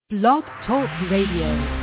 Blog Talk Radio.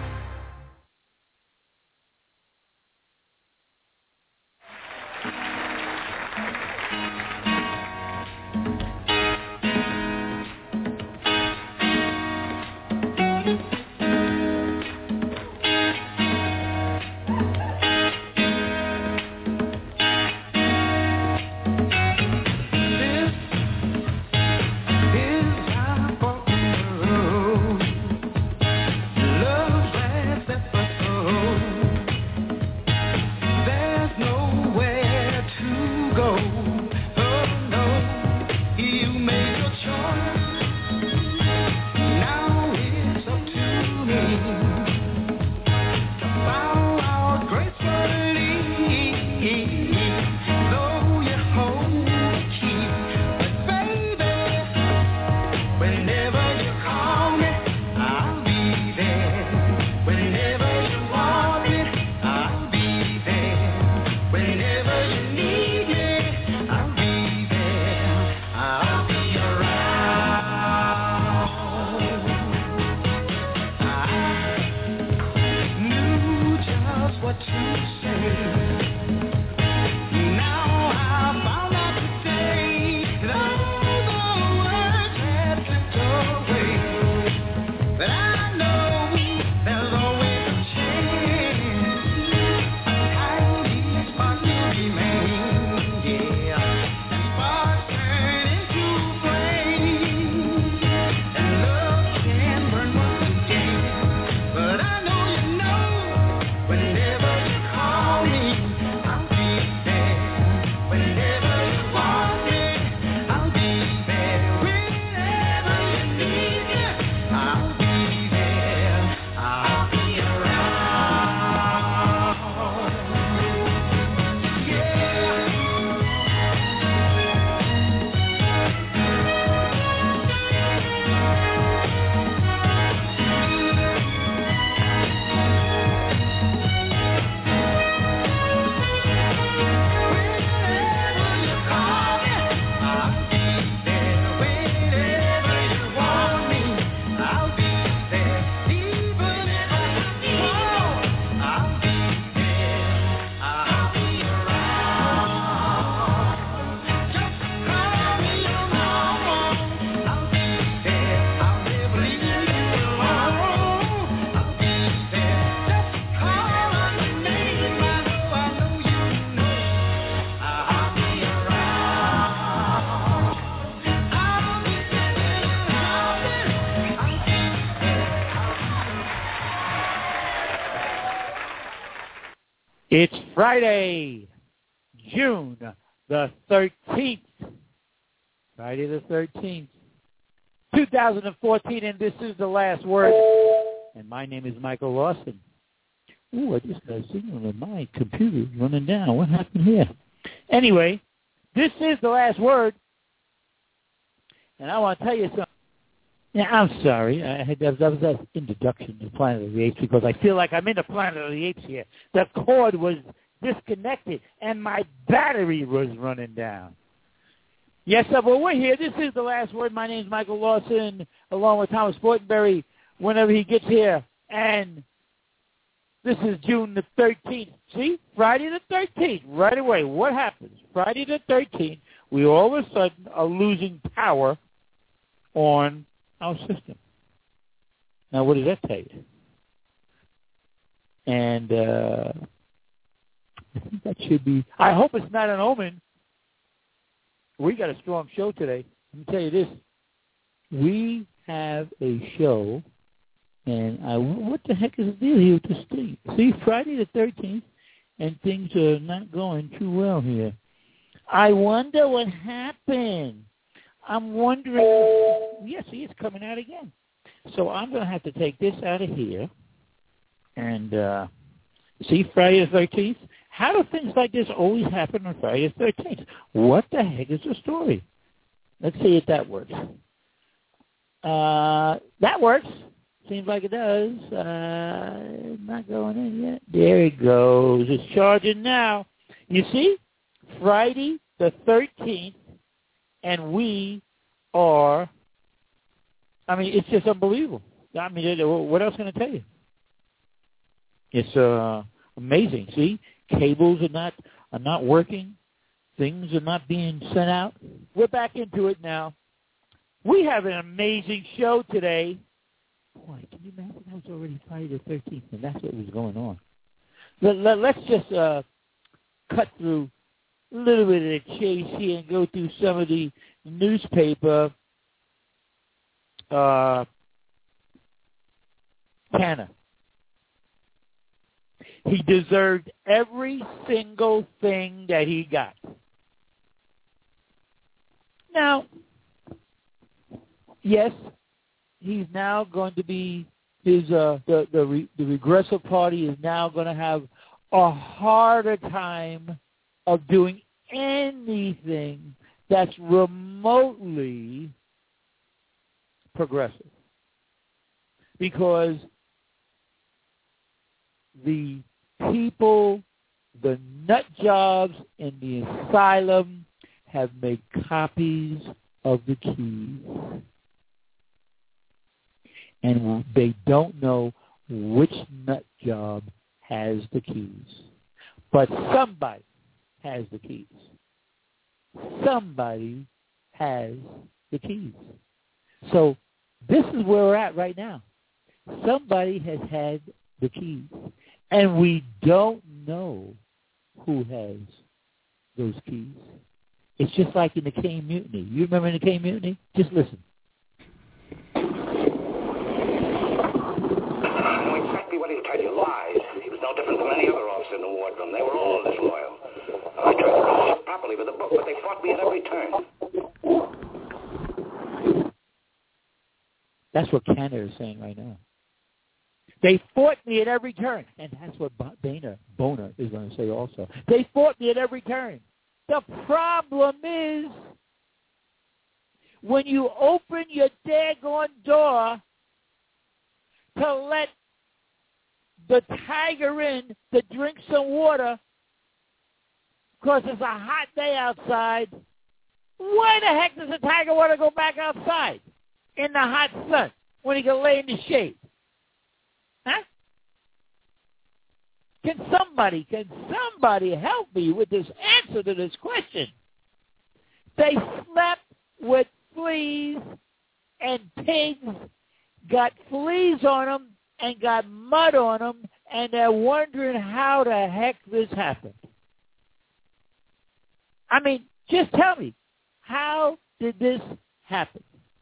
It's Friday, June the 13th. Friday the 13th, 2014, and this is the last word. And my name is Michael Lawson. Ooh, I just got a signal that my computer is running down. What happened here? Anyway, this is the last word. And I want to tell you something. Yeah, I'm sorry. That was an introduction to Planet of the Apes because I feel like I'm in the Planet of the Apes here. The cord was disconnected and my battery was running down. Yes, sir. Well, we're here. This is the last word. My name is Michael Lawson, along with Thomas Fortenberry, whenever he gets here. And this is June the 13th. See? Friday the 13th. Right away. What happens? Friday the 13th, we all of a sudden are losing power on our system. Now, what does that tell you? And I think that should be, I hope it's not an omen. We got a strong show today. Let me tell you this. We have a show, and what the heck is the deal here with this thing? See, Friday the 13th, and things are not going too well here. I wonder what happened. I'm wondering, yes, see, it's coming out again. So I'm going to have to take this out of here. And see, Friday the 13th? How do things like this always happen on Friday the 13th? What the heck is the story? Let's see if that works. That works. Seems like it does. Not going in yet. There it goes. It's charging now. You see, Friday the 13th, and we are, I mean, it's just unbelievable. I mean, what else can I tell you? It's amazing. See, cables are not working. Things are not being sent out. We're back into it now. We have an amazing show today. Boy, can you imagine that was already Friday the 13th, and that's what was going on. Let's just cut through a little bit of the chase here and go through some of the newspaper. Tanner. He deserved every single thing that he got. Now, yes, he's now going to be the Regressive Party is now going to have a harder time of doing anything that's remotely progressive, because the people, the nut jobs in the asylum have made copies of the keys. And they don't know which nut job has the keys. But somebody has the keys. Somebody has the keys. So this is where we're at right now. Somebody has had the keys. And we don't know who has those keys. It's just like in the Caine Mutiny. You remember in the Caine Mutiny? Just listen. I know exactly what he'll tell you. Lies. He was no different from any other officer in the wardroom. They were all disloyal. I tried to proceed properly with the book, but they fought me at every turn. That's what Canada is saying right now. They fought me at every turn. And that's what Boner is going to say also. They fought me at every turn. The problem is when you open your daggone door to let the tiger in to drink some water because it's a hot day outside, why the heck does the tiger want to go back outside in the hot sun when he can lay in the shade? Huh? Can somebody help me with this answer to this question? They slept with fleas, and pigs got fleas on them and got mud on them, and they're wondering how the heck this happened. I mean, just tell me, how did this happen?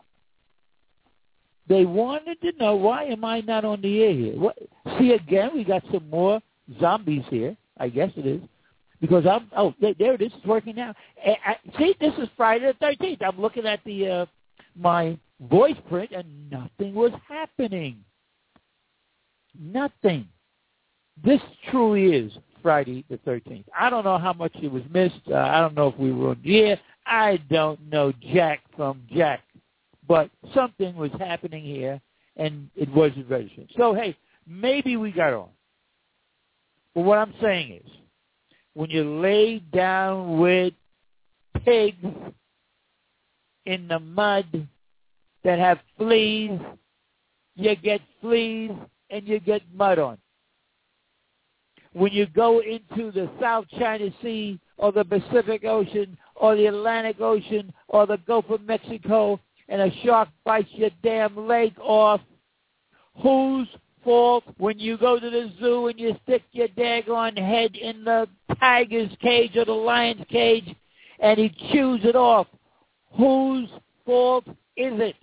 They wanted to know, why am I not on the air here? See, again, we got some more zombies here. I guess it is. Because there it is. It's working now. See, this is Friday the 13th. I'm looking at my voice print, and nothing was happening. Nothing. This truly is Friday the 13th. I don't know how much it was missed. I don't know if we were on the air. I don't know Jack from Jack. But something was happening here, and it wasn't registered. So, hey, maybe we got on. But what I'm saying is, when you lay down with pigs in the mud that have fleas, you get fleas and you get mud on. When you go into the South China Sea or the Pacific Ocean or the Atlantic Ocean or the Gulf of Mexico and a shark bites your damn leg off, whose fault when you go to the zoo and you stick your daggone head in the tiger's cage or the lion's cage and he chews it off? Whose fault is it?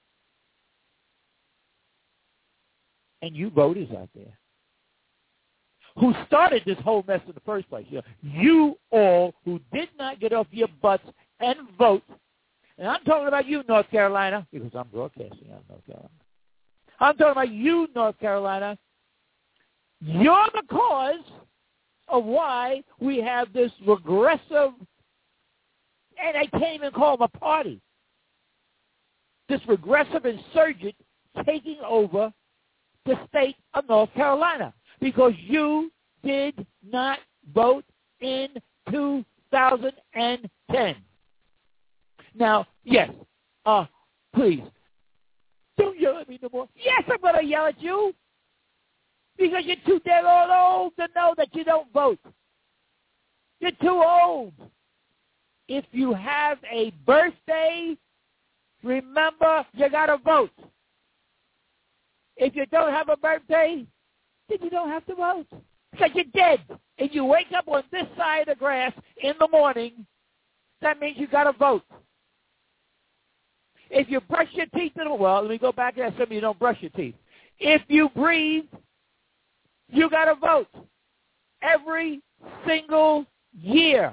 And you voters out there who started this whole mess in the first place, you all who did not get off your butts and vote, and I'm talking about you, North Carolina, because I'm broadcasting out of North Carolina. I'm talking about you, North Carolina. You're the cause of why we have this regressive, and I can't even call them a party, this regressive insurgent taking over the state of North Carolina, because you did not vote in 2010. Now, yes, please, Don't yell at me no more. Yes, I'm going to yell at you. Because you're too damn old to know that you don't vote. You're too old. If you have a birthday, remember you got to vote. If you don't have a birthday, then you don't have to vote. Because you're dead. And you wake up on this side of the grass in the morning, that means you got to vote. If you brush your teeth, well, let me go back there. Some of you don't brush your teeth. If you breathe, you got to vote every single year.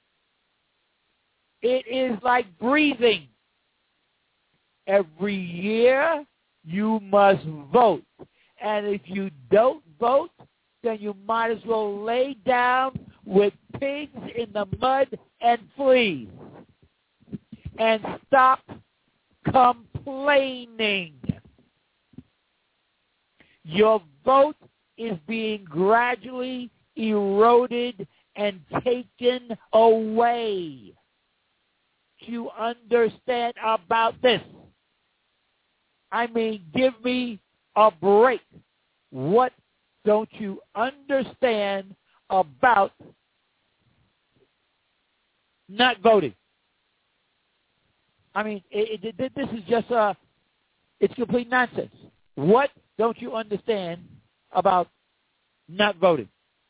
It is like breathing. Every year, you must vote. And if you don't vote, then you might as well lay down with pigs in the mud and fleas. And stop complaining. Your vote is being gradually eroded and taken away. Do you understand about this? I mean, give me a break. What don't you understand about not voting? I mean, this is just it's complete nonsense. What don't you understand about not voting?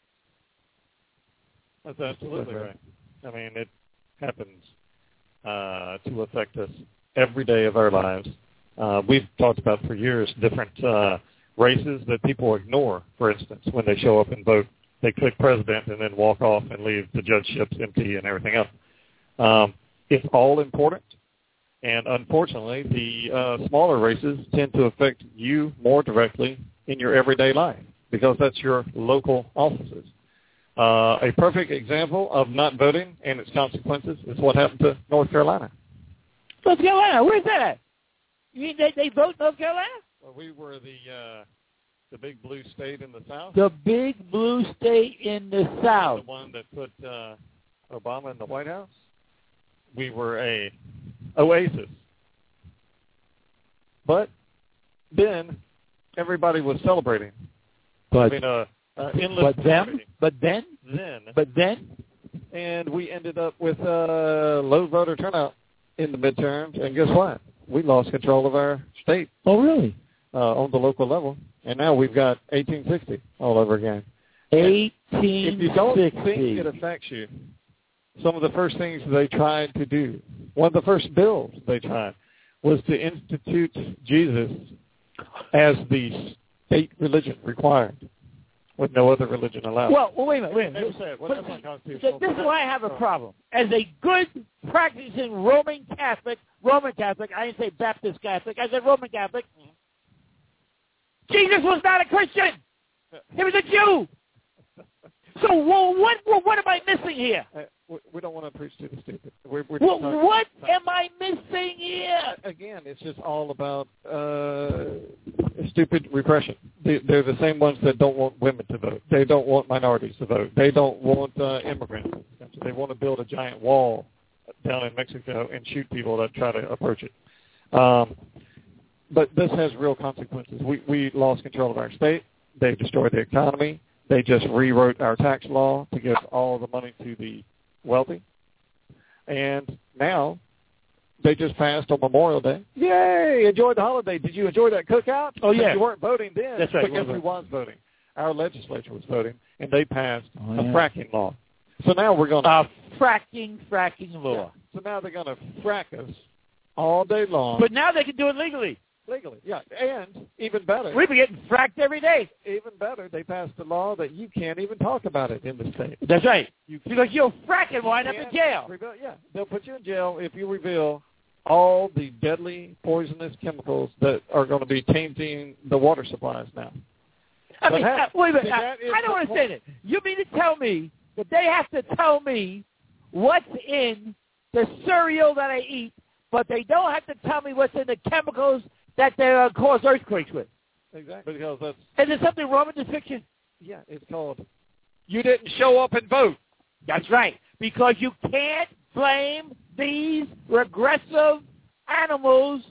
That's absolutely right. I mean, it happens to affect us every day of our lives. We've talked about for years different races that people ignore, for instance, when they show up and vote. They click president and then walk off and leave the judgeships empty and everything else. It's all important. And unfortunately, the smaller races tend to affect you more directly in your everyday life because that's your local offices. A perfect example of not voting and its consequences is what happened to North Carolina. North Carolina? Where's that at? You mean they vote North Carolina? Well, we were the big blue state in the South. The big blue state in the South. The one that put Obama in the White House. We were a oasis. But then everybody was celebrating. But, endless but then, and we ended up with low voter turnout in the midterms, and guess what? We lost control of our state. Oh, really? On the local level, and now we've got 1860 all over again. 1860. If you don't think it affects you, some of the first things they tried to do, one of the first bills they tried, was to institute Jesus as the state religion required, with no other religion allowed. Well, wait a minute. This is why I have a problem. As a good practicing Roman Catholic, I didn't say Baptist Catholic, I said Roman Catholic, Jesus was not a Christian. He was a Jew. So what am I missing here? We don't want to preach to the stupid. What am I missing here? Again, it's just all about stupid repression. They're the same ones that don't want women to vote. They don't want minorities to vote. They don't want immigrants. They want to build a giant wall down in Mexico and shoot people that try to approach it. But this has real consequences. We lost control of our state. They've destroyed the economy. They just rewrote our tax law to give all the money to the wealthy. And now they just passed on Memorial Day. Yay! Enjoyed the holiday. Did you enjoy that cookout? Oh, yeah. You weren't voting then. That's right. But guess who was voting? Our legislature was voting, and they passed a fracking law. So now we're going to... A fracking law. Yeah. So now they're going to frack us all day long. But now they can do it legally. Legally, yeah. And even better. We've been getting fracked every day. Even better, they passed a law that you can't even talk about it in the state. That's right. Because you'll frack and wind up in jail. Yeah, they'll put you in jail if you reveal all the deadly, poisonous chemicals that are going to be tainting the water supplies now. I mean, wait a minute. I don't understand it. You mean to tell me that they have to tell me what's in the cereal that I eat, but they don't have to tell me what's in the chemicals that they cause earthquakes with? Exactly. Because that's... Is there something wrong with this fiction? Yeah, it's called You Didn't Show Up and Vote. That's right. Because you can't blame these regressive animals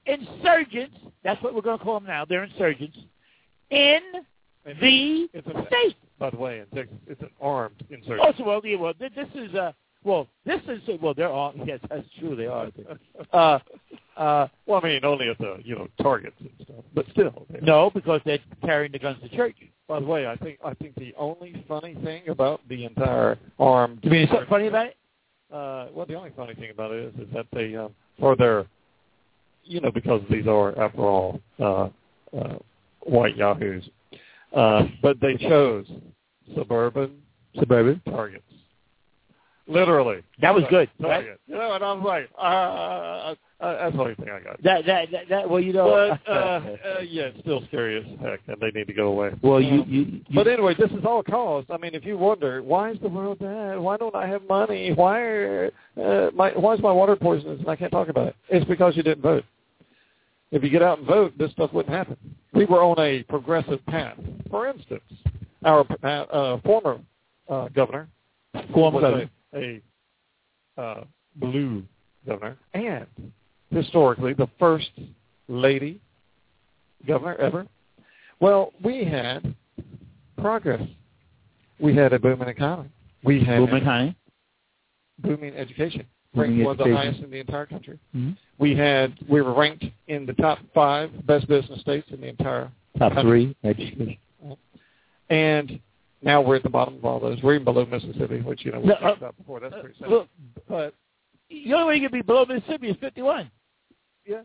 insurgents, that's what we're going to call them now, they're insurgents, in the state. By the way, in Texas, it's an armed insurgency. Also, well, this is, they're all, yes, that's true, they are. Well, I mean, only at the, targets and stuff, but still. No, because they're carrying the guns to church. By the way, I think the only funny thing about the entire armed... You mean something funny about it? Well, the only funny thing about it is that they, for their, because these are, after all, white yahoos, but they chose suburban targets. Literally. That was good. Target. And I was like, that's the only thing I got. That well, But, yeah, it's still scary as heck, and they need to go away. Well, But anyway, this is all caused. I mean, if you wonder, why is the world bad? Why don't I have money? Why is my water poisonous and I can't talk about it? It's because you didn't vote. If you get out and vote, this stuff wouldn't happen. We were on a progressive path. For instance, our former governor was a blue governor, and historically the first lady governor ever. Well, we had progress. We had a booming economy. We had booming education. Ranked one of the highest in the entire country. Mm-hmm. We were ranked in the top 5 best business states in the entire top country. 3 education. And now we're at the bottom of all those. We're even below Mississippi, which we talked about before. That's pretty sad. Look, but the only way you can be below Mississippi is 51. Yeah.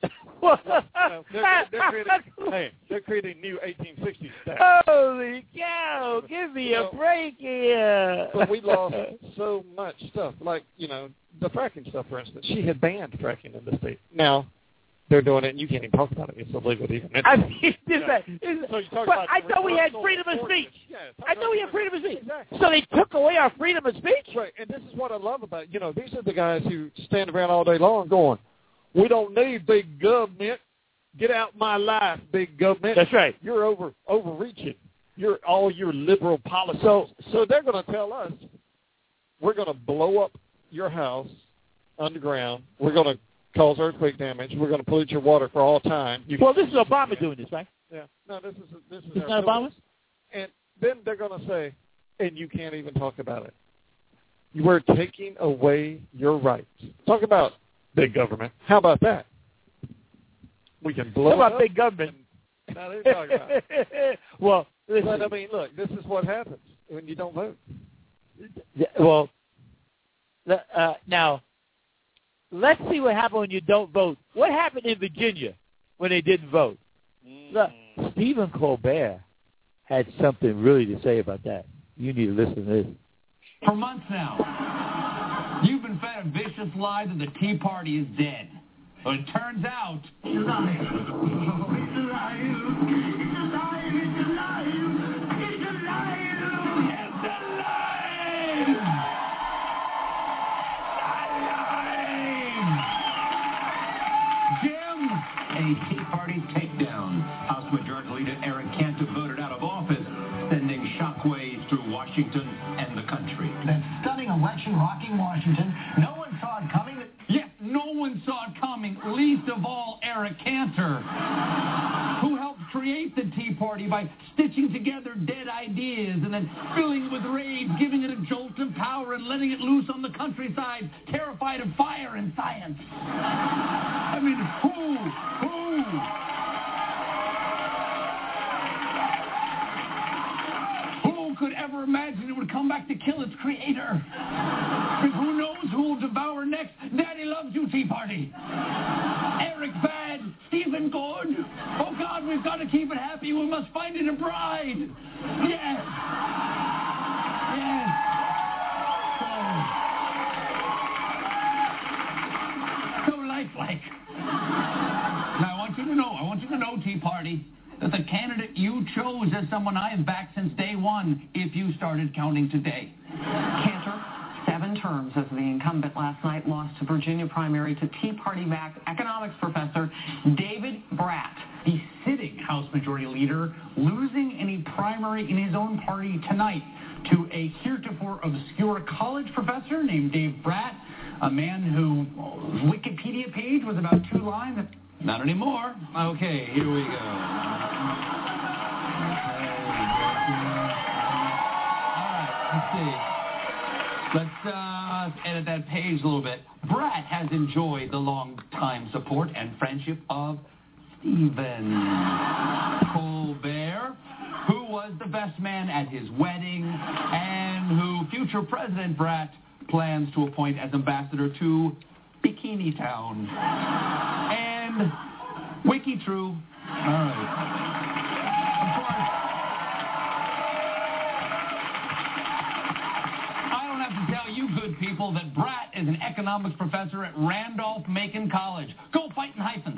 They're creating new 1860s stats. Holy cow! Give me a break here. But we lost so much stuff, like the fracking stuff, for instance. She had banned fracking in the state. Now they're doing it, and you can't even talk about it. It's illegal to even mention. I mean, so you talk about I thought we had freedom of speech. Yeah, I thought we had freedom of speech. Exactly. So they took away our freedom of speech. Right, and this is what I love about these are the guys who stand around all day long going, "We don't need big government. Get out my life, big government." That's right. You're overreaching. All your liberal policies. So they're going to tell us, we're going to blow up your house underground. We're going to cause earthquake damage. We're going to pollute your water for all time. This is Obama doing this, right? Yeah. No, this is it's not Obama. And then they're going to say, and you can't even talk about it. We're taking away your rights. Talk about big government. How about that? We can blow How about up. Big government? Now they're talking about it. Well, but I mean, look, this is what happens when you don't vote. Well, now, let's see what happened when you don't vote. What happened in Virginia when they didn't vote? Look, Stephen Colbert had something really to say about that. You need to listen to this. For months now, you've been fed a vicious lie that the Tea Party is dead. But it turns out... It's alive. It's alive. It's alive. It's alive. It's alive. It's alive. Alive. Jim, a Tea Party takedown. House Majority Leader Eric Cantor voted out of office, sending shockwaves through Washington and the country. That stunning election rocking Washington. No one saw it coming. Yeah, no one saw it coming, least of all Eric Cantor, who helped create the Tea Party by stitching together dead ideas and then filling it with rage, giving it a jolt of power and letting it loose on the countryside, terrified of fire and science. I mean, who could ever imagine it would come back to kill its creator? But who knows who will devour next? Daddy loves you, Tea Party. Eric bad, Stephen good. Oh, God, we've got to keep it happy. We must find it a bride. Yes. Yes. So lifelike. Now, I want you to know, Tea Party, that the candidate you chose is someone I have backed since day one, if you started counting today. Cantor, 7 terms as the incumbent last night, lost to Virginia primary to Tea Party-backed economics professor David Brat. The sitting House Majority Leader losing in a primary in his own party tonight to a heretofore obscure college professor named Dave Brat, a man whose Wikipedia page was about 2 lines. Not anymore. Okay, here we go. Let's edit that page a little bit. Brat has enjoyed the long-time support and friendship of Stephen Colbert, who was the best man at his wedding and who future President Brat plans to appoint as ambassador to Bikini Town. And WikiTrue. All right. Of course, tell you good people that Brat is an economics professor at Randolph-Macon College. Go fight in hyphens.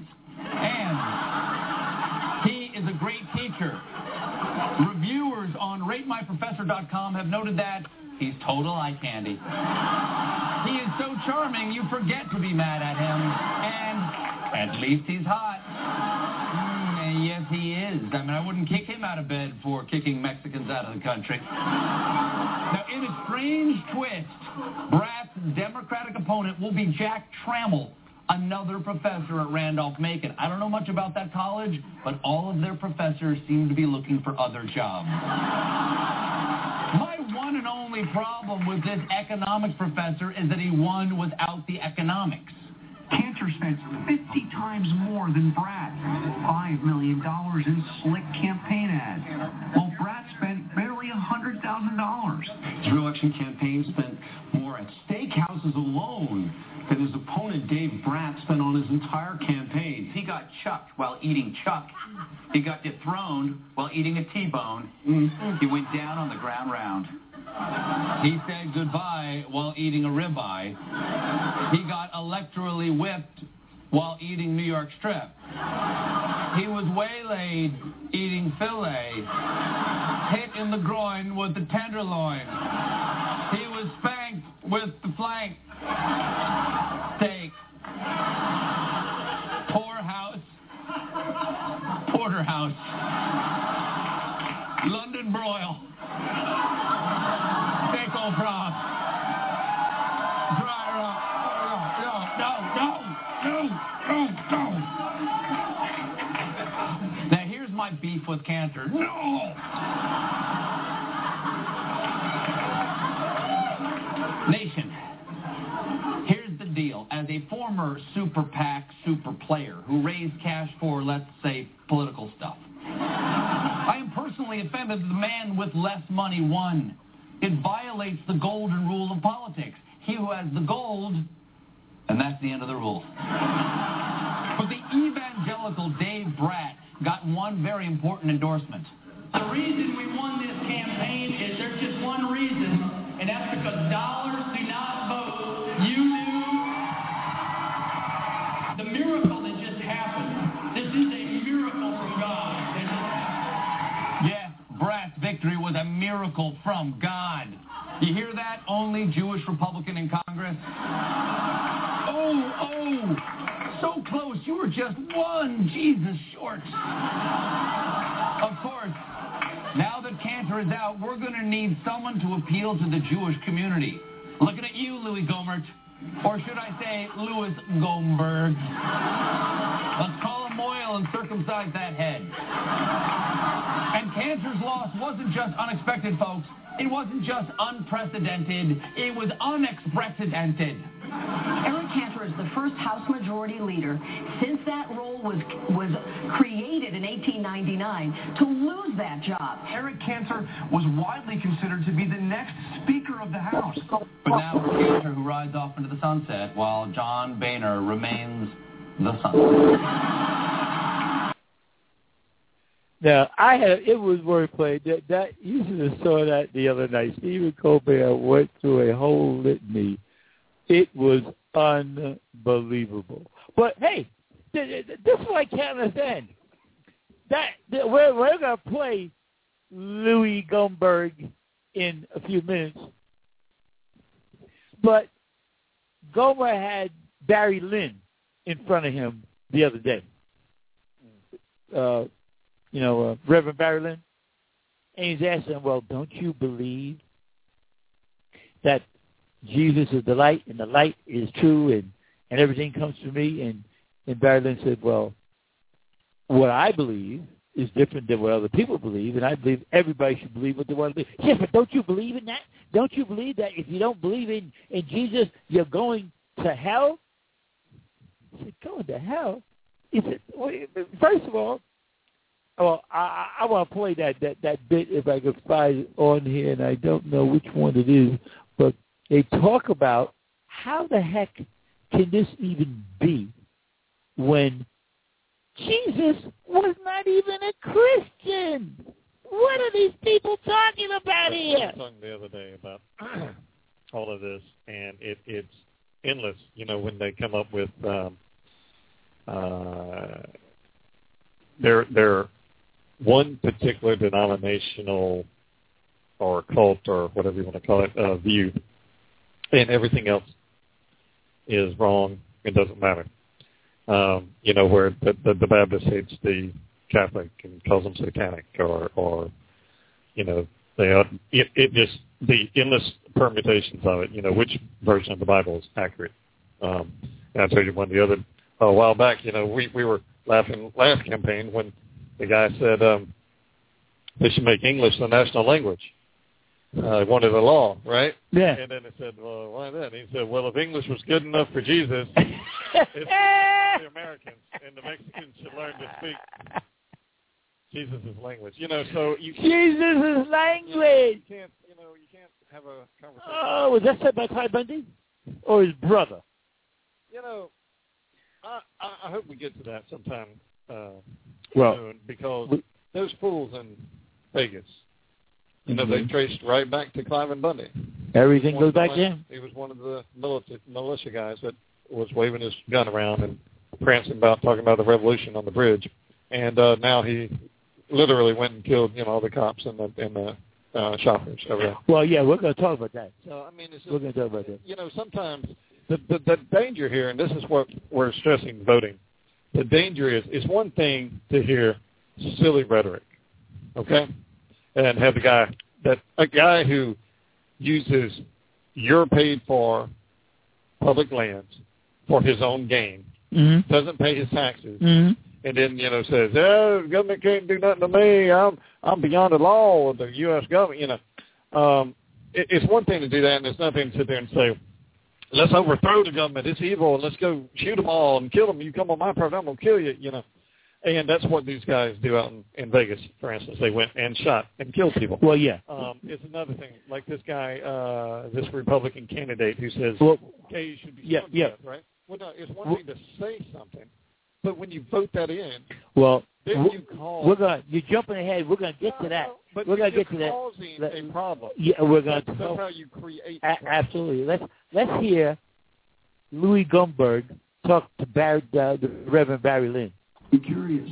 And he is a great teacher. Reviewers on RateMyProfessor.com have noted that he's total eye candy. He is so charming you forget to be mad at him. And at least he's hot. Yes, he is. I mean, I wouldn't kick him out of bed for kicking Mexicans out of the country. Now, in a strange twist, Brat's Democratic opponent will be Jack Trammell, another professor at Randolph-Macon. I don't know much about that college, but all of their professors seem to be looking for other jobs. My one and only problem with this economics professor is that he won without the economics. Cantor spent 50 times more than Brat. $5 million in slick campaign ads. While Brat spent barely $100,000. His re-election campaign spent more at steakhouses alone than his opponent Dave Brat spent on his entire campaign. He got chucked while eating chuck. He got dethroned while eating a T-bone. He went down on the ground round. He said goodbye while eating a ribeye. He got electorally whipped while eating New York strip. He was waylaid eating filet, hit in the groin with the tenderloin. He was spanked with the flank steak. Porterhouse, London broil. Steak au bras. Dry rub. No. Now, here's my beef with Cantor. No! Nation, here's the deal. As a former super PAC super player who raised cash for, let's say, political stuff, I am personally offended that the man with less money won. It violates the golden rule of politics. He who has the gold, and that's the end of the rule. But the evangelical Dave Brat got one very important endorsement. The reason we won this campaign is there's just one reason, and that's because dollars do not vote. You do. The miracle that just happened. This is a miracle from God. Yes, Brat's victory was a miracle from God. You hear that? Only Jewish Republican in Congress. Oh, so close. You were just one Jesus short. Of course, now that Cantor is out, we're going to need someone to appeal to the Jewish community. Looking at you, Louis Gohmert. Or should I say, Louis Goldberg. Let's call him oil and circumcise that head. And Cantor's loss wasn't just unexpected, folks. It wasn't just unprecedented. It was unexprecedented. Eric Cantor is the first House Majority Leader since that role was created in 1899 to lose that job. Eric Cantor was widely considered to be the next Speaker of the House. But now we're Cantor who rides off into the sunset while John Boehner remains the sunset. Now, it was wordplay. That you should have saw that the other night. Stephen Colbert went through a whole litany. It was unbelievable. But hey, this is what I can't understand. We're going to play Louis Goldberg in a few minutes. But Gomer had Barry Lynn in front of him the other day. Reverend Barry Lynn. And he's asking, well, don't you believe that Jesus is the light and the light is true and everything comes to me? And And Barry Lynn said, well, what I believe is different than what other people believe, and I believe everybody should believe what they want to believe. Yeah, but don't you believe in that? Don't you believe that if you don't believe in Jesus, you're going to hell? I said, going to hell? He said, well, first of all, well, I want to play that bit if I could find it on here, and I don't know which one it is, but they talk about how the heck can this even be when Jesus was not even a Christian? What are these people talking about here? I was talking the other day about all of this, and it's endless, when they come up with their one particular denominational or cult or whatever you want to call it view, and everything else is wrong. It doesn't matter. Where the Baptist hates the Catholic and calls them satanic, or it just the endless permutations of it. Which version of the Bible is accurate? And I told you one the other a while back. We were laughing last campaign when the guy said they should make English the national language. They wanted a law, right? Yeah. And then they said, well, why that? And he said, well, if English was good enough for Jesus, it's the Americans and the Mexicans should learn to speak Jesus' language. So you Jesus' language. You can't have a conversation. Oh, was that said by Ty Bundy or his brother? I hope we get to that sometime soon, because those fools in Vegas, they traced right back to Cliven Bundy. Everything goes back there. He was one of the militia guys that was waving his gun around and prancing about, talking about the revolution on the bridge. And now he literally went and killed, all the cops and the shoppers over there. Well, yeah, we're going to talk about that. So, I mean, we're going to talk about that. Sometimes the danger here, and this is what we're stressing voting, the danger is it's one thing to hear silly rhetoric, okay? And have a guy who uses your paid-for public lands for his own gain, doesn't pay his taxes, and then says, the government can't do nothing to me. I'm beyond the law of the U.S. government. It's one thing to do that, and it's nothing to sit there and say, let's overthrow the government. It's evil, and let's go shoot them all and kill them. You come on my property, I'm going to kill you. And that's what these guys do out in Vegas, for instance. They went and shot and killed people. Well, yeah. It's another thing. Like this guy, this Republican candidate who says, okay, you should be stoned to death, right? Well, no, it's one thing to say something, but when you vote that in, then you're jumping ahead. We're going to get to that. But we're going to get to that. Causing a problem. Yeah, we're going to. That's how you create. Absolutely. Let's hear Louis Gumberg talk to the Reverend Barry Lynn. I'm curious,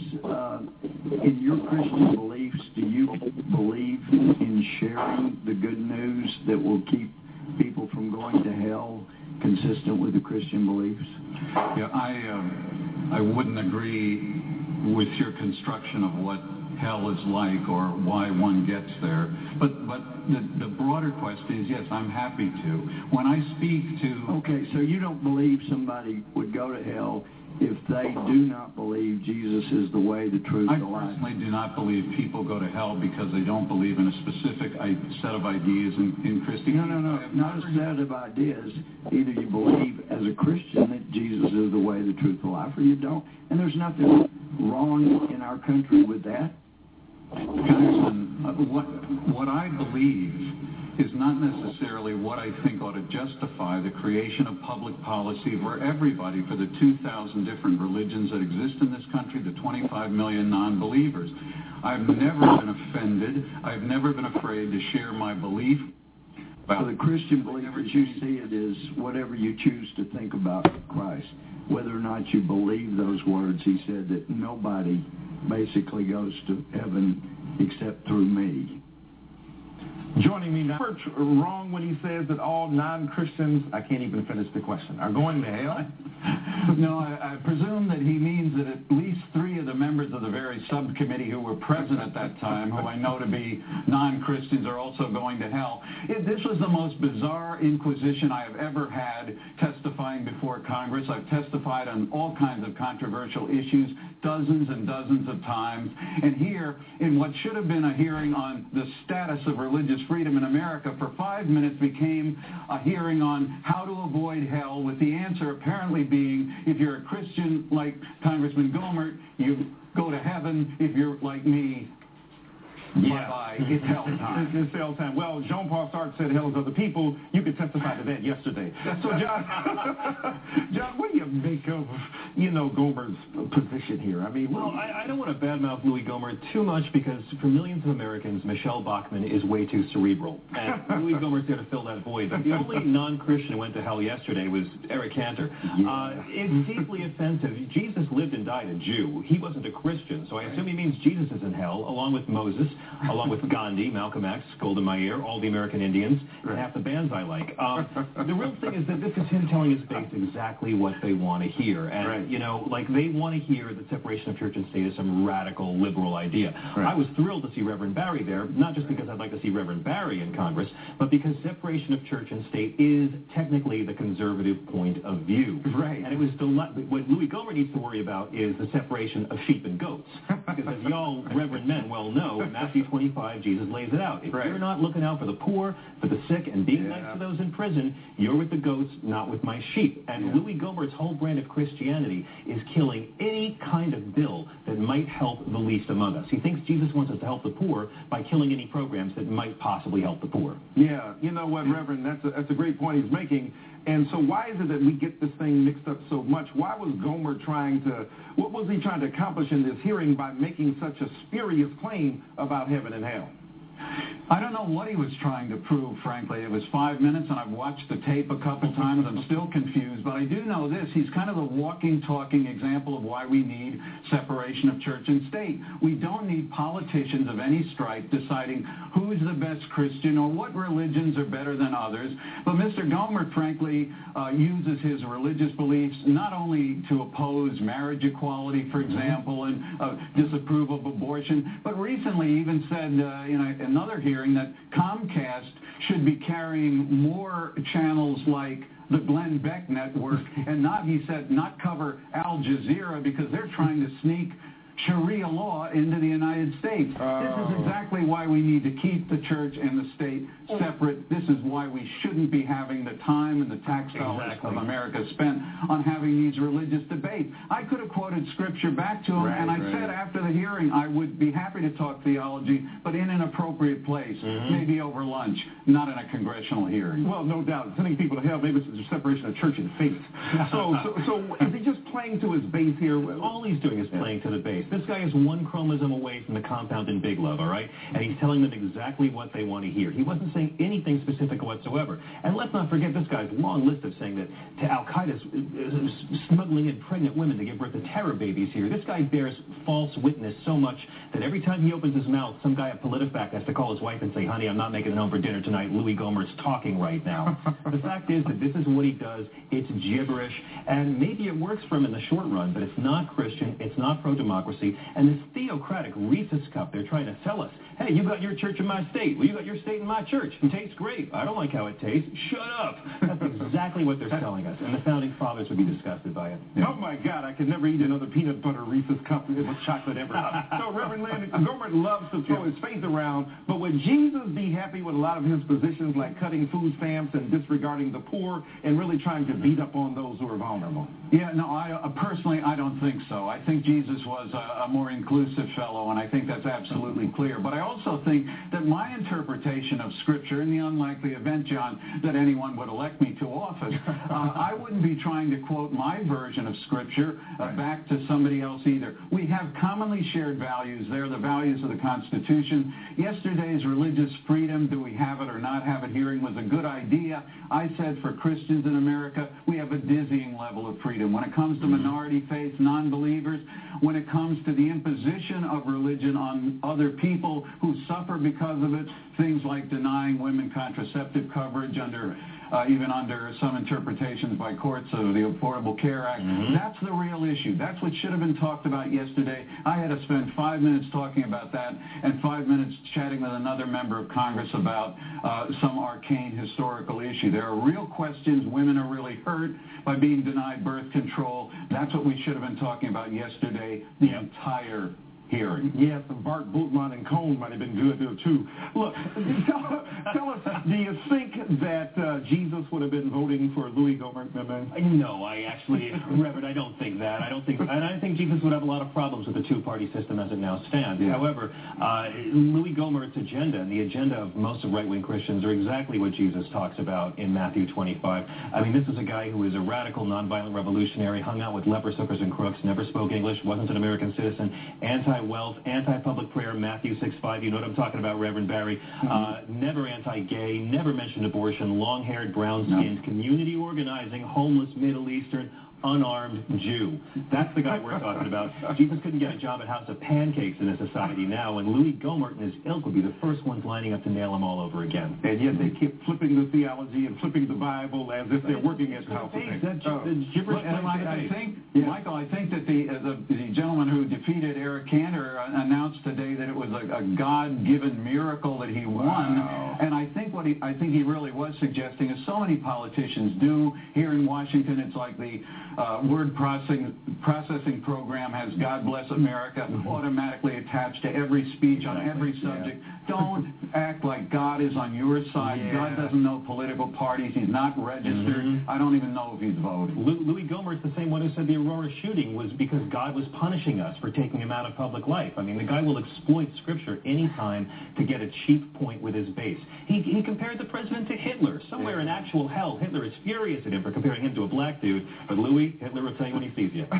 in your Christian beliefs, do you believe in sharing the good news that will keep people from going to hell consistent with the Christian beliefs? Yeah, I wouldn't agree with your construction of what hell is like or why one gets there. But the broader question is, yes, I'm happy to. When I speak to... Okay, so you don't believe somebody would go to hell if they do not believe Jesus is the way, the truth, the life? I personally do not believe people go to hell because they don't believe in a specific set of ideas in Christianity. No, not a set of ideas. Either you believe as a Christian that Jesus is the way, the truth, the life, or you don't. And there's nothing wrong in our country with that. Congressman, what I believe is not necessarily what I think ought to justify the creation of public policy for everybody, for the 2,000 different religions that exist in this country, the 25 million non-believers. I've never been offended. I've never been afraid to share my belief. So the Christian belief as you see it is whatever you choose to think about Christ. Whether or not you believe those words, he said that nobody basically goes to heaven except through me. Joining me now, wrong when he says that all non-Christians, I can't even finish the question, are going to hell? No, I presume that he means that at least 3 of the members of the very subcommittee who were present at that time, who I know to be non-Christians, are also going to hell. This was the most bizarre inquisition I have ever had testifying before Congress. I've testified on all kinds of controversial issues dozens and dozens of times. And here, in what should have been a hearing on the status of religious freedom in America, for 5 minutes became a hearing on how to avoid hell, with the answer apparently being, if you're a Christian like Congressman Gohmert, you go to heaven. If you're like me, bye-bye. It's hell time. It's hell time. Well, Jean-Paul Sartre said hell is other people. You could testify to that yesterday. So, John, what do you make of, Gohmert's position here? I mean, well, I don't want to badmouth Louis Gohmert too much, because for millions of Americans, Michelle Bachmann is way too cerebral. And Louis Gohmert's there to fill that void. But the only non-Christian who went to hell yesterday was Eric Cantor. It's deeply offensive. Jesus lived and died a Jew. He wasn't a Christian. So I assume he means Jesus is in hell, along with Moses, along with Gandhi, Malcolm X, Golda Meir, all the American Indians, and half the bands I like. The real thing is that this is him telling his base exactly what they want to hear. And, they want to hear that separation of church and state is some radical liberal idea. I was thrilled to see Reverend Barry there, not just because I'd like to see Reverend Barry in Congress, but because separation of church and state is technically the conservative point of view. And it was what Louis Gohmert needs to worry about is the separation of sheep and goats. Because as y'all Reverend men well know, in Matthew 25, Jesus lays it out. If you're not looking out for the poor, for the sick, and being nice to those in prison, you're with the goats, not with my sheep. And Louis Gohmert's whole brand of Christianity is killing any kind of bill that might help the least among us. He thinks Jesus wants us to help the poor by killing any programs that might possibly help the poor. Yeah, you know what, Reverend, that's a great point he's making. And so why is it that we get this thing mixed up so much? Why was Gohmert what was he trying to accomplish in this hearing by making such a spurious claim about heaven and hell? I don't know what he was trying to prove, frankly. It was 5 minutes, and I've watched the tape a couple times. I'm still confused, but I do know this. He's kind of a walking, talking example of why we need separation of church and state. We don't need politicians of any stripe deciding who's the best Christian or what religions are better than others. But Mr. Gohmert, frankly, uses his religious beliefs not only to oppose marriage equality, for example, and disapprove of abortion, but recently even said in another hearing that Comcast should be carrying more channels like the Glenn Beck Network and not, he said, not cover Al Jazeera because they're trying to sneak Sharia law into the United States. This is exactly why we need to keep the church and the state separate. This is why we shouldn't be having the time and the tax dollars of America spent on having these religious debates. I could have quoted scripture back to him, and I said after the hearing I would be happy to talk theology, but in an appropriate place, maybe over lunch, not in a congressional hearing. Well, no doubt. Sending people to hell, maybe it's a separation of church and faith. So is he just playing to his base here? All he's doing is playing to the base. This guy is one chromosome away from the compound in Big Love, all right? And he's telling them exactly what they want to hear. He wasn't saying anything specific whatsoever. And let's not forget this guy's long list of saying that to Al-Qaeda's smuggling in pregnant women to give birth to terror babies here. This guy bears false witness so much that every time he opens his mouth, some guy at PolitiFact has to call his wife and say, honey, I'm not making it home for dinner tonight. Louis Gohmert's talking right now. The fact is that this is what he does. It's gibberish. And maybe it works for him in the short run, but it's not Christian. It's not pro-democracy. And this theocratic Reese's cup they're trying to sell us. Hey, you got your church in my state. Well, you got your state in my church. It tastes great. I don't like how it tastes. Shut up. That's exactly what they're selling us. And the founding fathers would be disgusted by it. Oh, my God. I could never eat another peanut butter Reese's cup with chocolate ever. So, Reverend Landon, Gohmert loves to throw his faith around, but would Jesus be happy with a lot of his positions like cutting food stamps and disregarding the poor and really trying to beat up on those who are vulnerable? Yeah, no, personally, I don't think so. I think Jesus was a more inclusive fellow, and I think that's absolutely clear. But I also think that my interpretation of Scripture, in the unlikely event, John, that anyone would elect me to office, I wouldn't be trying to quote my version of Scripture back to somebody else either. We have commonly shared values. They're the values of the Constitution. Yesterday's religious freedom, do we have it or not have it hearing, was a good idea. I said for Christians in America, we have a dizzying level of freedom religion, when it comes to minority faiths, non-believers, when it comes to the imposition of religion on other people who suffer because of it, things like denying women contraceptive coverage even under some interpretations by courts of the Affordable Care Act. That's the real issue. That's what should have been talked about yesterday. I had to spend 5 minutes talking about that and 5 minutes chatting with another member of Congress about some arcane historical issue. There are real questions. Women are really hurt by being denied birth control. That's what we should have been talking about yesterday, the entire hearing. Yes, and Bart Bootman and Cone might have been good there, too. Look, tell us, do you think that Jesus would have been voting for Louis Gohmert? No, Reverend, I don't think that. And I think Jesus would have a lot of problems with the two-party system as it now stands. Yeah. However, Louis Gohmert's agenda and the agenda of most of right-wing Christians are exactly what Jesus talks about in Matthew 25. I mean, this is a guy who is a radical, nonviolent revolutionary, hung out with lepers, hookers, and crooks, never spoke English, wasn't an American citizen, anti-wealth, anti-public prayer, Matthew 6:5, you know what I'm talking about, Reverend Barry, never anti-gay, never mentioned abortion, long-haired, brown-skinned, community organizing, homeless, Middle Eastern, unarmed Jew. That's the guy we're talking about. Jesus couldn't get a job at House of Pancakes in a society now, and Louis Gohmert and his ilk would be the first ones lining up to nail him all over again. And yet they keep flipping the theology and flipping the Bible as if they're working at the House of Pancakes. Michael, I think that the gentleman who defeated Eric Cantor announced today that it was a God-given miracle that he won. Wow. And I think he really was suggesting, as so many politicians do here in Washington, it's like the word processing program has God Bless America automatically attached to every speech on every subject. Yeah. Don't act like God is on your side. Yeah. God doesn't know political parties. He's not registered. I don't even know if he's voted. Louis Gohmert's the same one who said the Aurora shooting was because God was punishing us for taking him out of public life. I mean, the guy will exploit Scripture anytime to get a cheap point with his base. He compared the president to Hitler. Somewhere in actual hell, Hitler is furious at him for comparing him to a black dude. But Louis, Hitler will tell you when he sees you.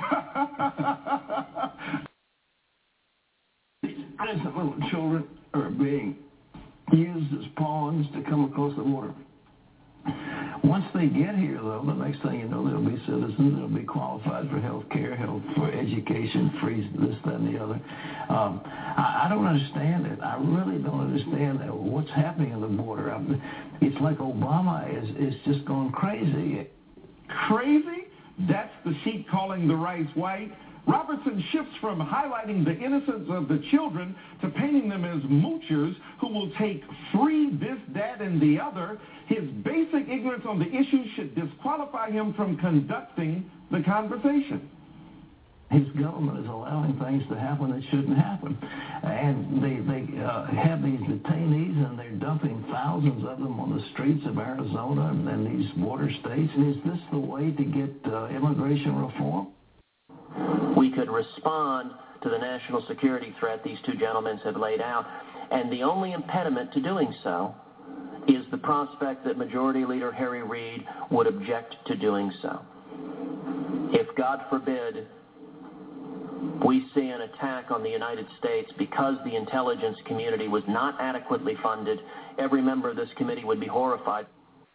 Innocent little children are being used as pawns to come across the border. Once they get here, though, the next thing you know, they'll be citizens, they'll be qualified for health care, for education, free this, that, and the other. I don't understand it. I really don't understand what's happening at the border. It's like Obama is just going crazy. Crazy? That's the sheep calling the rice white. Robertson shifts from highlighting the innocence of the children to painting them as moochers who will take free this, that, and the other. His basic ignorance on the issue should disqualify him from conducting the conversation. His government is allowing things to happen that shouldn't happen. And they have these detainees, and they're dumping thousands of them on the streets of Arizona and these border states. And is this the way to get immigration reform? We could respond to the national security threat these two gentlemen have laid out, and the only impediment to doing so is the prospect that Majority Leader Harry Reid would object to doing so. If, God forbid, we see an attack on the United States because the intelligence community was not adequately funded, every member of this committee would be horrified.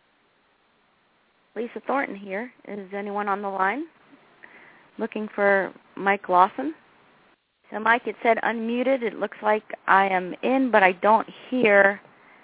Lisa Thornton here. Is anyone on the line? Looking for Mike Lawson. So, Mike, it said unmuted. It looks like I am in, but I don't hear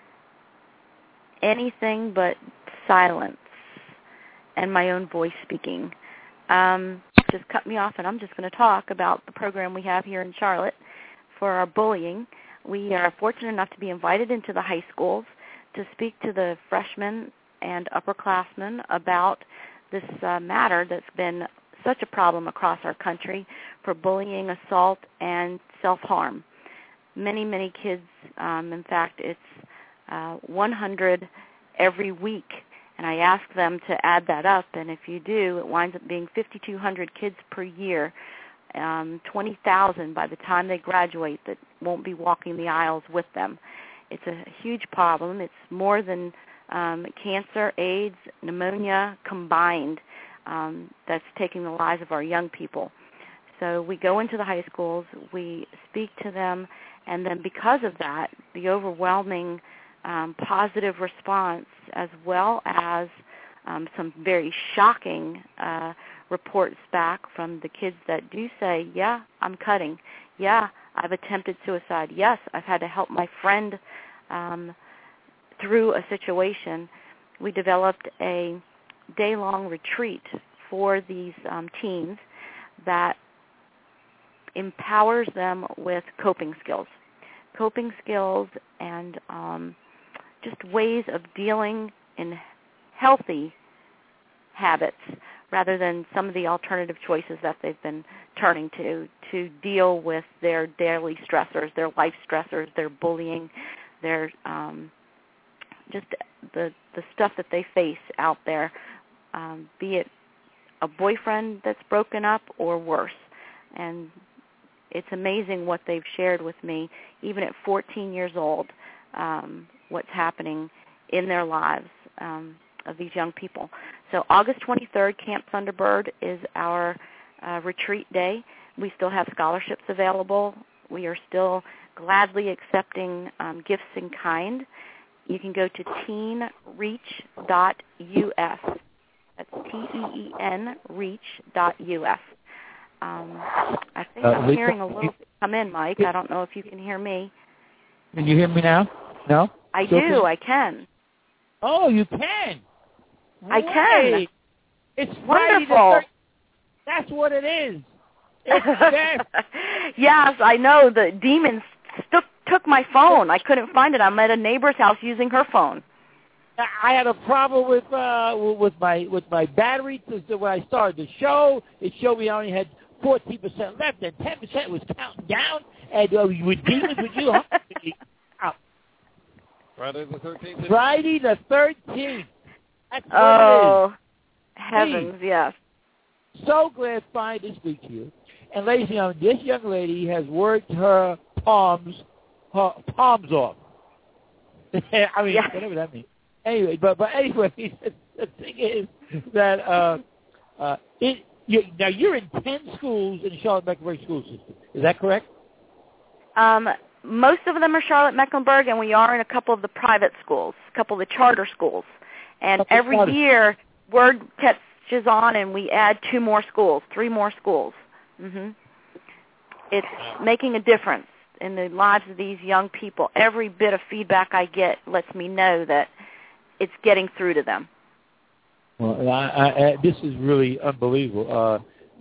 anything but silence and my own voice speaking. Just cut me off, and I'm just going to talk about the program we have here in Charlotte for our bullying. We are fortunate enough to be invited into the high schools to speak to the freshmen and upperclassmen about this matter that's been such a problem across our country for bullying, assault, and self-harm. Many, many kids, in fact, it's 100 every week, and I ask them to add that up, and if you do, it winds up being 5,200 kids per year, 20,000 by the time they graduate that won't be walking the aisles with them. It's a huge problem. It's more than cancer, AIDS, pneumonia combined. That's taking the lives of our young people. So we go into the high schools, we speak to them, and then because of that, the overwhelming positive response, as well as some very shocking reports back from the kids that do say, yeah, I'm cutting. Yeah, I've attempted suicide. Yes, I've had to help my friend through a situation. We developed a day-long retreat for these teens that empowers them with coping skills and just ways of dealing in healthy habits rather than some of the alternative choices that they've been turning to deal with their daily stressors, their life stressors, their bullying, their just the stuff that they face out there, be it a boyfriend that's broken up or worse. And it's amazing what they've shared with me, even at 14 years old, what's happening in their lives of these young people. So August 23rd, Camp Thunderbird is our retreat day. We still have scholarships available. We are still gladly accepting gifts in kind. You can go to teenreach.us. That's TEEN reach.us. I think I'm hearing a little bit come in, Mike. I don't know if you can hear me. Can you hear me now? No? I do. I can. Oh, you can? I can. It's wonderful. That's what it is. It's yes, I know. The demons took my phone. I couldn't find it. I'm at a neighbor's house using her phone. I had a problem with my battery when I started the show. It showed me I only had 14% left, and 10% was counting down. And with demons, would you? Friday the 13th. Friday the 13th. That's what it is. Heavens, Please. Yes. So glad finally to speak to you. And ladies and gentlemen, this young lady has worked her palms off. I mean, whatever that means. Anyway, but anyway, the thing is that now you're in 10 schools in the Charlotte-Mecklenburg school system. Is that correct? Most of them are Charlotte-Mecklenburg, and we are in a couple of the private schools, a couple of the charter schools. And every year, word catches on, and we add 2 more schools, 3 more schools. Mm-hmm. It's making a difference in the lives of these young people. Every bit of feedback I get lets me know that it's getting through to them. Well, this is really unbelievable.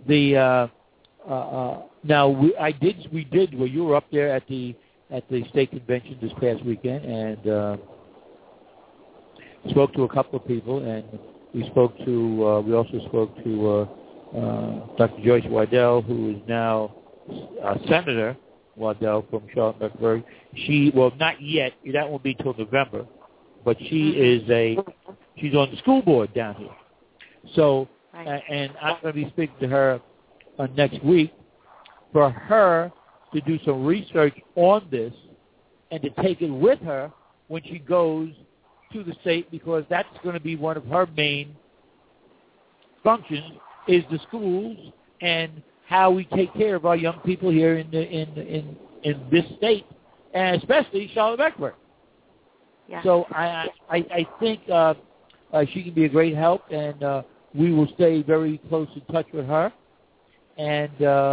Now we did. Well, you were up there at the state convention this past weekend, and spoke to a couple of people, and we also spoke to Dr. Joyce Waddell, who is now Senator Waddell from Charlotte-Mecklenburg. Not yet. That won't be till November. But she's on the school board down here. So, and I'm going to be speaking to her next week for her to do some research on this and to take it with her when she goes to the state, because that's going to be one of her main functions, is the schools and how we take care of our young people here in this state, and especially Charlotte-Mecklenburg. Yeah. So I think she can be a great help, and we will stay very close in touch with her. And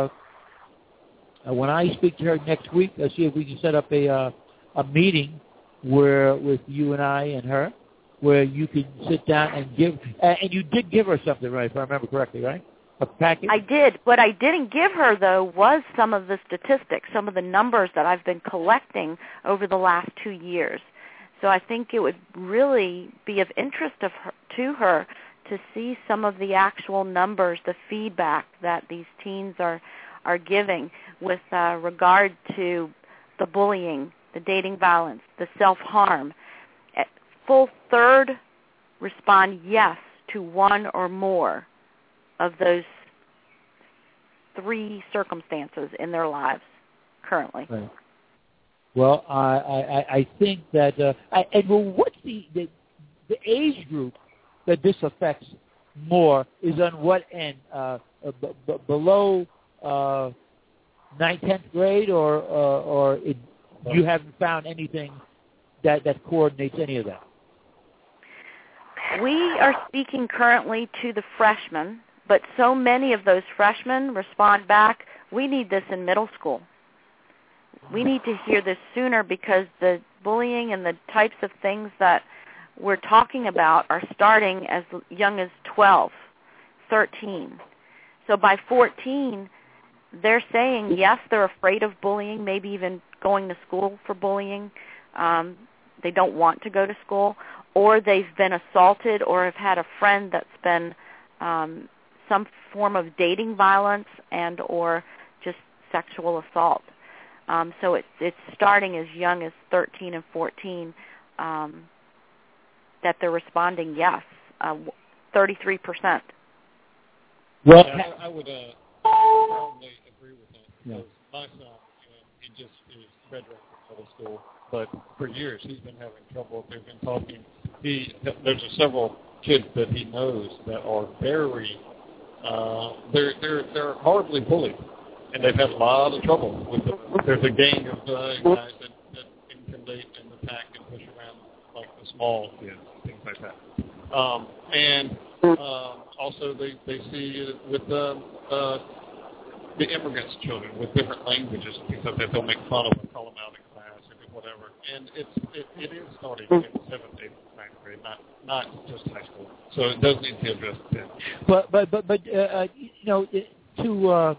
when I speak to her next week, I'll see if we can set up a meeting with you and I and her, where you can sit down and give. And you did give her something, right? If I remember correctly, right? A package. I did. What I didn't give her, though, was some of the statistics, some of the numbers that I've been collecting over the last 2 years. So I think it would really be of interest to her to see some of the actual numbers, the feedback that these teens are giving with regard to the bullying, the dating violence, the self-harm. Full third respond yes to one or more of those 3 circumstances in their lives currently. Right. Well, I think that what's the age group that this affects more is on what end? Below 9th, 10th grade, or you haven't found anything that coordinates any of that? We are speaking currently to the freshmen But so many of those freshmen respond back, we need this in middle school. We need to hear this sooner because the bullying and the types of things that we're talking about are starting as young as 12, 13. So by 14, they're saying, yes, they're afraid of bullying, maybe even going to school for bullying. They don't want to go to school, or they've been assaulted or have had a friend that's been some form of dating violence and or just sexual assault. So it's starting as young as 13 and 14 that they're responding yes, 33%. Well, I would strongly agree with that. Because my son, he just is graduating from middle school, but for years he's been having trouble. They've been talking. There's several kids that he knows that are very, they're horribly bullied, and they've had a lot of trouble with them. There's a gang of guys that intimidate and attack and push around like the small kids, things like that. Also they see it with the immigrants' children with different languages and things like that. They'll make fun of them, call them out in class or whatever. And it is starting in 7th, 8th, 9th grade, not just high school. So it does need to be addressed then. But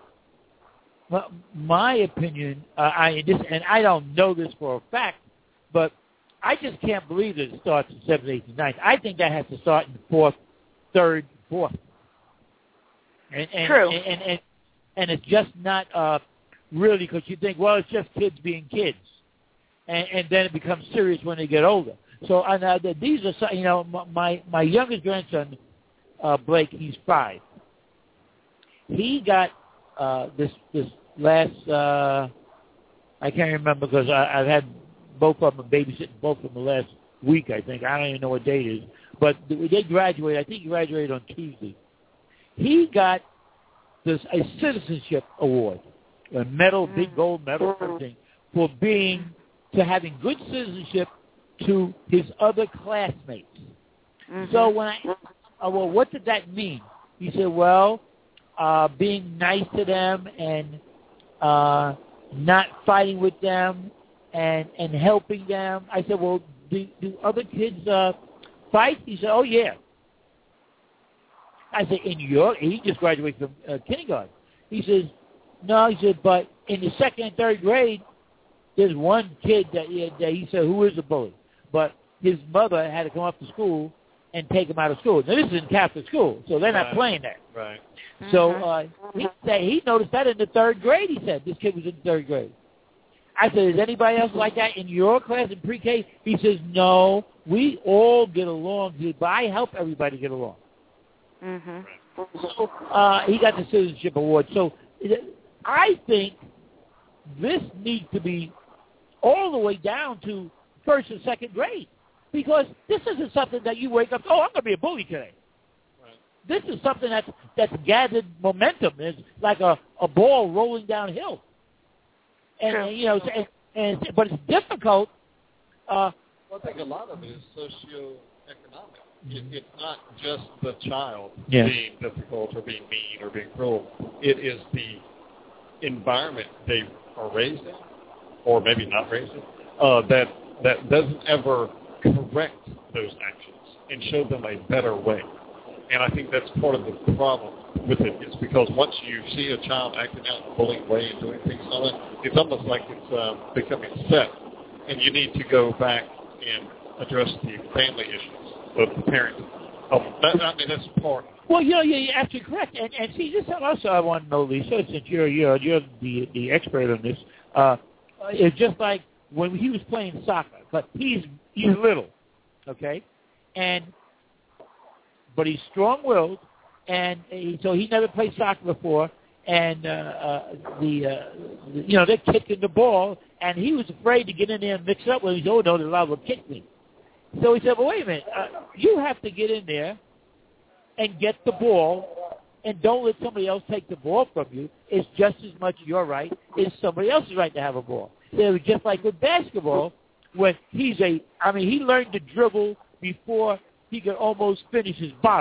my opinion, I don't know this for a fact, but I just can't believe that it starts in 7th, 8th, and 9th. I think that has to start in 4th, 3rd, 4th. True. And it's just not really because you think, well, it's just kids being kids, and then it becomes serious when they get older. So these are, my youngest grandson, Blake, he's 5. He got this last, I can't remember because I've had both of them babysitting both of them the last week, I think. I don't even know what date it is. But they graduated. I think he graduated on Tuesday. He got a citizenship award, a medal, big gold medal, everything, for having good citizenship to his other classmates. Mm-hmm. So when well, what did that mean? He said, well, being nice to them and not fighting with them and helping them. I said, well, do other kids fight? He said, oh, yeah. I said, he just graduated from kindergarten. He says, no, he said, but in the 2nd and 3rd grade, there's one kid that he said, who is a bully? But his mother had to come up to school and take him out of school. Now, this is in Catholic school, so they're not playing that. Right. So he said he noticed that in the 3rd grade, he said. This kid was in 3rd grade. I said, is anybody else like that in your class in pre-K? He says, no, we all get along, but I help everybody get along. Mm-hmm. So he got the Citizenship Award. So I think this needs to be all the way down to 1st and 2nd grade, because this isn't something that you wake up, oh, I'm going to be a bully today. Right. This is something that's gathered momentum. It's like a ball rolling downhill. And but it's difficult. Well, I think a lot of it is socioeconomic. It's not just the child being difficult or being mean or being cruel. It is the environment they are raised in, or maybe not raised in, that doesn't ever correct those actions and show them a better way. And I think that's part of the problem with it. It's because once you see a child acting out in a bullying way and doing things like that, it's almost like it's becoming set, and you need to go back and address the family issues of the parenting. That's part. Well, you're absolutely correct. And see, this also I want to know, Lisa, since you're the expert on this. It's just like when he was playing soccer, but he's little, okay, but he's strong-willed, and so he never played soccer before, and they're kicking the ball, and he was afraid to get in there and mix up with him. He said, oh, no, they're liable to kick me. So he said, well, wait a minute, you have to get in there and get the ball, and don't let somebody else take the ball from you. It's just as much your right as somebody else's right to have a ball. So it was just like with basketball, when he learned to dribble before he could almost finish his bottle.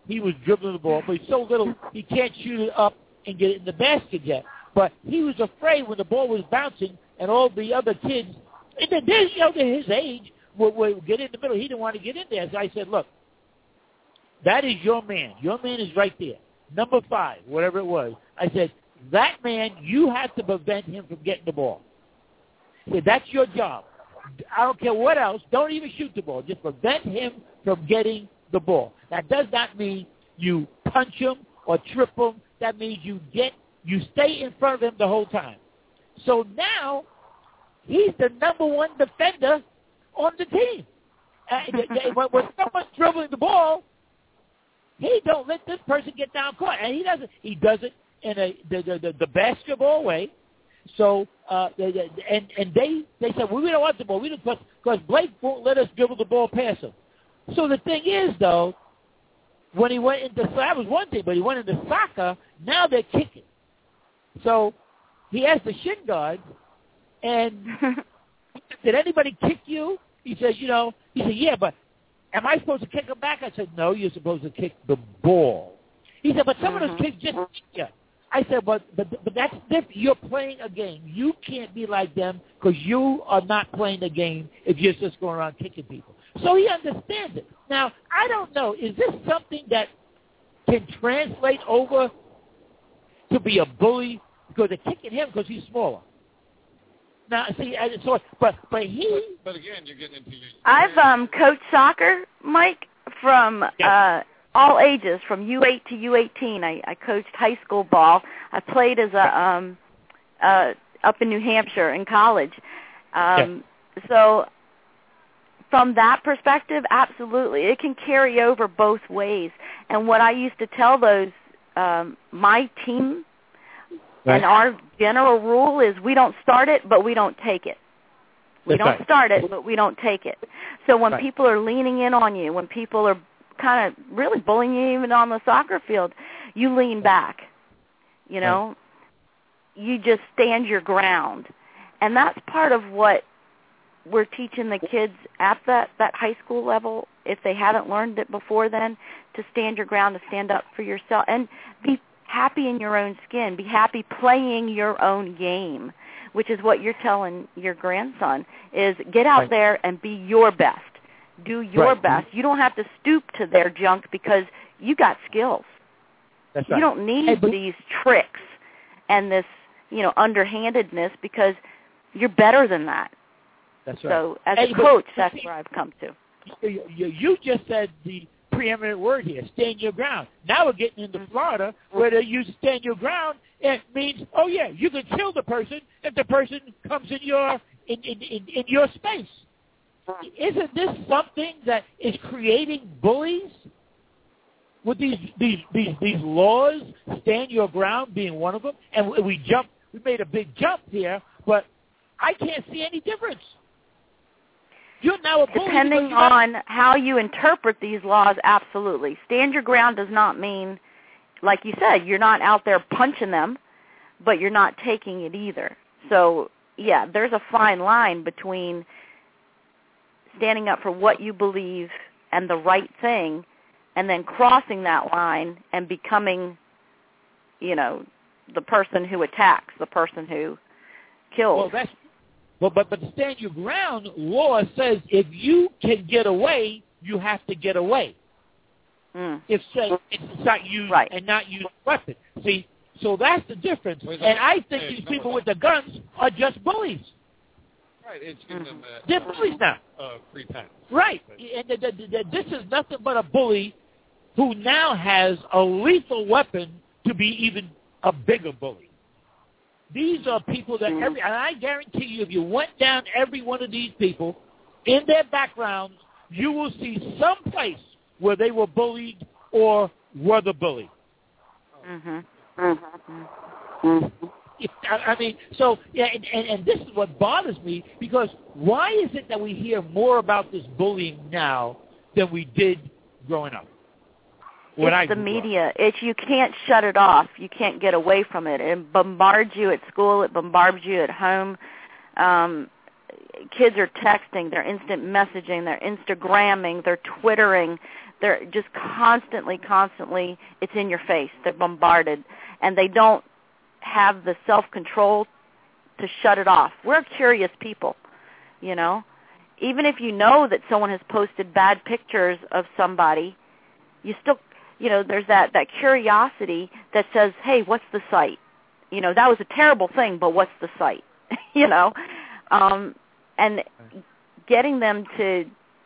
he was dribbling the ball, but he's so little he can't shoot it up and get it in the basket yet. But he was afraid when the ball was bouncing and all the other kids, and they're his age, would get in the middle. He didn't want to get in there. So I said, look, that is your man. Your man is right there. Number 5, whatever it was. I said, that man, you have to prevent him from getting the ball. I said, that's your job. I don't care what else. Don't even shoot the ball. Just prevent him from getting the ball. That does not mean you punch him or trip him. That means you stay in front of him the whole time. So now he's the number 1 defender on the team. When someone's dribbling the ball, he don't let this person get down court, and he does it in the basketball way. So they said, well, we don't want the ball. We don't, because Blake won't let us dribble the ball past him. So the thing is, though, when he went into that was one thing, but he went into soccer. Now they're kicking. So he asked the shin guard, and did anybody kick you? He said, yeah, but am I supposed to kick him back? I said, no, you're supposed to kick the ball. He said, but some of those kicks just kick you. I said, but that's different. You're playing a game. You can't be like them because you are not playing the game if you're just going around kicking people. So he understands it. Now, I don't know. Is this something that can translate over to be a bully because they're kicking him because he's smaller? Now, see, but again, you're getting into. I've coached soccer, Mike, from all ages, from U8 to U18. I coached high school ball. I played as up in New Hampshire in college. So from that perspective, absolutely, it can carry over both ways. And what I used to tell those my team. Right. And our general rule is we don't start it, but we don't take it. We don't start it, but we don't take it. So when people are leaning in on you, when people are kind of really bullying you even on the soccer field, you lean back. You just stand your ground. And that's part of what we're teaching the kids at that high school level, if they haven't learned it before then, to stand your ground, to stand up for yourself, and be happy in your own skin. Be happy playing your own game, which is what you're telling your grandson, is get out there and be your best. Do your best. You don't have to stoop to their junk because you got skills. That's right. You don't need these tricks and this, underhandedness because you're better than that. That's right. So as a coach, that's where I've come to. You just said the preeminent word here, stand your ground. Now we're getting into Florida where they use stand your ground. It means, oh yeah, you can kill the person if the person comes in your space. Isn't this something that is creating bullies? With these laws, stand your ground being one of them, and we made a big jump here, but I can't see any difference. You're now a bully. Depending on how you interpret these laws, absolutely. Stand your ground does not mean, like you said, you're not out there punching them, but you're not taking it either. So, yeah, there's a fine line between standing up for what you believe and the right thing, and then crossing that line and becoming, the person who attacks, the person who kills. But the stand your ground law says if you can get away, you have to get away. If it's not used and not use a weapon. See, so that's the difference. And I think these people with the guns are just bullies. Right, it's giving them they're bullies now. Free pass. Right, and this is nothing but a bully who now has a lethal weapon to be even a bigger bully. These are people that and I guarantee you, if you went down every one of these people in their backgrounds, you will see some place where they were bullied or were the bully. I mean, so, yeah, and this is what bothers me, because why is it that we hear more about this bullying now than we did growing up? It's the media. You can't shut it off. You can't get away from it. It bombards you at school. It bombards you at home. kids are texting, they're instant messaging, they're Instagramming, they're Twittering, they're just constantly, it's in your face. They're bombarded, and they don't have the self-control to shut it off. We're curious people, you know. Even if you know that someone has posted bad pictures of somebody, you still, you know, there's that curiosity that says, hey, what's the site? You know, that was a terrible thing, but what's the site? You know, and getting them to,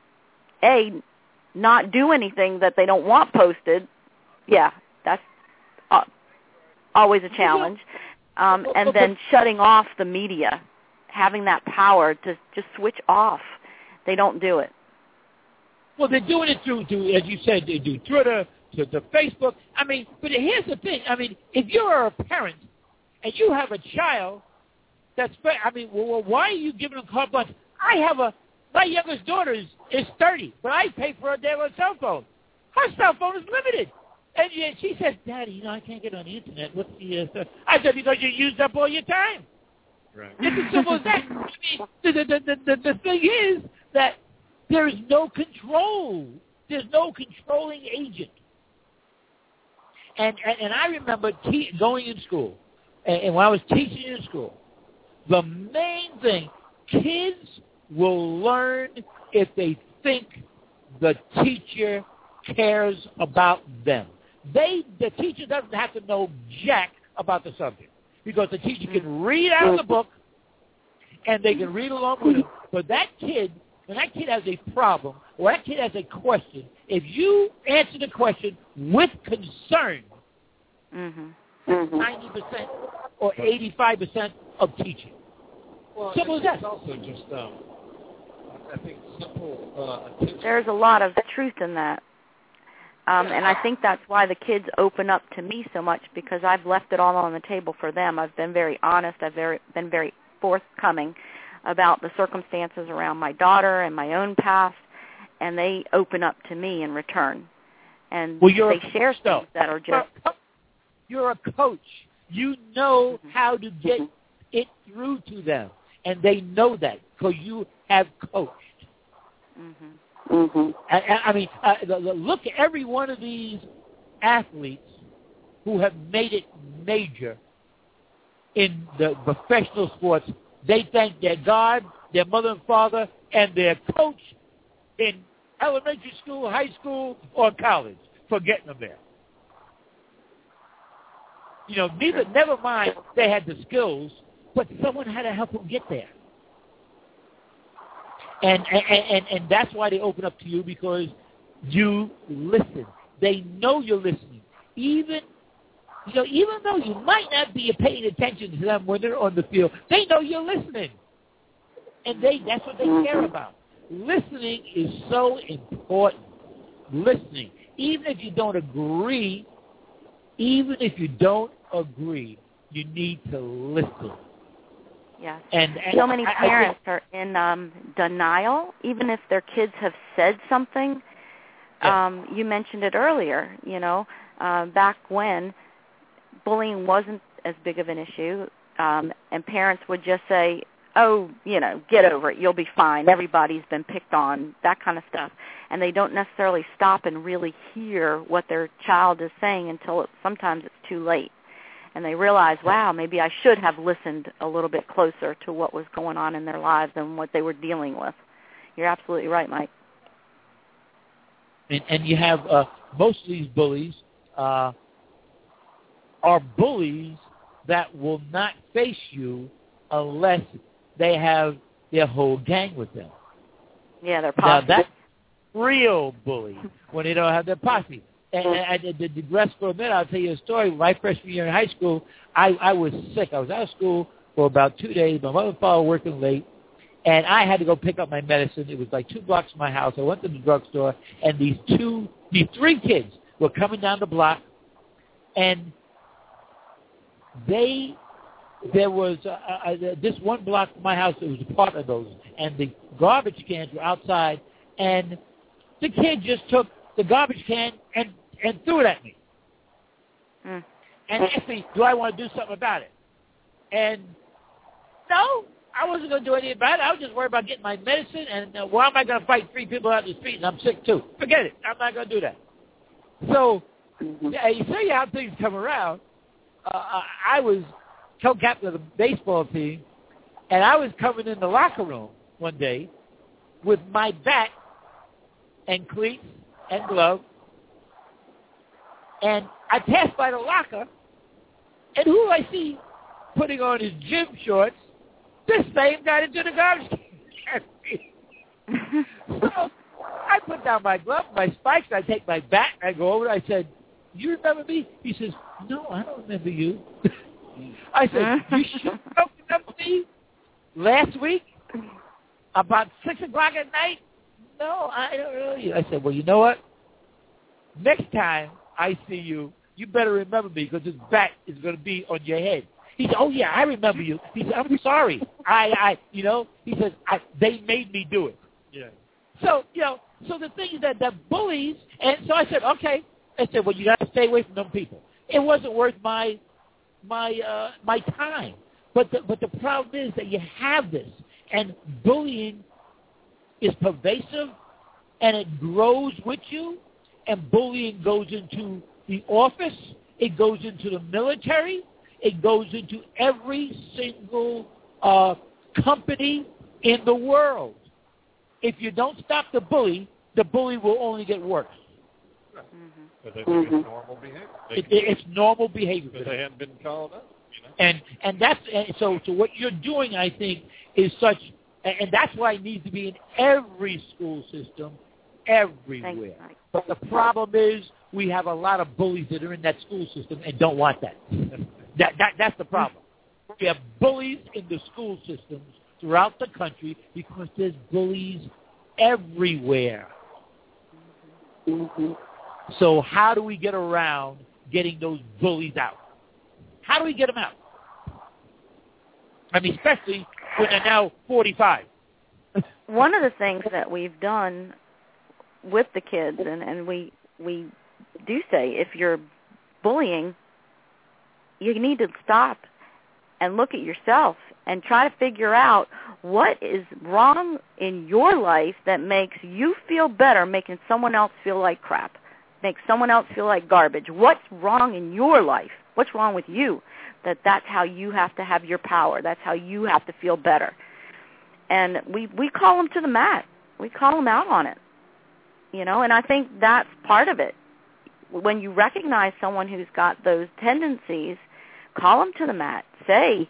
not do anything that they don't want posted, that's always a challenge. And then shutting off the media, having that power to just switch off. They don't do it. Well, they're doing it through as you said, they do Twitter, to Facebook. I mean, but here's the thing. I mean, if you're a parent and you have a child that's, I mean, well, why are you giving them carte blanche? My youngest daughter is 30, but I pay for her daily cell phone. Her cell phone is limited. And she said, Daddy, you know, I can't get on the Internet. What's the I said, because you used up all your time. Right. It's as simple as that. I mean, the thing is that there is no control. There's no controlling agent. And I remember going in school, and when I was teaching in school, the main thing, kids will learn if they think the teacher cares about them. The teacher doesn't have to know jack about the subject, because the teacher can read out of the book and they can read along with him. But that kid, when that kid has a problem or that kid has a question, if you answer the question with concern, 90% or 85% of teaching. Well, simple as that. It's also just, I think, simple attention. There's a lot of truth in that. And I think that's why the kids open up to me so much, because I've left it all on the table for them. I've been very honest. I've been very forthcoming about the circumstances around my daughter and my own past, and they open up to me in return. And they share things that are just... You're a coach. You know how to get it through to them, and they know that because you have coached. I mean, look at every one of these athletes who have made it major in the professional sports. They thank their God, their mother and father, and their coach in elementary school, high school, or college for getting them there. You know, never mind they had the skills, but someone had to help them get there. And that's why they open up to you, because you listen. They know you're listening. Even though you might not be paying attention to them when they're on the field, they know you're listening. And that's what they care about. Listening is so important. Listening. Even if you don't agree, you need to listen. Yes. And so many parents are in denial, even if their kids have said something. Yeah. You mentioned it earlier, back when bullying wasn't as big of an issue, and parents would just say, oh, get over it, you'll be fine, everybody's been picked on, that kind of stuff. And they don't necessarily stop and really hear what their child is saying until sometimes it's too late. And they realize, wow, maybe I should have listened a little bit closer to what was going on in their lives and what they were dealing with. You're absolutely right, Mike. And you have most of these bullies are bullies that will not face you unless they have their whole gang with them. Yeah, they're posse. Now, that's real bully when they don't have their posse. And to digress for a minute, I'll tell you a story. My freshman year in high school, I was sick. I was out of school for about 2 days. My mother and father were working late, and I had to go pick up my medicine. It was like 2 blocks from my house. I went to the drugstore, and these 3 kids were coming down the block, and there was this one block from my house that was a part of those, and the garbage cans were outside, and the kid just took the garbage can and threw it at me. And asked me, do I want to do something about it? And no, I wasn't going to do anything about it. I was just worried about getting my medicine, and why am I going to fight 3 people out in the street, and I'm sick too? Forget it. I'm not going to do that. So you see how things come around. I was co-captain of the baseball team, and I was coming in the locker room one day with my bat and cleats and glove, and I passed by the locker, and who do I see putting on his gym shorts? This same guy that did the garbage can. So I put down my glove, my spikes, I take my bat, I go over, I said, you remember me? He says, no, I don't remember you. I said, you should have remember me last week about 6 o'clock at night? No, I don't know you. I said, well, you know what? Next time I see you, you better remember me because this bat is going to be on your head. He said, oh, yeah, I remember you. He said, I'm sorry. He says, they made me do it. Yeah. So, so the thing is that bullies, and so I said, okay. I said, well, you got to stay away from them people. It wasn't worth my time. But the problem is that you have this, and bullying is pervasive, and it grows with you, and bullying goes into the office, it goes into the military, it goes into every single company in the world. If you don't stop the bully will only get worse. But they think it's normal behavior. It's normal behavior. Because they haven't been called up. And that's so what you're doing, I think, is such, and that's why it needs to be in every school system, everywhere. But the problem is we have a lot of bullies that are in that school system and don't want that. That's the problem. We have bullies in the school systems throughout the country because there's bullies everywhere. Mm-hmm. So how do we get around getting those bullies out? How do we get them out? I mean, especially when they're now 45. One of the things that we've done with the kids, and we do say, if you're bullying, you need to stop and look at yourself and try to figure out what is wrong in your life that makes you feel better, making someone else feel like crap, makes someone else feel like garbage. What's wrong in your life? What's wrong with you? That's how you have to have your power. That's how you have to feel better. And we call them to the mat. We call them out on it. And I think that's part of it. When you recognize someone who's got those tendencies, call them to the mat. Say,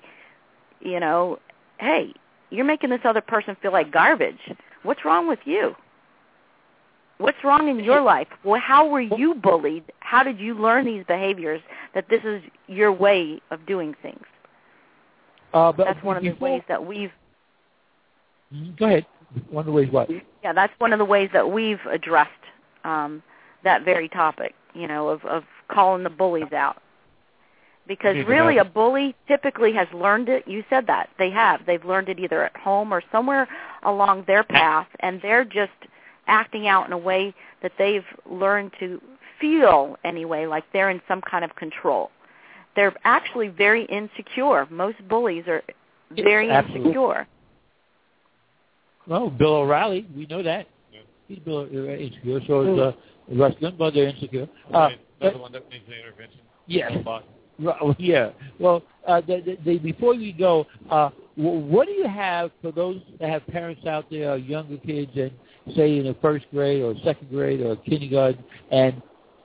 hey, you're making this other person feel like garbage. What's wrong with you? What's wrong in your life? Well, how were you bullied? How did you learn these behaviors, that this is your way of doing things? That's one of the ways that we've... Go ahead. One of the ways what? Yeah, that's one of the ways that we've addressed that very topic, of calling the bullies out. Because really a bully typically has learned it. You said that. They have. They've learned it either at home or somewhere along their path, and they're just acting out in a way that they've learned to feel anyway, like they're in some kind of control. They're actually very insecure. Most bullies are very insecure. Well, Bill O'Reilly, we know that. Yeah. He's Bill insecure, so is Rush Limbaugh, they're insecure. Another one that needs the intervention. Yeah. Yeah. Well, before you go, what do you have for those that have parents out there, younger kids, and say in the first grade or second grade or kindergarten, and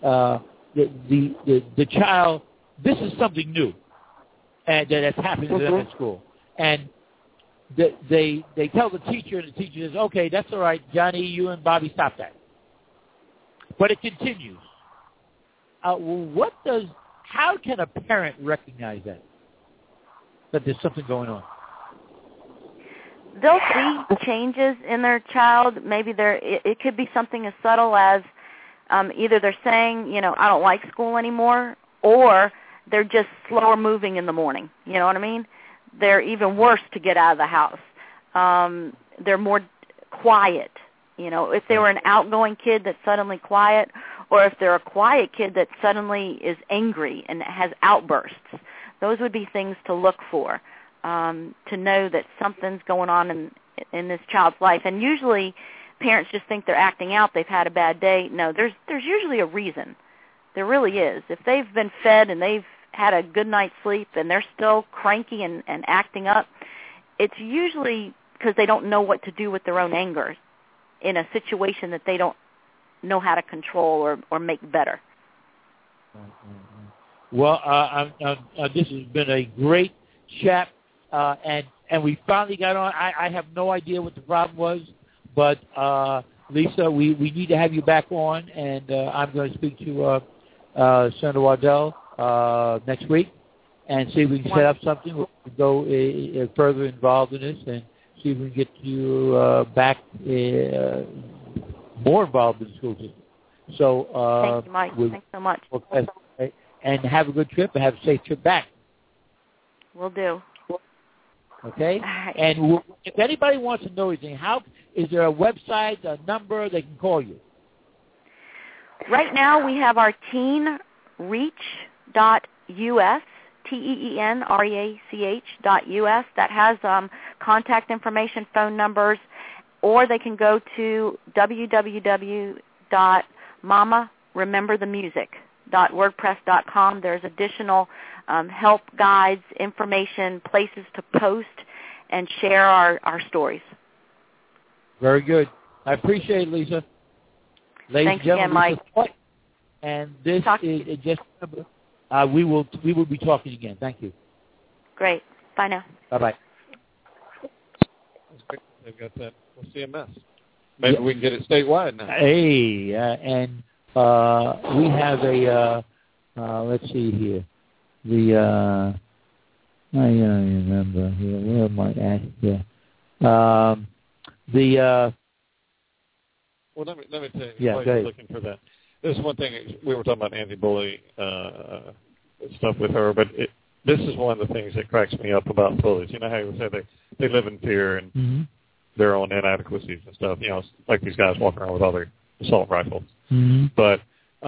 the child, this is something new, and that's happening to them in school, and they tell the teacher, and the teacher says, okay, that's all right, Johnny, you and Bobby, stop that. But it continues. How can a parent recognize that there's something going on? They'll see changes in their child. Maybe it could be something as subtle as either they're saying, I don't like school anymore, or they're just slower moving in the morning. You know what I mean? They're even worse to get out of the house. They're more quiet. If they were an outgoing kid that's suddenly quiet, or if they're a quiet kid that suddenly is angry and has outbursts, those would be things to look for. to know that something's going on in this child's life. And usually parents just think they're acting out. They've had a bad day. No, there's usually a reason. There really is. If they've been fed and they've had a good night's sleep and they're still cranky and acting up, it's usually because they don't know what to do with their own anger in a situation that they don't know how to control or make better. Well, this has been a great chat, and we finally got on. I have no idea what the problem was, but Lisa, we need to have you back on, and I'm going to speak to Senator Waddell next week and see if we can set up something. We'll go further involved in this and see if we can get you back more involved in the school system. So thank you, Mike. Thanks so much. And have a good trip and have a safe trip back. Will do. Okay? Right. And if anybody wants to know anything, is there a website, a number they can call you? Right now we have our teenreach.us, TEENREACH.us, that has contact information, phone numbers, or they can go to www.mamarememberthemusic.wordpress.com. There's additional help guides, information, places to post and share our stories. Very good. I appreciate it, Lisa. Ladies Thanks and gentlemen, again, Mike. And this is just we will be talking again. Thank you. Great. Bye now. Bye-bye. They've got that with CMS. Maybe we can get it statewide now. Hey, and we have a, let's see here. I don't remember here. Where am I at here? Well, let me tell you. Yeah, go ahead. Looking for that. There's one thing we were talking about anti-bully stuff with her, but this is one of the things that cracks me up about bullies. You know how you say they live in fear and their own inadequacies and stuff. You know, it's like these guys walking around with all their assault rifles. Mm-hmm. But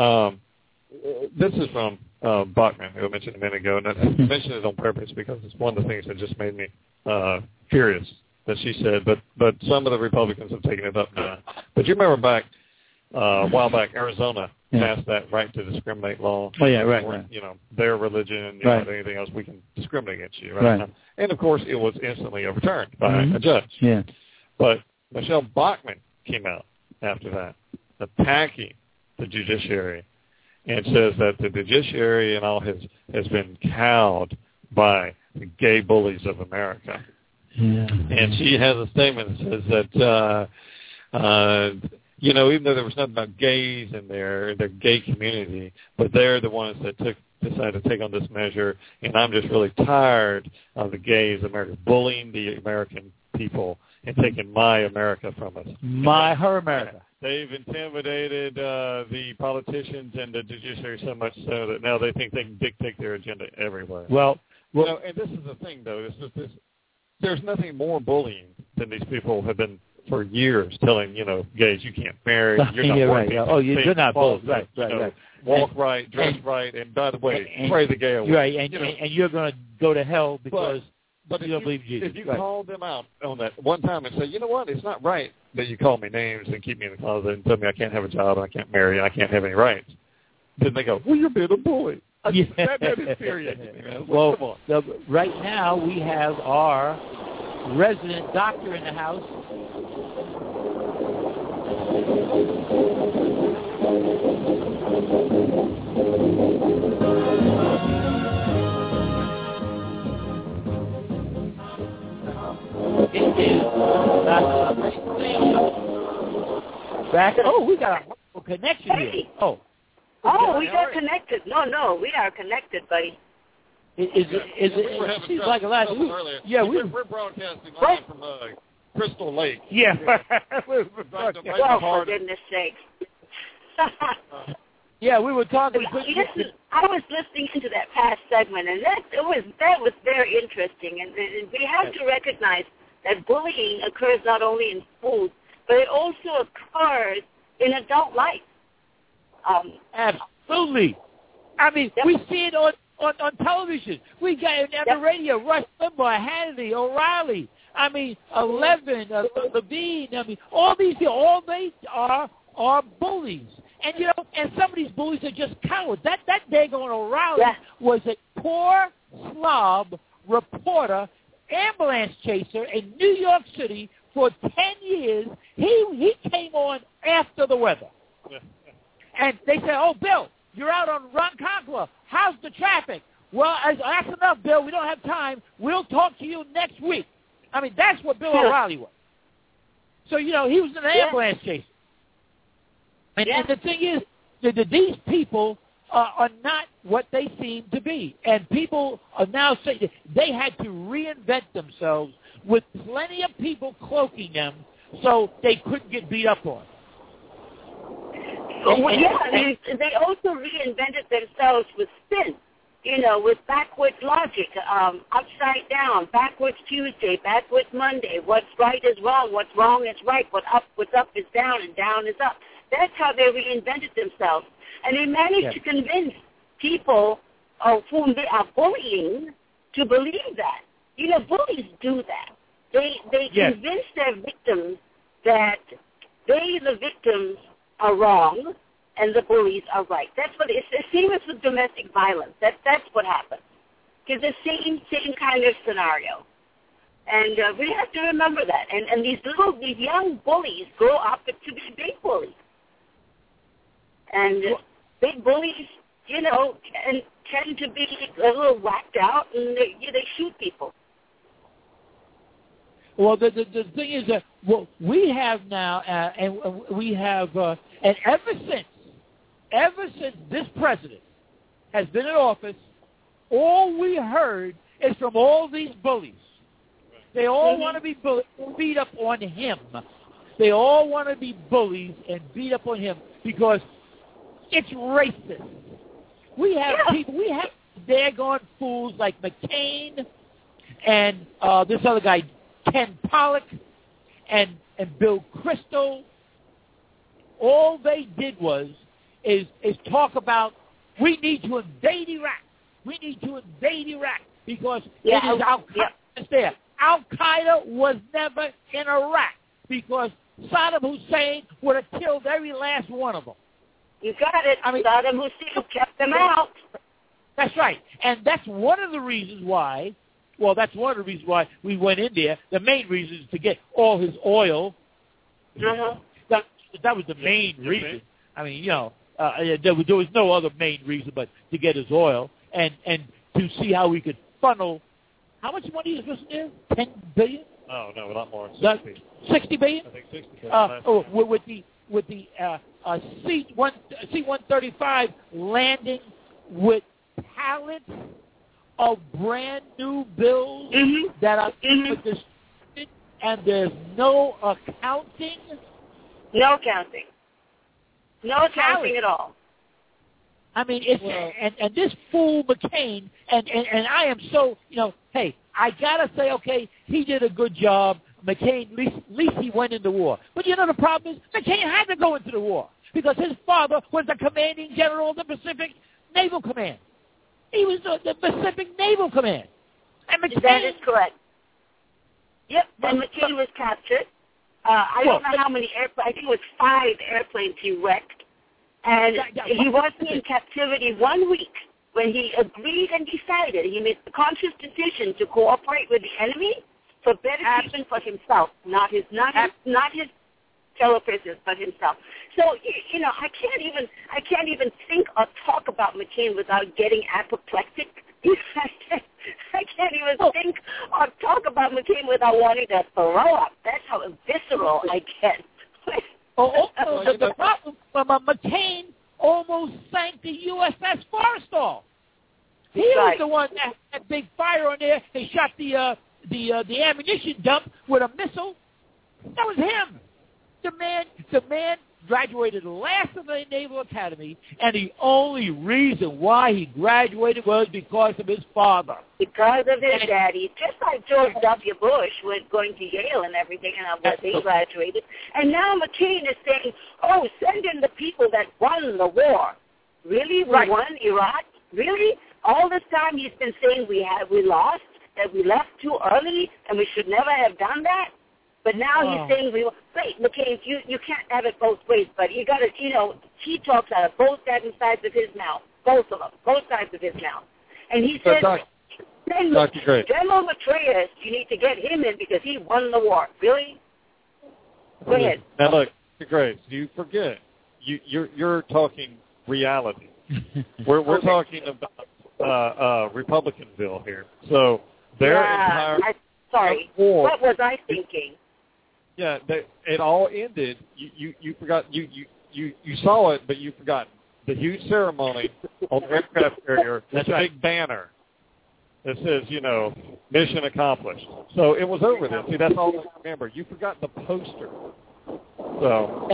this is from Bachman, who I mentioned a minute ago, and I mentioned it on purpose because it's one of the things that just made me furious that she said. But some of the Republicans have taken it up now. But you remember back a while back, Arizona passed that right to discriminate law. Oh yeah, right. You know, their religion, right. Anything else, we can discriminate against you, right? And of course, it was instantly overturned by a judge. Yeah. But Michelle Bachmann came out after that, attacking the judiciary, and says that the judiciary and all has been cowed by the gay bullies of America. Yeah. And she has a statement that says that, you know, even though there was nothing about gays in their gay community, but they're the ones that decided to take on this measure, and I'm just really tired of the gays, America, bullying the American people and taking my America from us. Her America. They've intimidated the politicians and the judiciary so much so that now they think they can dictate their agenda everywhere. Well, you know, and this is the thing, though. There's nothing more bullying than these people have been for years telling, you know, gays, you can't marry, you're not working. Right. Oh, you're not both. Right. Walk right, dress right, and by the way, pray the gay away. Right, and you're going to go to hell because you don't believe Jesus. If you call them out on that one time and say, you know what, it's not right that you call me names and keep me in the closet and tell me I can't have a job and I can't marry and I can't have any rights, then they go, well, you're being a bully. Yeah. That infuriates me, man. Well, right now we have our resident doctor in the house. Back. Oh, we got a connection here. Oh, we got connected. No, we are connected, buddy. It seems like a lot. Yeah, we're broadcasting live from Crystal Lake. Yeah. Oh, for goodness sakes. Yeah, we were talking. Listen, I was listening to that past segment, and that was very interesting. And we have to recognize that bullying occurs not only in schools, but it also occurs in adult life. Absolutely. I mean, we see it on on television. We got on the radio, Rush Limbaugh, Hannity, O'Reilly. I mean, Levin, Levine. I mean, all these people, all they are bullies. And, you know, and some of these bullies are just cowards. That daggone O'Reilly was a poor slob reporter, ambulance chaser in New York City for 10 years. He came on after the weather. And they said, oh, Bill, you're out on Ronkonkoma. How's the traffic? Well, that's enough, Bill. We don't have time. We'll talk to you next week. I mean, that's what Bill O'Reilly was. So, you know, he was an ambulance chaser. And the thing is that these people are not what they seem to be. And people are now saying that they had to reinvent themselves with plenty of people cloaking them so they couldn't get beat up on. They also reinvented themselves with spin, you know, with backwards logic, upside down, backwards Tuesday, backwards Monday, what's right is wrong, what's wrong is right, what's up is down, and down is up. That's how they reinvented themselves. And they managed to convince people whom they are bullying to believe that. You know, bullies do that. They convince their victims that they, the victims, are wrong and the bullies are right. That's what it's the same as with domestic violence. That's what happens. It's the same kind of scenario. And we have to remember that. And these young bullies grow up to be big bullies. And big bullies, you know, tend to be a little whacked out, and they shoot people. Well, the thing is that what we have now, and we have, and ever since this president has been in office, all we heard is from all these bullies. They all want to be beat up on him. They all want to be bullies and beat up on him because it's racist. We have people, we have daggone fools like McCain and this other guy, Ken Pollock, and Bill Kristol. All they did is talk about we need to invade Iraq. We need to invade Iraq because it is Al-Qaeda there. Al-Qaeda was never in Iraq because Saddam Hussein would have killed every last one of them. You got it. I mean, Saddam Hussein kept them out. That's right. And that's one of the reasons why, we went in there. The main reason is to get all his oil. That was the main reason. I mean, you know, there was no other main reason but to get his oil and to see how we could funnel. How much money is this there? $10 billion? Oh, no, a lot more. 60 billion? I think 60 billion. With the C-135 landing with pallets of brand new bills that are distributed, and there's no accounting. No accounting. No accounting at all. I mean, it's and this fool McCain, and I am so, you know, hey, I gotta say, okay, he did a good job. McCain, at least he went into war. But you know the problem is McCain had to go into the war because his father was the commanding general of the Pacific Naval Command. He was the Pacific Naval Command. And McCain, that is correct. Yep, and McCain was captured. I don't know how many airplanes. I think it was 5 airplanes he wrecked. And he wasn't in captivity 1 week when he agreed and decided. He made the conscious decision to cooperate with the enemy for better treatment for himself, not his fellow prisoners, but himself. So you know, I can't even think or talk about McCain without getting apoplectic. I can't even think or talk about McCain without wanting to throw up. That's how visceral I get. The problem, McCain almost sank the USS Forrestal. He was the one that had a big fire on there. They shot the ammunition dump with a missile. That was him. The man graduated last of the Naval Academy, and the only reason why he graduated was because of his father. Because of his daddy. Just like George W. Bush was going to Yale and everything, and he graduated. And now McCain is saying, send in the people that won the war. Really? We won Iraq? Really? all this time he's been saying we lost, that we left too early, and we should never have done that. But now he's saying wait, McCain, you can't have it both ways, but you got to, he talks out of both sides of his mouth, both of them, both sides of his mouth. And he says, General Petraeus, you need to get him in because he won the war. Really? Go ahead. Now look, Grace, you forget. You're talking reality. We're talking about Republicanville here. So their entire war. What was I thinking? Yeah, it all ended. You forgot. You saw it, but you forgot the huge ceremony on the aircraft carrier. That's a big banner that says, mission accomplished. So it was over then. See, that's all I remember. You forgot the poster. So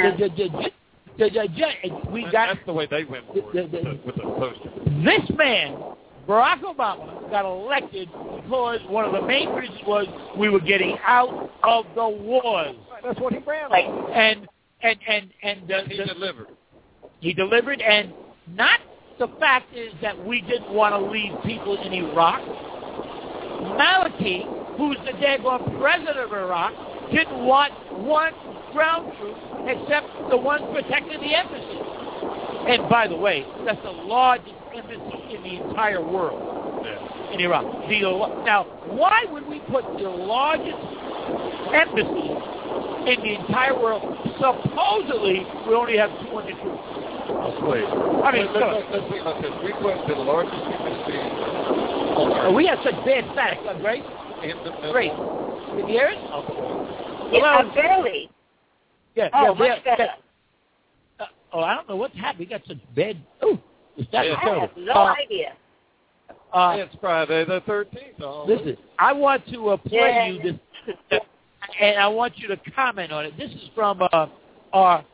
that's the way they went for it, with the poster. This man, Barack Obama, got elected because one of the main reasons was we were getting out of the wars. That's what he ran on. And he delivered. He delivered, and not the fact is that we didn't want to leave people in Iraq. Maliki, who's the daggone president of Iraq, didn't want one ground troop except the ones protecting the embassy. And by the way, that's the largest embassy in the entire world in Iraq. Now, why would we put the largest embassy in the entire world? Supposedly, we only have 200 troops. Wait. I mean, let's think about this. We put the largest embassy. We have such bad static, Grace. Grace, can you hear it? Yeah, barely. Yeah. Much better. I don't know what's happened. We got such bad. Oh, is that I have no idea. It's Friday the 13th. Listen, I want to play you this, and I want you to comment on it. This is from our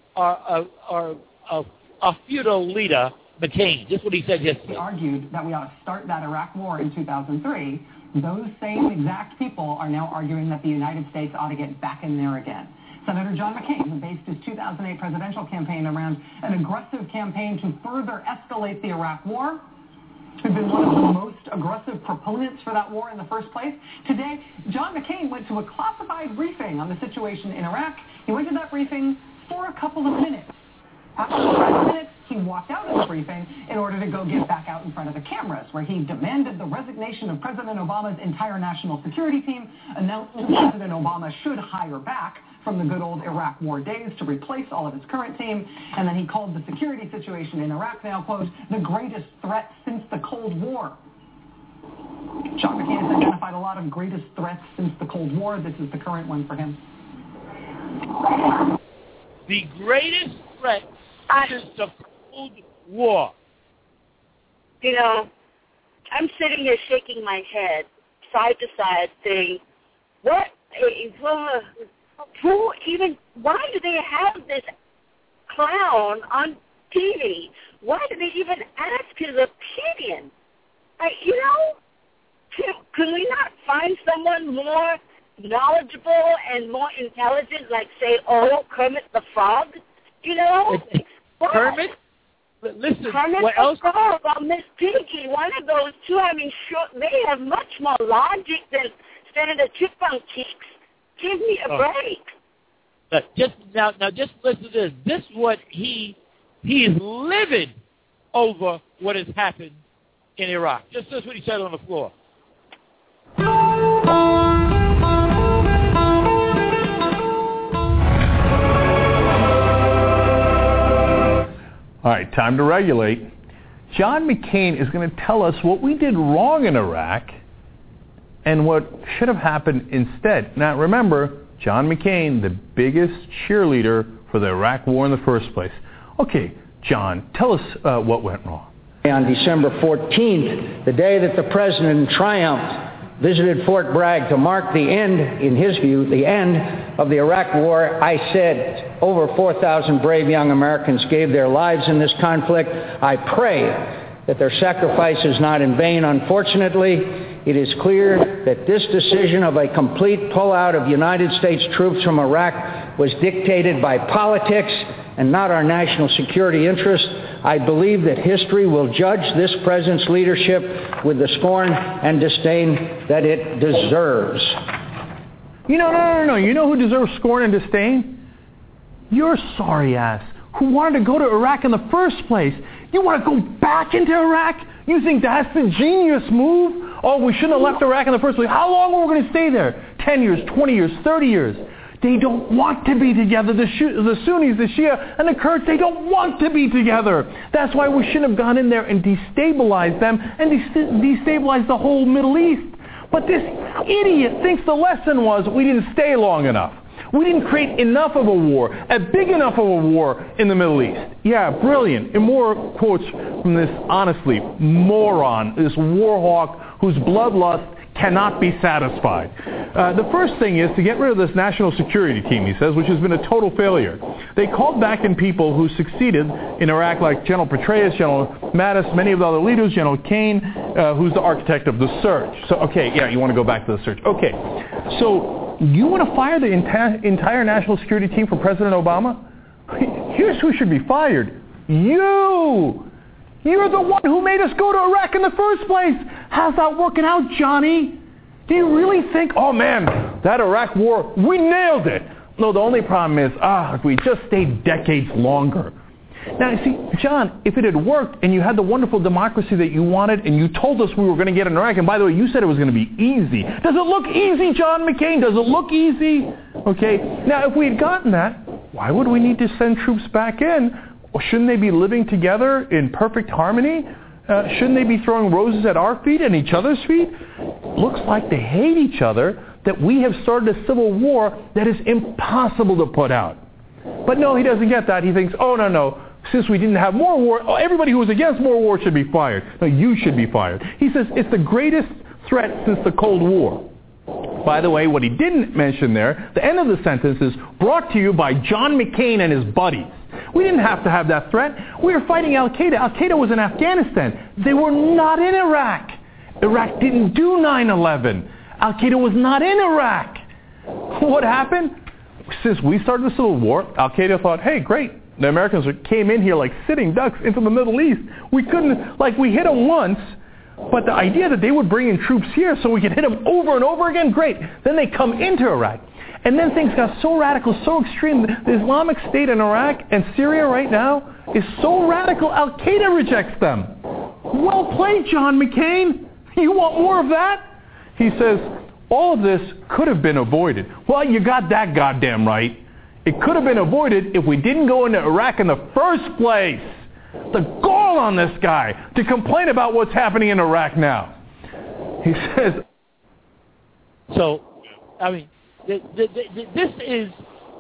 feudal leader, McCain. This is what he said yesterday. He argued that we ought to start that Iraq war in 2003. Those same exact people are now arguing that the United States ought to get back in there again. Senator John McCain, who based his 2008 presidential campaign around an aggressive campaign to further escalate the Iraq war, who'd been one of the most aggressive proponents for that war in the first place. Today, John McCain went to a classified briefing on the situation in Iraq. He went to that briefing for a couple of minutes. After 5 minutes, he walked out of the briefing in order to go get back out in front of the cameras, where he demanded the resignation of President Obama's entire national security team, announced that President Obama should hire back from the good old Iraq war days to replace all of his current team, and then he called the security situation in Iraq now, quote, the greatest threat since the Cold War. John McCain has identified a lot of greatest threats since the Cold War. This is the current one for him. The greatest threat since the Cold War. I'm sitting here shaking my head side to side saying, why do they have this clown on TV? Why do they even ask his opinion? Can we not find someone more knowledgeable and more intelligent, like, say, Kermit the Frog? Kermit? Listen, Kermit what the else? Frog or Miss Piggy, one of those two. I mean, sure, they have much more logic than Senator Chipmunk Cheeks. Give me a break. Just listen to this. This is what he is livid over what has happened in Iraq. Just this is what he said on the floor. All right, time to regulate. John McCain is going to tell us what we did wrong in Iraq and what should have happened instead. Now, remember, John McCain, the biggest cheerleader for the Iraq war in the first place. Okay, John, tell us what went wrong. On December 14th, the day that the president triumphed, visited Fort Bragg to mark the end, in his view, the end of the Iraq war, I said over 4,000 brave young Americans gave their lives in this conflict. I pray that their sacrifice is not in vain. Unfortunately, it is clear that this decision of a complete pullout of United States troops from Iraq was dictated by politics and not our national security interests, I believe that history will judge this president's leadership with the scorn and disdain that it deserves. No. You know who deserves scorn and disdain? Your sorry ass, who wanted to go to Iraq in the first place. You want to go back into Iraq? You think that's the genius move? Oh, we shouldn't have left Iraq in the first place. How long are we going to stay there? 10 years, 20 years, 30 years. They don't want to be together. The Sunnis, the Shia, and the Kurds, they don't want to be together. That's why we shouldn't have gone in there and destabilized them and destabilized the whole Middle East. But this idiot thinks the lesson was we didn't stay long enough. We didn't create enough of a war, a big enough of a war in the Middle East. Yeah, brilliant. And more quotes from this, honestly, moron, this war hawk whose bloodlust cannot be satisfied. The first thing is to get rid of this national security team, he says, which has been a total failure. They called back in people who succeeded in Iraq, like General Petraeus, General Mattis, many of the other leaders, General Kane, who's the architect of the surge. So, okay, yeah, you want to go back to the surge. Okay, so you want to fire the entire national security team for President Obama? Here's who should be fired. You! You're the one who made us go to Iraq in the first place. How's that working out, Johnny? Do you really think, oh man, that Iraq war, we nailed it? No, the only problem is, if we just stayed decades longer. Now, you see, John, if it had worked and you had the wonderful democracy that you wanted and you told us we were going to get in Iraq, and by the way, you said it was going to be easy. Does it look easy, John McCain? Does it look easy? Okay, now if we had gotten that, why would we need to send troops back in? Well, shouldn't they be living together in perfect harmony? Shouldn't they be throwing roses at our feet and each other's feet? Looks like they hate each other, that we have started a civil war that is impossible to put out. But no, he doesn't get that. He thinks, oh, no, since we didn't have more war, everybody who was against more war should be fired. No, you should be fired. He says it's the greatest threat since the Cold War. By the way, what he didn't mention there, the end of the sentence is brought to you by John McCain and his buddies. We didn't have to have that threat. We were fighting Al-Qaeda. Al-Qaeda was in Afghanistan. They were not in Iraq. Iraq didn't do 9/11. Al-Qaeda was not in Iraq. What happened? Since we started the Civil War, Al-Qaeda thought, hey, great. The Americans came in here like sitting ducks into the Middle East. We couldn't, we hit them once, but the idea that they would bring in troops here so we could hit them over and over again, great. Then they come into Iraq. And then things got so radical, so extreme. The Islamic State in Iraq and Syria right now is so radical, Al-Qaeda rejects them. Well played, John McCain. You want more of that? He says, all of this could have been avoided. Well, you got that goddamn right. It could have been avoided if we didn't go into Iraq in the first place. The gall on this guy to complain about what's happening in Iraq now. He says... So, I mean... This is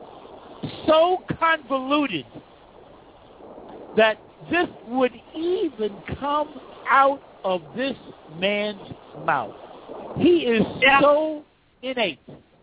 so convoluted that this would even come out of this man's mouth. He is so innate.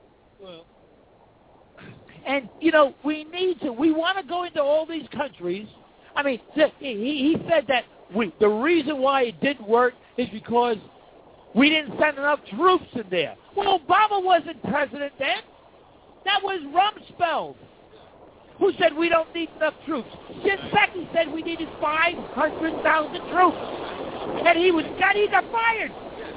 And, we want to go into all these countries. I mean, he said that the reason why it didn't work is because we didn't send enough troops in there. Well, Obama wasn't president then. That was Rumsfeld, who said we don't need enough troops. Shinseki said we needed 500,000 troops. And he got fired.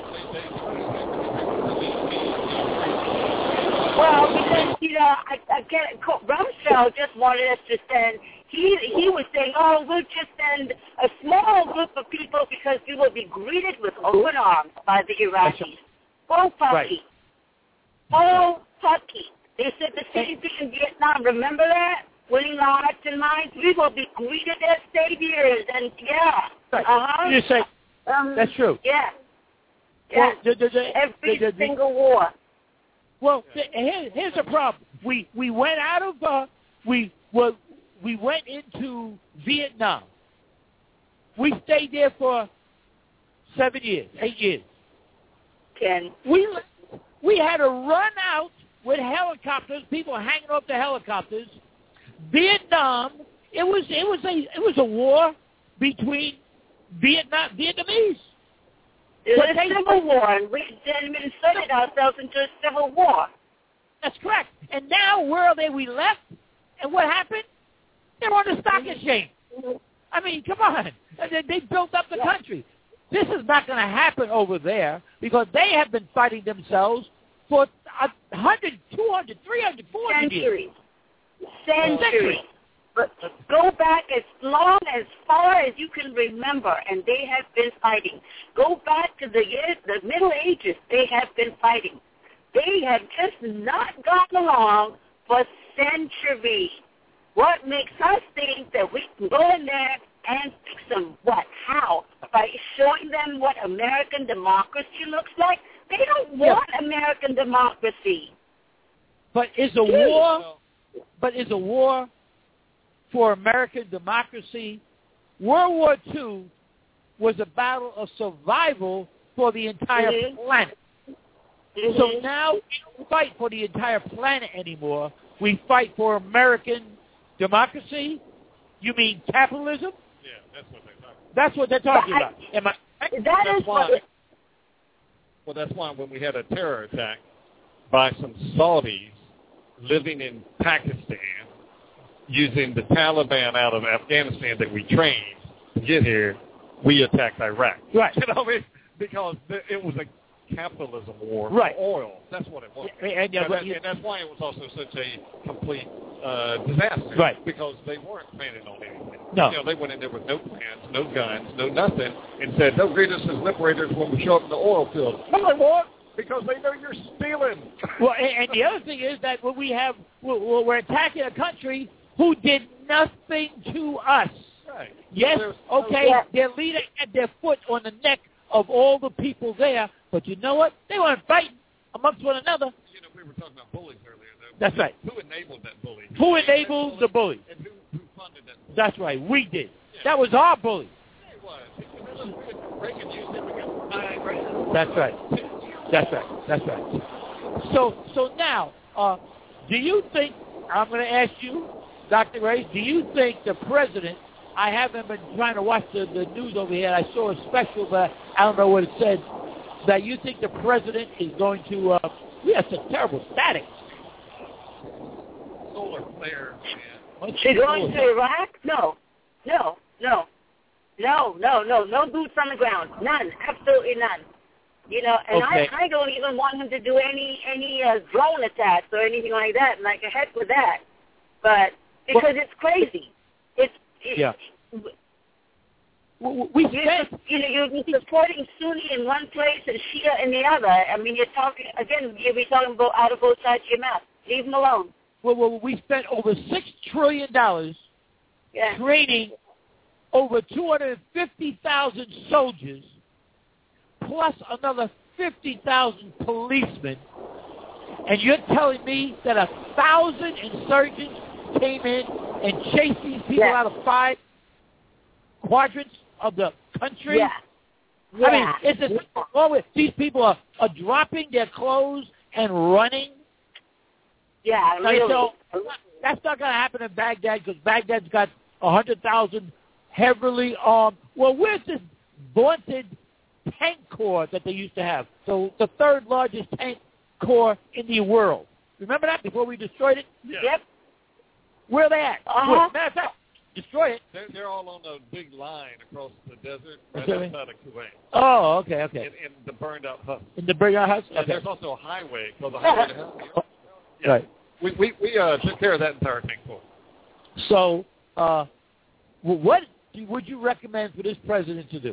Well, because, Rumsfeld just wanted us to send, he was saying, we'll just send a small group of people because we will be greeted with open arms by the Iraqis. Oh, puppy. Oh, puppy. They said the same thing in Vietnam. Remember that? Winning our hearts and minds? We will be greeted as saviors. And, Right. You say, that's true. Yeah. Yeah. Well, every single war. Well, here's the problem. We went out of, we went into Vietnam. We stayed there for 8 years. 10. We had to run out with helicopters, people hanging off the helicopters. Vietnam, it was a war between Vietnamese. It was a civil war, and we didn't insert ourselves into a civil war. That's correct. And now, where are they? We left, and what happened? They're They're on the stock exchange. I mean, come on. They built up the country. This is not going to happen over there because they have been fighting themselves for 100, 200, 300, 400 years. Centuries. But go back as far as you can remember, and they have been fighting. Go back to the Middle Ages. They have been fighting. They have just not gotten along for centuries. What makes us think that we can go in there and fix them? What? How? By showing them what American democracy looks like? They don't want American democracy. But is a war for American democracy? World War II was a battle of survival for the entire planet. So now we don't fight for the entire planet anymore. We fight for American democracy. You mean capitalism? Yeah, that's what they're talking about. That's what they're talking about. Am I? Well, that's why when we had a terror attack by some Saudis living in Pakistan, using the Taliban out of Afghanistan that we trained to get here, we attacked Iraq. Right. You know, because it was a capitalism war right. for oil. That's what it was. And that's why it was also such a complete disaster. Right. Because they weren't planning on anything. No. You know, they went in there with no plans, no guns, no nothing, and said, they'll greet us as liberators when we show up in the oil field. No, they won't, because they know you're stealing. Well, and the other thing is that we're attacking a country who did nothing to us. Right. Yes, okay, their leader had their foot on the neck of all the people there, but you know what? They weren't fighting amongst one another. You know, we were talking about bullies earlier, though. That's right. Who enabled that bully? Who enabled the bully? And who funded that bully? That's right. We did. Yeah. That was our bully. Yeah, it was. Reagan used him against 9 grand. That's right. That's right. That's right. So now, do you think, I'm going to ask you, Dr. Ray, do you think the president, I haven't been trying to watch the news over here. I saw a special, but I don't know what it said, that you think the president is going to, we have some terrible static. Solar flare, man. She's going to Iraq? No boots on the ground. None. Absolutely none. You know, and okay. I don't even want him to do any drone attacks or anything like that. Like, heck with that. But because it's crazy. Yeah. You're supporting Sunni in one place and Shia in the other. I mean, you're talking talking about out of both sides of your mouth. Leave them alone. Well, we spent over $6 trillion training over 250,000 soldiers, plus another 50,000 policemen, and you're telling me that 1,000 insurgents came in and chased these people out of 5 quadrants of the country? Yeah. I mean, it's just wrong with these people are dropping their clothes and running. Yeah, really. So that's not going to happen in Baghdad because Baghdad's got 100,000 heavily armed. Well, where's this vaunted tank corps that they used to have? So the 3rd largest tank corps in the world. Remember that before we destroyed it? Yeah. Yep. Where are they at? Matter of fact, destroy it. They're all on a big line across the desert right outside of Kuwait. Oh, okay. In the burned-out huts. In the burned-out huts? Okay. There's also a highway called the Highway to Hell. Yeah. Right. We took care of that entire tank corps. So, what would you recommend for this president to do?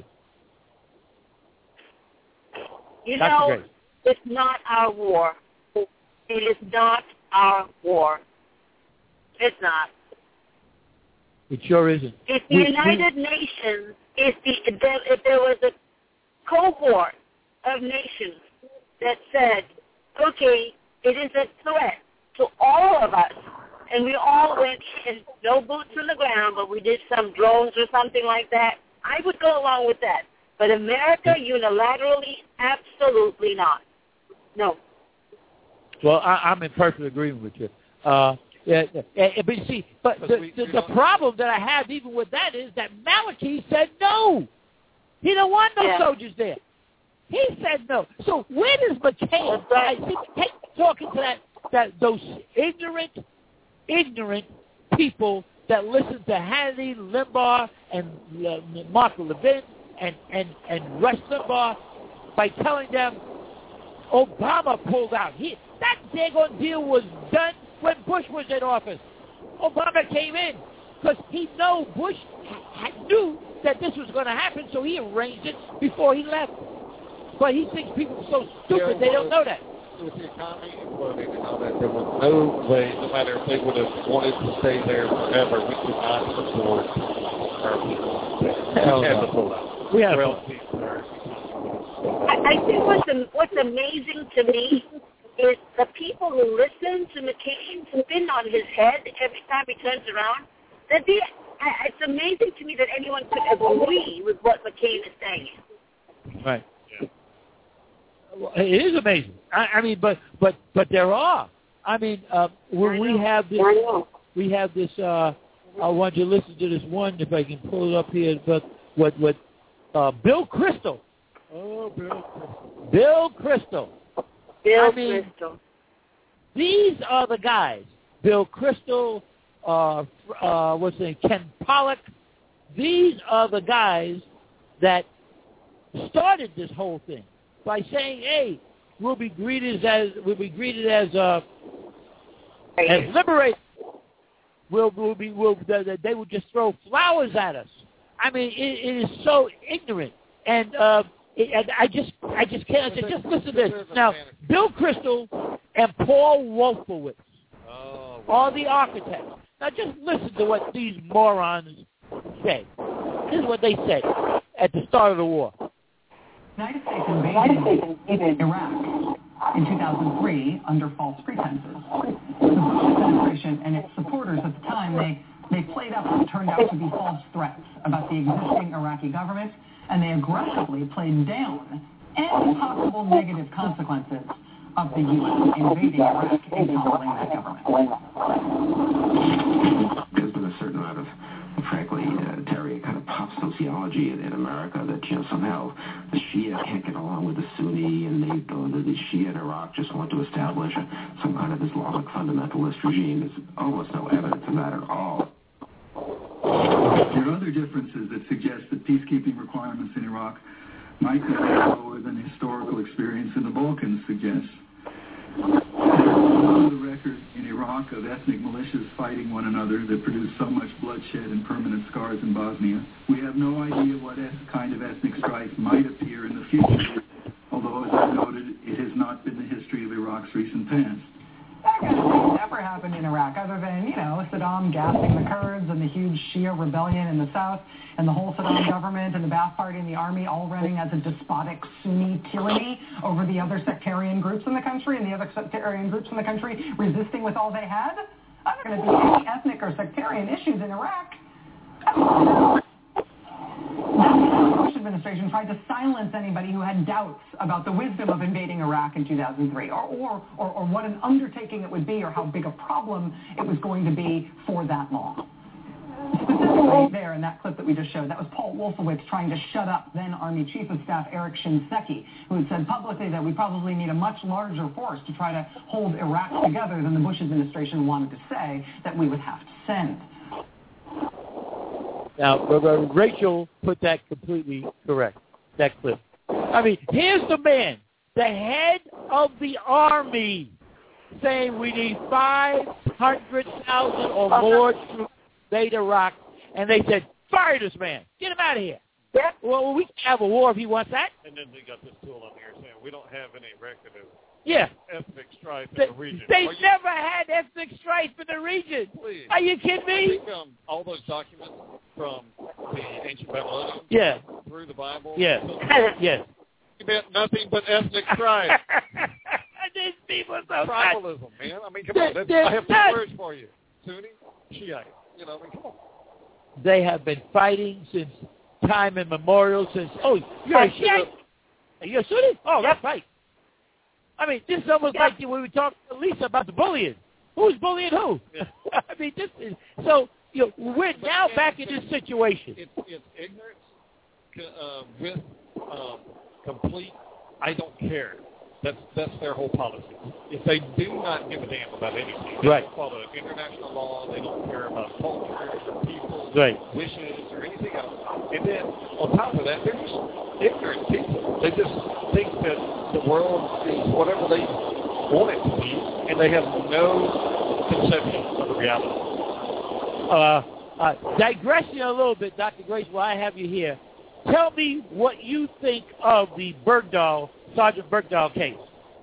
You know, it's not our war. It is not our war. It's not. It sure isn't. If the United Nations, if there was a cohort of nations that said, okay, it is a threat to all of us, and we all went in, no boots on the ground, but we did some drones or something like that, I would go along with that. But America, unilaterally, absolutely not. No. Well, I'm in perfect agreement with you. But you see, the problem that I have even with that is that Maliki said no. He don't want no soldiers there. He said no. So where does McCain? I see McCain talking to those ignorant people that listen to Hannity, Limbaugh, and Mark Levin and Rush Limbaugh by telling them Obama pulled out. That daggone deal was done when Bush was in office. Obama came in because he knew Bush knew that this was going to happen, so he arranged it before he left. But he thinks people are so stupid they don't know that. With the economy imploding and all that, there was no way, no matter if they would have wanted to stay there forever, we could not support our people. We have to pull out. We have I think what's amazing to me is the people who listen to McCain spin on his head every time he turns around. It's amazing to me that anyone could agree with what McCain is saying. Right. Well, it is amazing. I mean, but there are. I mean, we have this. I want you to listen to this one, if I can pull it up here. But what Bill Kristol. Oh, Bill Kristol. Kristol. These are the guys. Bill Kristol. What's his name? Ken Pollack. These are the guys that started this whole thing by saying, "Hey, we'll be greeted as liberators. They will just throw flowers at us." I mean, it is so ignorant, and I just can't. Just listen to this now. Bill Kristol and Paul Wolfowitz are the architects. Now, just listen to what these morons say. This is what they said at the start of the war. The United States invaded Iraq in 2003 under false pretenses. The Bush administration and its supporters at the time, they played up what turned out to be false threats about the existing Iraqi government, and they aggressively played down any possible negative consequences of the U.S. invading Iraq and toppling that government. There's been a certain amount of, frankly, Terry, kind of pop sociology in America that, somehow the Shia can't get along with the Sunni, and the Shia in Iraq just want to establish some kind of Islamic fundamentalist regime. There's almost no evidence of that at all. There are other differences that suggest that peacekeeping requirements in Iraq might be lower than historical experience in the Balkans suggests. There's the record in Iraq of ethnic militias fighting one another that produced so much bloodshed and permanent scars in Bosnia. We have no idea what kind of ethnic strife might appear in the future, although, as I noted, it has not been the history of Iraq's recent past. That kind of thing never happened in Iraq, other than, Saddam gassing the Kurds and the huge Shia rebellion in the south, and the whole Saddam government and the Ba'ath Party and the army all running as a despotic Sunni tyranny over the other sectarian groups in the country, and the other sectarian groups in the country resisting with all they had. Not going to be any ethnic or sectarian issues in Iraq. The Bush administration tried to silence anybody who had doubts about the wisdom of invading Iraq in 2003, or what an undertaking it would be, or how big a problem it was going to be for that long. Specifically there in that clip that we just showed, that was Paul Wolfowitz trying to shut up then Army Chief of Staff Eric Shinseki, who had said publicly that we probably need a much larger force to try to hold Iraq together than the Bush administration wanted to say that we would have to send. Now, Rachel put that completely correct, that clip. I mean, here's the man, the head of the Army, saying we need 500,000 or more troops to invade Iraq, and they said, fire this man, get him out of here. Yeah. Well, we can have a war if he wants that. And then they got this tool on here saying we don't have any record of ethnic strife in the region. They never had ethnic strife in the region. Please. Are you kidding me? All those documents from the ancient Babylonians through the Bible. Yes. He meant nothing but ethnic strife. These people are so tribalism, man. I mean, come on. I have 2 words for you. Sunni, Shiite. Come on. They have been fighting since time immemorial, you're a Shiite? You're a Sunni? Oh, that's right. I mean, this is almost like when we talked to Lisa about the bullying. Who's bullying who? Yeah. I mean, this is so. We're now back in this situation. It's ignorance with complete I don't care. That's their whole policy. If they do not give a damn about anything, they don't follow international law, they don't care about culture or people's wishes or anything else. And then on top of that, they're just ignorant people. They just think that the world is whatever they want it to be, and they have no conception of the reality. Digressing a little bit, Dr. Grace, while I have you here, tell me what you think of the Sergeant Bergdahl case.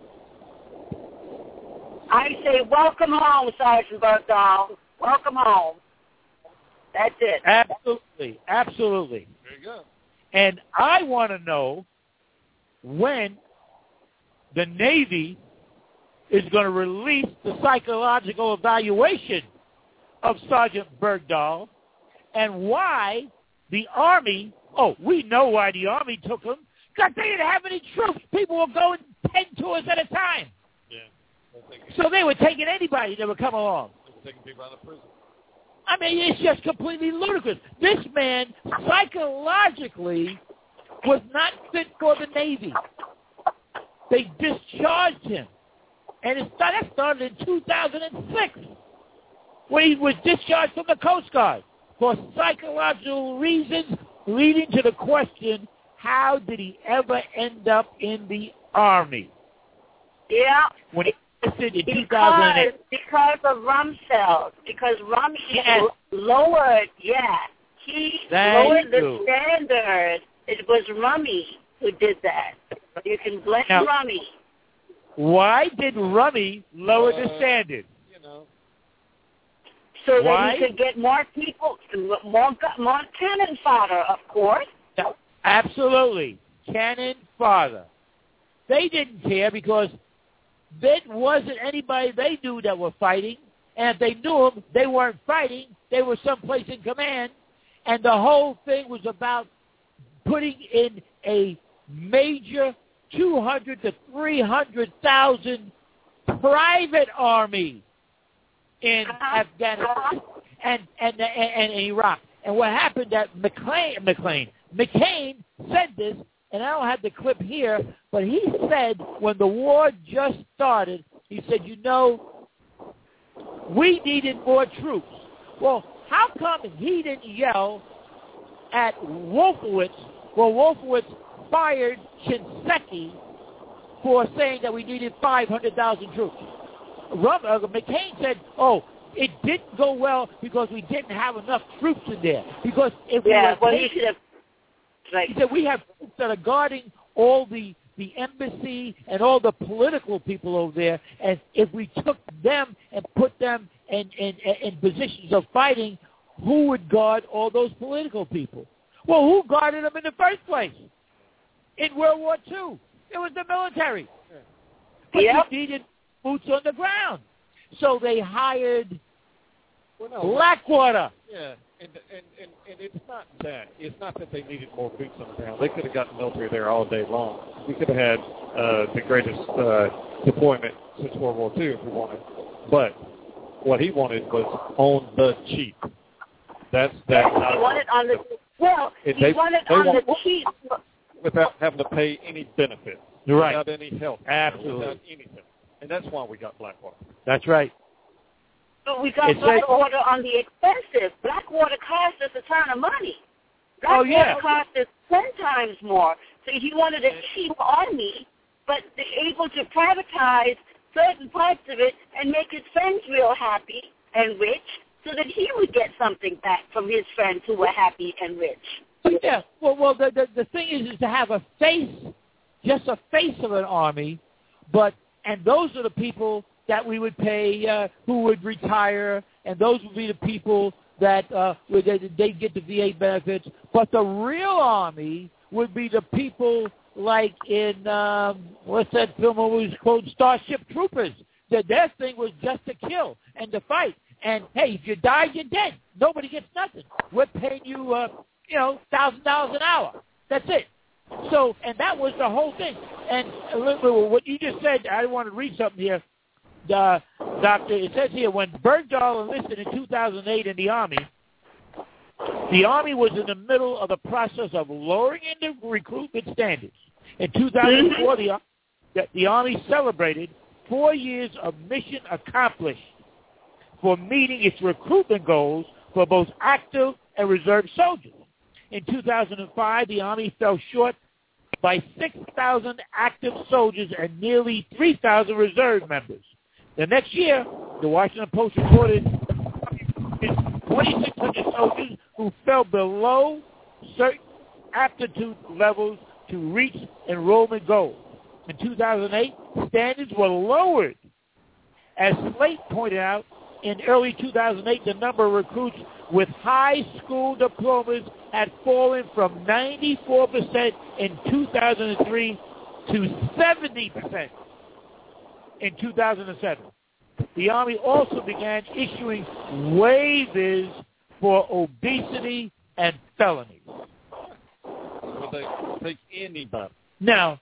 I say, welcome home, Sergeant Bergdahl. Welcome home. That's it. Absolutely. There you go. And I want to know when the Navy is going to release the psychological evaluation of Sergeant Bergdahl, and why the Army, we know why the Army took him, because they didn't have any troops. People were going 10 tours at a time. Yeah. So they were taking anybody that would come along. They were taking people out of prison. I mean, it's just completely ludicrous. This man psychologically was not fit for the Navy. They discharged him. And that started in 2006, when he was discharged from the Coast Guard for psychological reasons, leading to the question, how did he ever end up in the Army? Yeah. When he enlisted in 2008. Because of Rumsfeld. Because Rumsfeld lowered, he lowered the standard. It was Rummy who did that. You can blame Rummy. Why did Rummy lower the standard? So that he could get more people, more cannon fodder, of course. Absolutely. Cannon fodder. They didn't care because there wasn't anybody they knew that were fighting. And if they knew them, they weren't fighting. They were someplace in command. And the whole thing was about putting in a major 200 to 300,000 private army in Afghanistan and Iraq. And what happened that McCain said this, and I don't have the clip here, but he said when the war just started, he said, we needed more troops. Well, how come he didn't yell at Wolfowitz? Well, Wolfowitz fired Shinseki for saying that we needed 500,000 troops. McCain said, it didn't go well because we didn't have enough troops in there. Because if he said we have troops that are guarding all the embassy and all the political people over there, and if we took them and put them in positions of fighting, who would guard all those political people? Well, who guarded them in the first place? In World War II, it was the military. But you needed boots on the ground. So they hired Blackwater. Yeah, and it's not that. It's not that they needed more boots on the ground. They could have gotten the military there all day long. We could have had the greatest deployment since World War II if we wanted. But what he wanted was on the cheap. That's that. He wanted on the cheap. Without having to pay any benefit. Right. Without any help. Absolutely. Without anything. And that's why we got Blackwater. That's right. But we got Blackwater on the expensive. Blackwater cost us a ton of money. Blackwater cost us 10 times more. So he wanted a cheap army, but able to privatize certain parts of it and make his friends real happy and rich so that he would get something back from his friends who were happy and rich. Yeah. Well, the thing is to have a face, just a face of an army, and those are the people that we would pay who would retire, and those would be the people that they get the VA benefits. But the real army would be the people like in what's that film was called, Starship Troopers. That their thing was just to kill and to fight. And hey, if you die, you're dead. Nobody gets nothing. We're paying you, $1,000 an hour. That's it. So, and that was the whole thing. And what you just said, I want to read something here. Doctor, it says here, when Bergdahl enlisted in 2008 in the Army was in the middle of the process of lowering the recruitment standards. In 2004, that the Army celebrated 4 years of mission accomplished for meeting its recruitment goals for both active and reserve soldiers. In 2005, the Army fell short by 6,000 active soldiers and nearly 3,000 reserve members. The next year, the Washington Post reported 2,600 soldiers who fell below certain aptitude levels to reach enrollment goals. In 2008, standards were lowered. As Slate pointed out, in early 2008, the number of recruits with high school diplomas had fallen from 94% in 2003 to 70% in 2007. The Army also began issuing waivers for obesity and felonies. Will they take anybody? Now,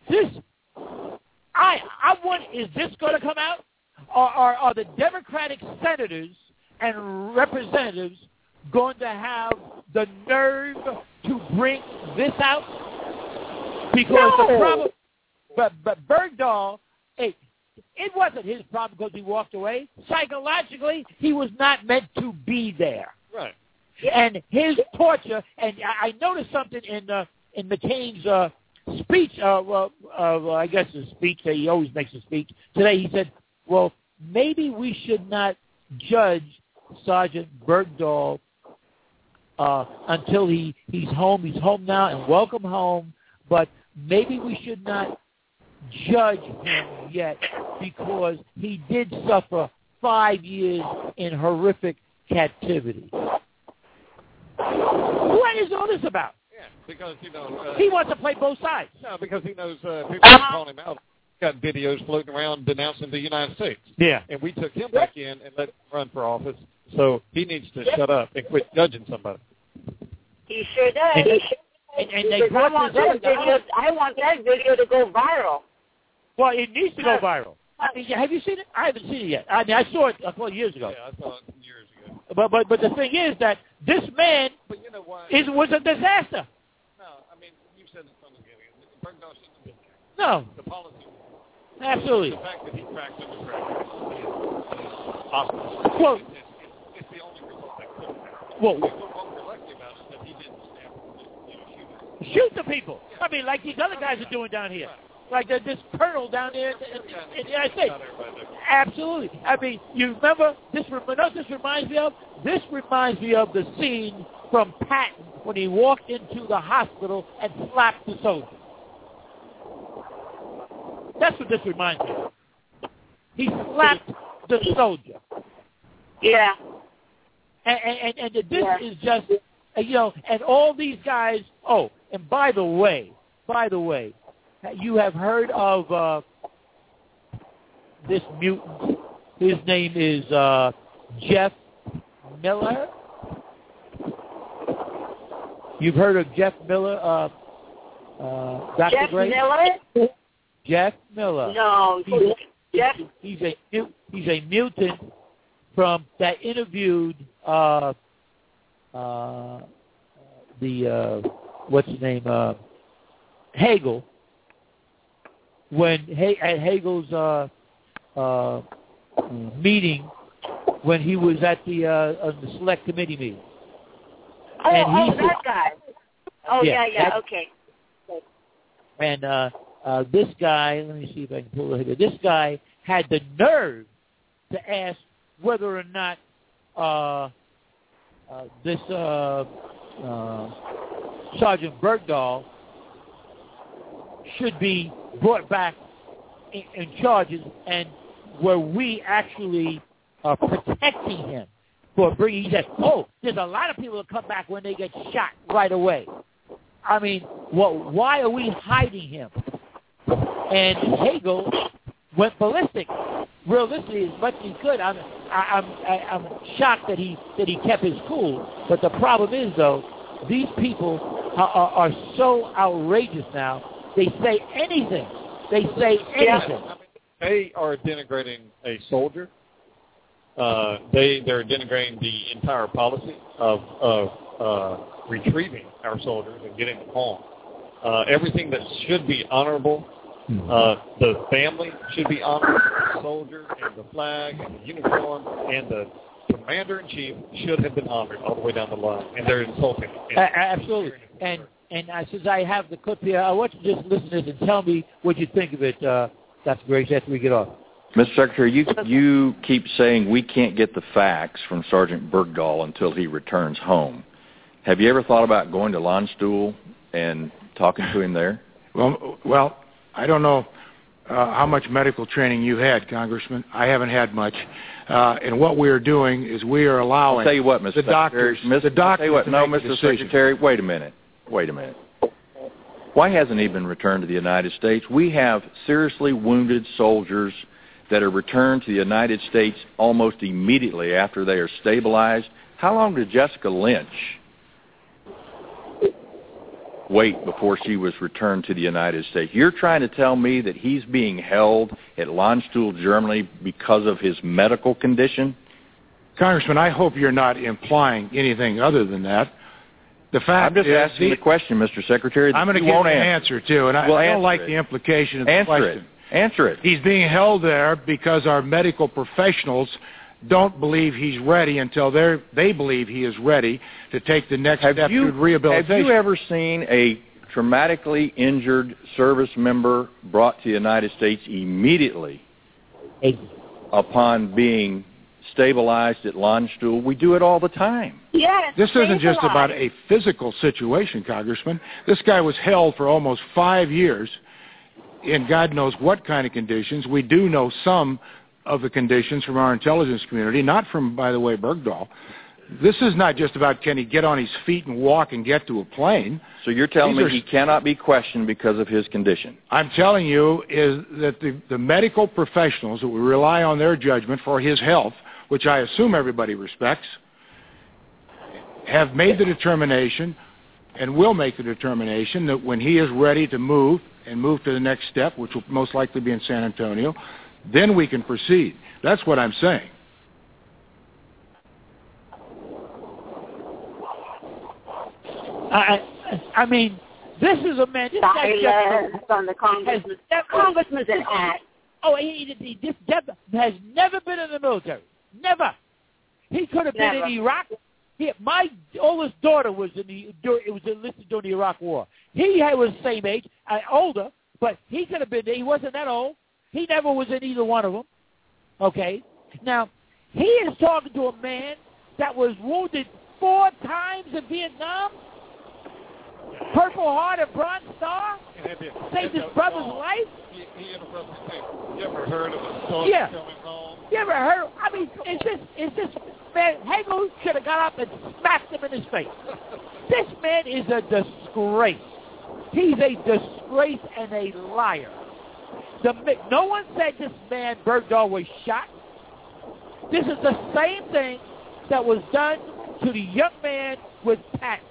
I wonder, is this going to come out? Or are the Democratic senators and representatives going to have the nerve to bring this out? Because the problem, but Bergdahl, it wasn't his problem because he walked away. Psychologically, he was not meant to be there. Right. And his torture, and I noticed something in McCain's speech, I guess his speech, he always makes a speech. Today he said, well, maybe we should not judge Sergeant Bergdahl until he's home. He's home now, and welcome home. But maybe we should not judge him yet because he did suffer 5 years in horrific captivity. What is all this about? Yeah, because, he wants to play both sides. No, because he knows people are calling him out. Got videos floating around denouncing the United States. Yeah. And we took him back in and let him run for office, so he needs to shut up and quit judging somebody. He sure does. And they brought this up. I want that video to go viral. Well, it needs to go viral. I mean, have you seen it? I haven't seen it yet. I mean, I saw it a couple of years ago. Yeah, I saw it years ago. But the thing is that this man was a disaster. No, I mean, you said it from the beginning. Bergdahl shouldn't have been there. No. The policy. Absolutely. The fact that he cracked under pressure is awesome. Well, it's the only result that could happen. Well, what we're lucky about is that he didn't shoot the people. I mean, like these other guys are doing down here. Like this colonel down there in the United States. Absolutely. I mean, you remember, this reminds me of? This reminds me of the scene from Patton when he walked into the hospital and slapped the soldier. That's what this reminds me of. He slapped the soldier. Yeah. And this is just, and all these guys, and by the way, you have heard of this mutant. His name is Jeff Miller. You've heard of Jeff Miller, Dr. Jeff Gray? Miller? Jeff Miller. No, Jeff. He's a mutant from that interviewed what's his name, Hagel. When at Hagel's meeting, when he was at the select committee meeting. That guy. Oh, yeah, okay. And this guy, let me see if I can pull it here. This guy had the nerve to ask whether or not this Sergeant Bergdahl should be brought back in charges, and were we actually protecting him for bringing? He said, there's a lot of people that come back when they get shot right away. I mean, why are we hiding him? And Hagel went ballistic, realistically, as much as he could. I'm shocked that he kept his cool. But the problem is, though, these people are so outrageous now. They say anything. They say anything. Yeah. They are denigrating a soldier. They're denigrating the entire policy of retrieving our soldiers and getting them home. Everything that should be honorable The family should be honored. The soldier and the flag and the uniform and the commander-in-chief should have been honored all the way down the line, and they're insulting. Absolutely. And since I have the clip here, I want you to just listen to this and tell me what you think of it, Dr. Grace, after we get off. Mr. Secretary, you keep saying we can't get the facts from Sergeant Bergdahl until he returns home. Have you ever thought about going to Landstuhl and talking to him there? Well, I don't know how much medical training you had, Congressman. I haven't had much. And what we are doing is we are allowing I'll tell you what, Mr. the doctors, Secretary, Mr. Secretary, wait a minute. Why hasn't he been returned to the United States? We have seriously wounded soldiers that are returned to the United States almost immediately after they are stabilized. How long did Jessica Lynch wait before she was returned to the United States? You're trying to tell me that he's being held at Landstuhl, Germany because of his medical condition? Congressman, I hope you're not implying anything other than that. The fact I'm just asking the question, Mr. Secretary. I'm going to give you an answer, too, and I don't like the implication of the question. Answer it. He's being held there because our medical professionals don't believe he's ready until they believe he is ready to take the next step to rehabilitation. Have you ever seen a traumatically injured service member brought to the United States immediately upon being stabilized at Landstuhl? We do it all the time. Yes. This isn't just about a physical situation, Congressman. This guy was held for almost 5 years in God knows what kind of conditions. We do know some of the conditions from our intelligence community, not from, by the way, Bergdahl. This is not just about can he get on his feet and walk and get to a plane. So you're telling me he cannot be questioned because of his condition? I'm telling you is that the medical professionals that we rely on their judgment for his health, which I assume everybody respects, have made the determination and will make the determination that when he is ready to move to the next step, which will most likely be in San Antonio, then we can proceed. That's what I'm saying. I mean, this is a man. This on the congressman's an ass. Oh, this has never been in the military. Never. He could have been in Iraq. My oldest daughter was enlisted during the Iraq War. He was the same age, older, but he could have been there. He wasn't that old. He never was in either one of them. Okay? Now, he is talking to a man that was wounded 4 times in Vietnam, Purple Heart and Bronze Star, saved his brother's life. You ever heard of a soldier coming home? You ever heard? I mean, is this man, Hagel should have got up and smacked him in his face. This man is a disgrace. He's a disgrace and a liar. No one said this man, Bergdahl, was shot. This is the same thing that was done to the young man with Patton.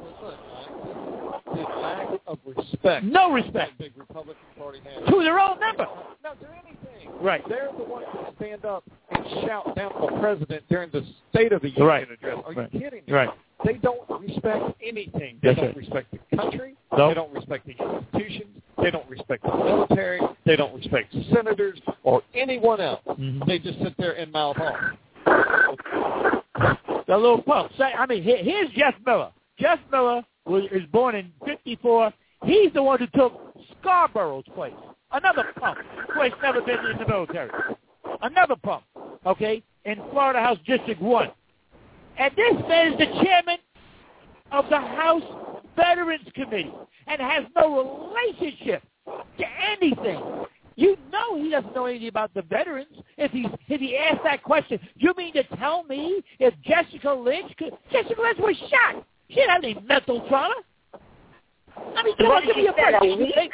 The lack of respect. No respect. The Republican Party has. To their own member. Not to anything. Right. They're the ones that stand up and shout down the president during the State of the Union address. Are you kidding me? Right. They don't respect anything. They don't respect the country. No. They don't respect the institutions. They don't respect the military. They don't respect senators or anyone else. Mm-hmm. They just sit there and mouth off. The little punk. I mean, here's Jeff Miller. Jeff Miller was born in 1954. He's the one who took Scarborough's place. Another punk who has never been in the military. Another punk, okay, in Florida House District 1. And this man is the chairman of the House Veterans Committee and has no relationship to anything. You know he doesn't know anything about the veterans. If he asked that question, you mean to tell me if Jessica Lynch was shot? She didn't have any mental trauma. I mean, come on, give me a break.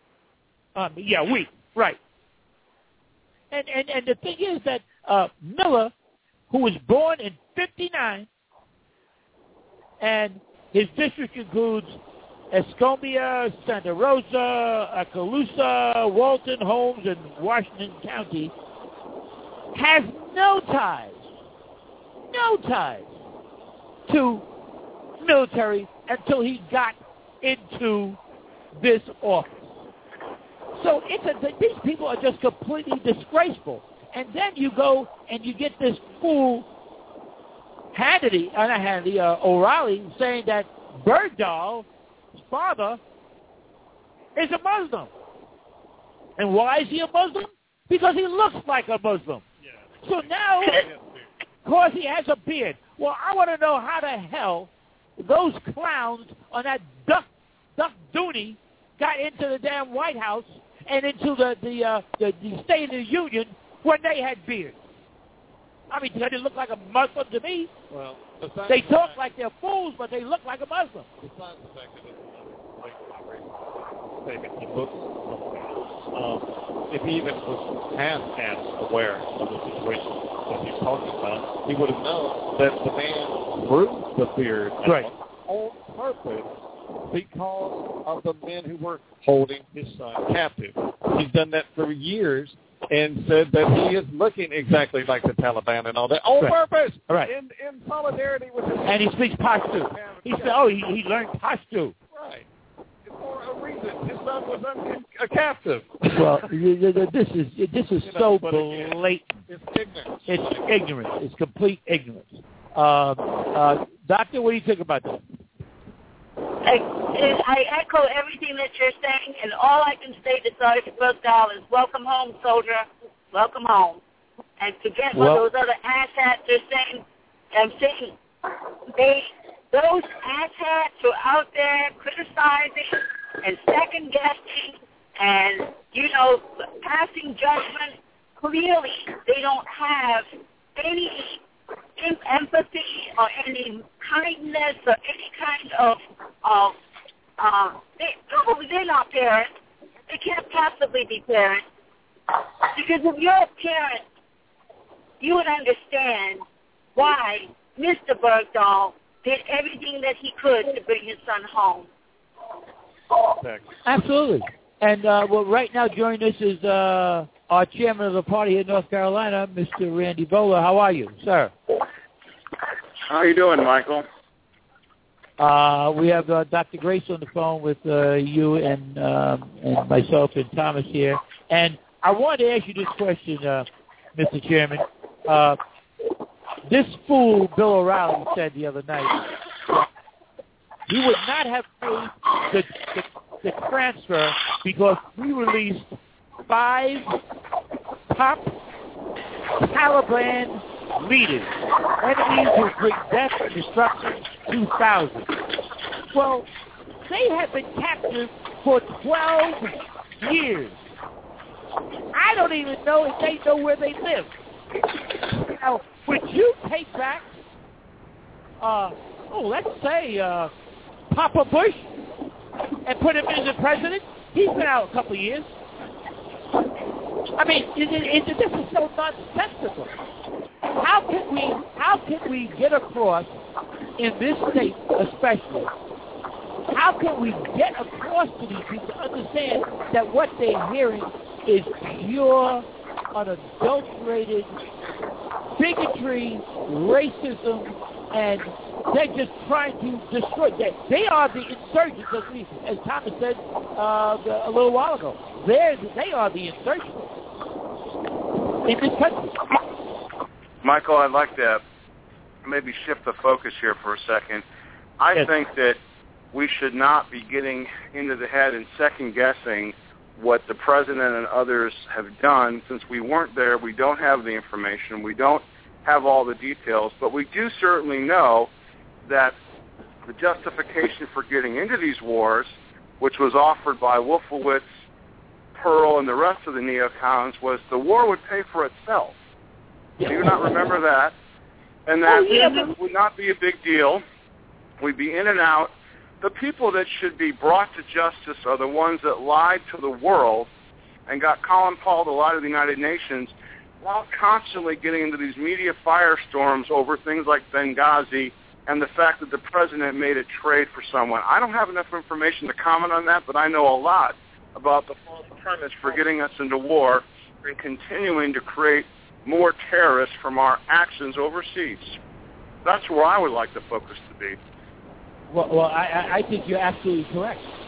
Weak, right. And the thing is that Miller, who was born in 1959, and his district includes Escambia, Santa Rosa, Okaloosa, Walton, Holmes, and Washington County, has no ties to military until he got into this office. So these people are just completely disgraceful. And then you go and you get this fool O'Reilly saying that Bergdahl's father is a Muslim. And why is he a Muslim? Because he looks like a Muslim. Yeah. So now, because he has a beard. Well, I want to know how the hell those clowns on that Duck Dooney got into the damn White House and into the State of the Union when they had beards. I mean, they didn't look like a Muslim to me. Well, they talk like they're fools, but they look like a Muslim. Besides the fact that it's a statement, he looks if he even was half aware of the situation that he's talking about, he would have known that the man grew the beard on purpose because of the men who were holding his son captive. He's done that for years and said that he is looking exactly like the Taliban and all that on purpose, in solidarity with his. And he speaks Pashto. He said, he learned Pashto. Right. For a reason. His son was a captive. Well, this is so blatant. It's ignorance. It's ignorance. It's complete ignorance. Doctor, what do you think about that? I echo everything that you're saying, and all I can say to Sergeant Bergdahl is welcome home, soldier. Welcome home. And forget what those other asshats are saying. I'm saying those asshats are out there criticizing and second-guessing and, passing judgment. Clearly, they don't have any empathy or any kindness or any kind of they're not parents. They can't possibly be parents. Because if you're a parent, you would understand why Mr. Bergdahl did everything that he could to bring his son home. Absolutely. And right now joining us is our chairman of the party in North Carolina, Mr. Randy Bowler. How are you, sir? How are you doing, Michael? We have Dr. Grace on the phone with you and myself and Thomas here. And I wanted to ask you this question, Mr. Chairman. This fool, Bill O'Reilly, said the other night he would not have paid the transfer because we released 5 top Taliban leaders, enemies who bring death and destruction to thousands. Well, they have been captive for 12 years. I don't even know if they know where they live. Now, would you take back, let's say, Papa Bush and put him as the president? He's been out a couple of years. I mean, this is so nonsensical. How can we get across in this state, especially? How can we get across to these people to understand that what they're hearing is pure, unadulterated bigotry, racism, and they're just trying to destroy. They are the insurgents, as Thomas said a little while ago. They are the insurgents in this country. Michael, I'd like to maybe shift the focus here for a second. I think that we should not be getting into the head and second-guessing what the president and others have done. Since we weren't there, we don't have the information, we don't have all the details, but we do certainly know that the justification for getting into these wars, which was offered by Wolfowitz, Pearl, and the rest of the neocons, was the war would pay for itself. Do you not remember that? And that would not be a big deal. We'd be in and out. The people that should be brought to justice are the ones that lied to the world and got Colin Powell to lie to the United Nations while constantly getting into these media firestorms over things like Benghazi and the fact that the president made a trade for someone. I don't have enough information to comment on that, but I know a lot about the false premise for getting us into war and continuing to create more terrorists from our actions overseas. That's where I would like the focus to be. Well, I think you're absolutely correct.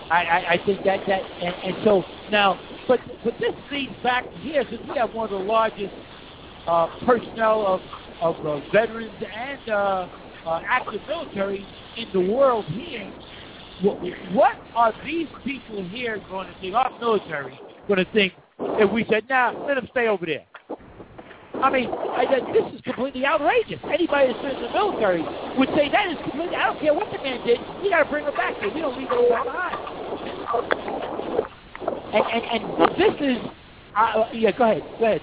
I think that and so now, but this leads back here since we have one of the largest personnel of veterans and active military in the world here. What are these people here going to think? Our military going to think if we said, "Nah, let them stay over there"? I mean, this is completely outrageous. Anybody that's been in the military would say that is completely. I don't care what the man did. You got to bring him back here. We don't leave him behind. And this is. Yeah, go ahead.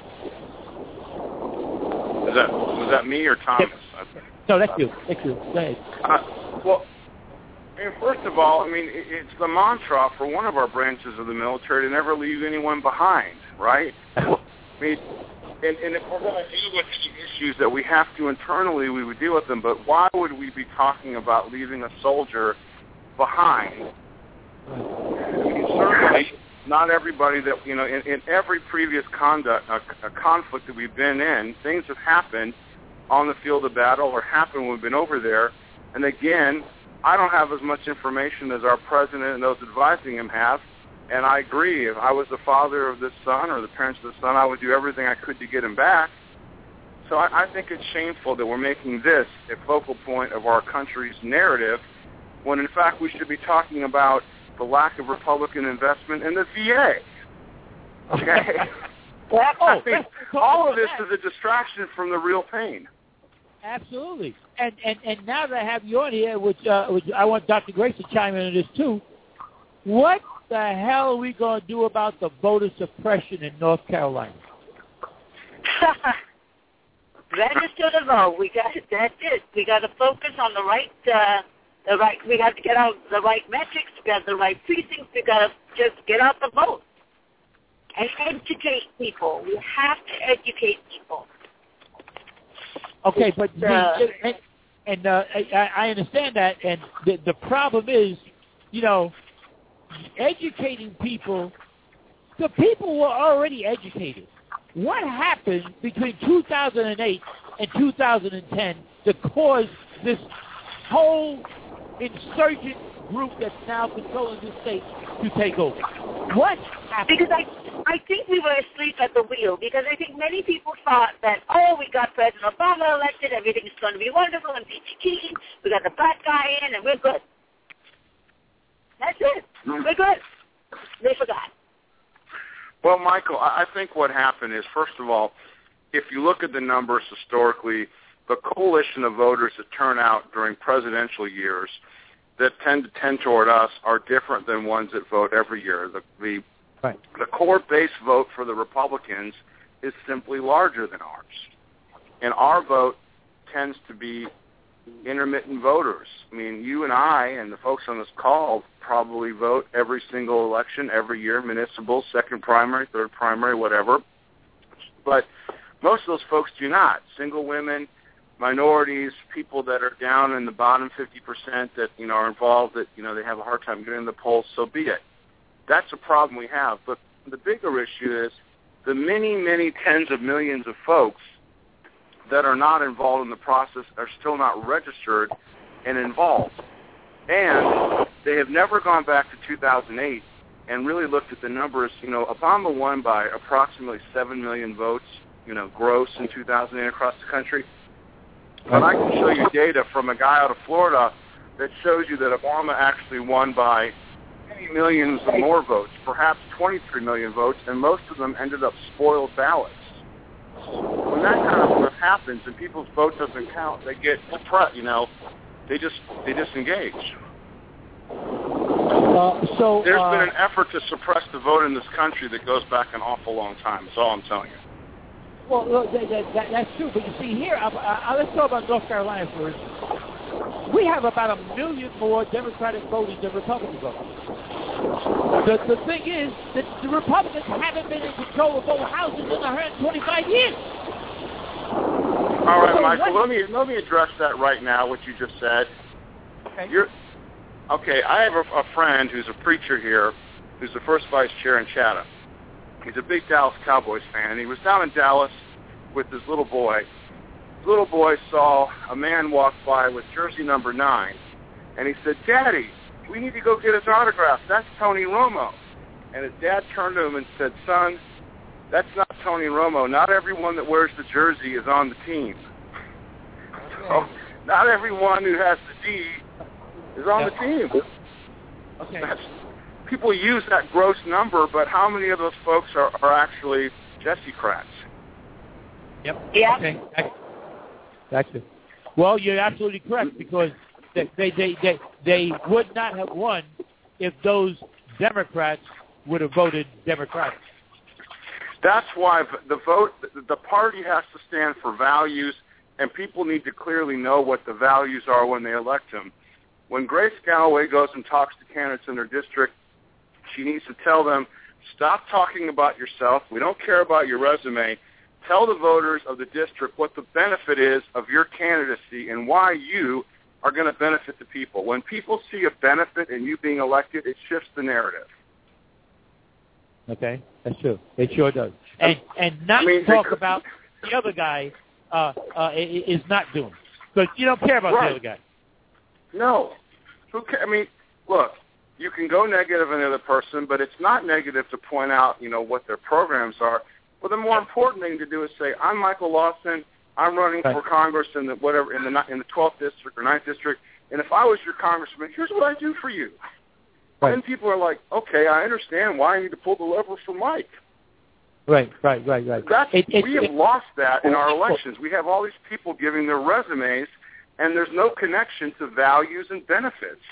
Was that me or Thomas? No, that's you. Go ahead. Well, first of all, I mean, it's the mantra for one of our branches of the military to never leave anyone behind, right? I mean, and if we're going to deal with the issues that we have to internally, we would deal with them, but why would we be talking about leaving a soldier behind? I mean, certainly not everybody that, you know, in every previous a conflict that we've been in, things have happened on the field of battle or happened when we've been over there. And again, I don't have as much information as our president and those advising him have. And I agree, if I was the father of this son or the parents of the son, I would do everything I could to get him back. So I think it's shameful that we're making this a focal point of our country's narrative when, in fact, we should be talking about the lack of Republican investment in the VA. Okay? I mean, all of this is a distraction from the real pain. Absolutely. And now that I have you on here, which I want Dr. Grace to chime in on this too, what the hell are we going to do about the voter suppression in North Carolina? Register to vote. That's it. We got to focus on the right. We have to get out the right metrics. We got the right precincts. We got to just get out the vote and educate people. We have to educate people. Okay, but I understand that, and the problem is, you know, educating people. The people were already educated. What happened between 2008 and 2010 to cause this whole insurgent group that's now controlling the state to take over? What happened? Because I think we were asleep at the wheel, because I think many people thought that, we got President Obama elected, everything's going to be wonderful, and peachy keen, we got the black guy in, and we're good. That's it. We're good. They forgot. Well, Michael, I think what happened is, first of all, if you look at the numbers historically, the coalition of voters that turn out during presidential years that tend toward us are different than ones that vote every year. The core base vote for the Republicans is simply larger than ours. And our vote tends to be intermittent voters. I mean, you and I and the folks on this call probably vote every single election, every year, municipal, second primary, third primary, whatever. But most of those folks do not. Single women, minorities, people that are down in the bottom 50% that, you know, are involved, that, you know, they have a hard time getting in the polls, so be it. That's a problem we have. But the bigger issue is the many, many tens of millions of folks that are not involved in the process are still not registered and involved. And they have never gone back to 2008 and really looked at the numbers. You know, Obama won by approximately 7 million votes, you know, gross in 2008 across the country. But I can show you data from a guy out of Florida that shows you that Obama actually won by many millions of more votes, perhaps 23 million votes, and most of them ended up spoiled ballots. When that kind of stuff happens and people's vote doesn't count, they get depressed, you know, they disengage. There's been an effort to suppress the vote in this country that goes back an awful long time. That's all I'm telling you. Well, look, that's true. But you see here, let's talk about North Carolina first. We have about 1 million more Democratic voters than Republican voters. The thing is that the Republicans haven't been in control of both houses in 125 years. All right, Michael, let me address that right now, what you just said. Okay. I have a friend who's a preacher here, who's the first vice chair in Chatham. He's a big Dallas Cowboys fan, and he was down in Dallas with his little boy. His little boy saw a man walk by with jersey number 9, and he said, "Daddy, we need to go get his autograph. That's Tony Romo. And his dad turned to him and said, son, that's not Tony Romo. Not everyone that wears the jersey is on the team. So not everyone who has the D is on the team. Okay. People use that gross number, but how many of those folks are actually Jesse-crats? Yep. Yeah. Okay. Gotcha. Well, you're absolutely correct, because they would not have won if those Democrats would have voted Democratic. That's why the party has to stand for values, and people need to clearly know what the values are when they elect them. When Grace Galloway goes and talks to candidates in her district, she needs to tell them, stop talking about yourself. We don't care about your resume. Tell the voters of the district what the benefit is of your candidacy and why you are going to benefit the people. When people see a benefit in you being elected, it shifts the narrative. Okay, that's true. It sure does. And not talk about the other guy is not doing, because you don't care about the other guy. No. Who cares? I mean, look, you can go negative on the other person, but it's not negative to point out, what their programs are. Well, the more important thing to do is say, I'm Michael Lawson. I'm running for Congress in the 12th district or 9th district, and if I was your congressman, here's what I do for you. Right. Then people are like, okay, I understand why I need to pull the lever for Mike. Right. We have lost that in our elections. We have all these people giving their resumes, and there's no connection to values and benefits.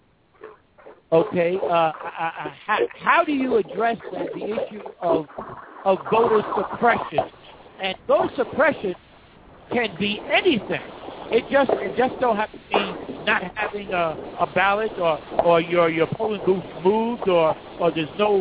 Okay, how do you address the issue of voter suppression? And voter suppression can be anything. It just don't have to be not having a ballot or your polling booth moved or there's no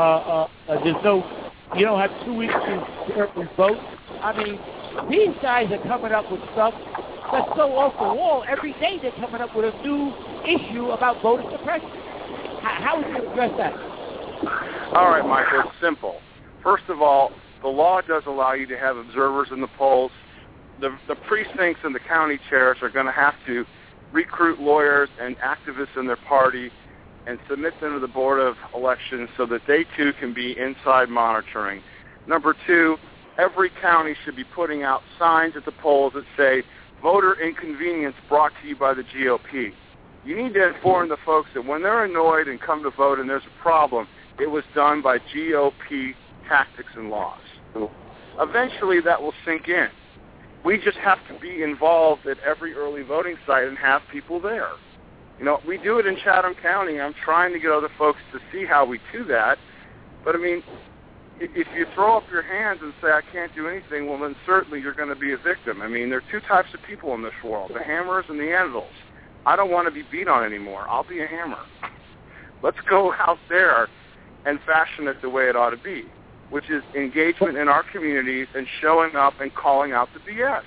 you don't have 2 weeks to vote. I mean, these guys are coming up with stuff that's so off the wall. Every day they're coming up with a new issue about voter suppression. How would you address that? All right, Michael, it's simple. First of all, the law does allow you to have observers in the polls. The precincts and the county chairs are going to have to recruit lawyers and activists in their party and submit them to the Board of Elections so that they, too, can be inside monitoring. Number two, every county should be putting out signs at the polls that say, voter inconvenience brought to you by the GOP. You need to inform the folks that when they're annoyed and come to vote and there's a problem, it was done by GOP tactics and laws. Eventually that will sink in. We just have to be involved at every early voting site and have people there. We do it in Chatham County. I'm trying to get other folks to see how we do that. But, I mean, if you throw up your hands and say, I can't do anything, well, then certainly you're going to be a victim. I mean, there are two types of people in this world, the hammers and the anvils. I don't want to be beat on anymore. I'll be a hammer. Let's go out there and fashion it the way it ought to be, which is engagement in our communities and showing up and calling out the BS.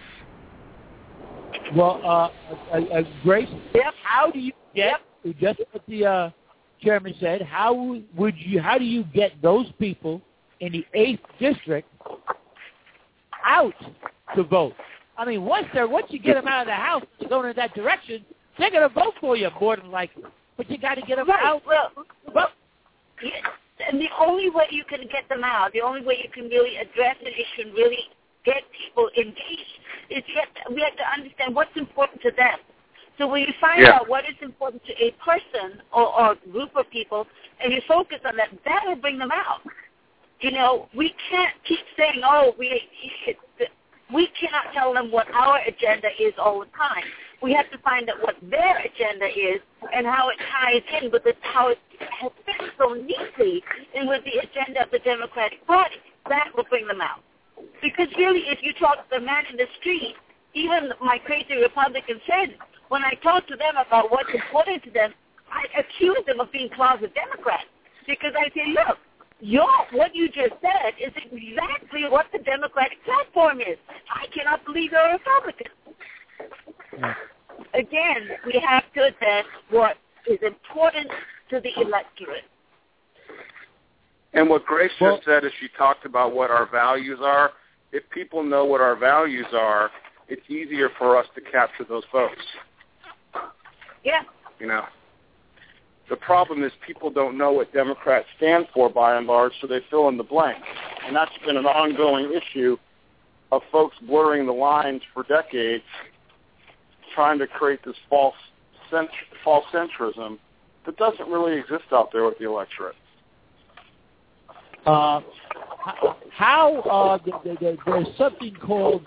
Well, Grace, how do you get, just what the chairman said, how do you get those people in the 8th district out to vote? I mean, once you get them out of the house and going in that direction, they're going to vote for you more than likely. But you got to get them out. Well, and the only way you can get them out, the only way you can really address an issue and really get people engaged is we have to understand what's important to them. So when you find out what is important to a person or group of people and you focus on that, that will bring them out. We can't keep saying, we cannot tell them what our agenda is all the time. We have to find out what their agenda is and how it ties in with how it fits so neatly in with the agenda of the Democratic Party. That will bring them out. Because really, if you talk to the man in the street, even my crazy Republican friends, when I talk to them about what's important to them, I accuse them of being closet Democrats. Because I say, look, what you just said is exactly what the Democratic platform is. I cannot believe you're a Republican. Again, we have to address what is important to the electorate. And what Grace just said is she talked about what our values are. If people know what our values are, it's easier for us to capture those folks. Yeah. The problem is people don't know what Democrats stand for by and large, so they fill in the blank. And that's been an ongoing issue of folks blurring the lines for decades, trying to create this false centrism that doesn't really exist out there with the electorate. There's something called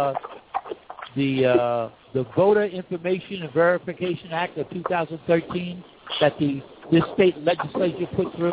the Voter Information and Verification Act of 2013 that this state legislature put through.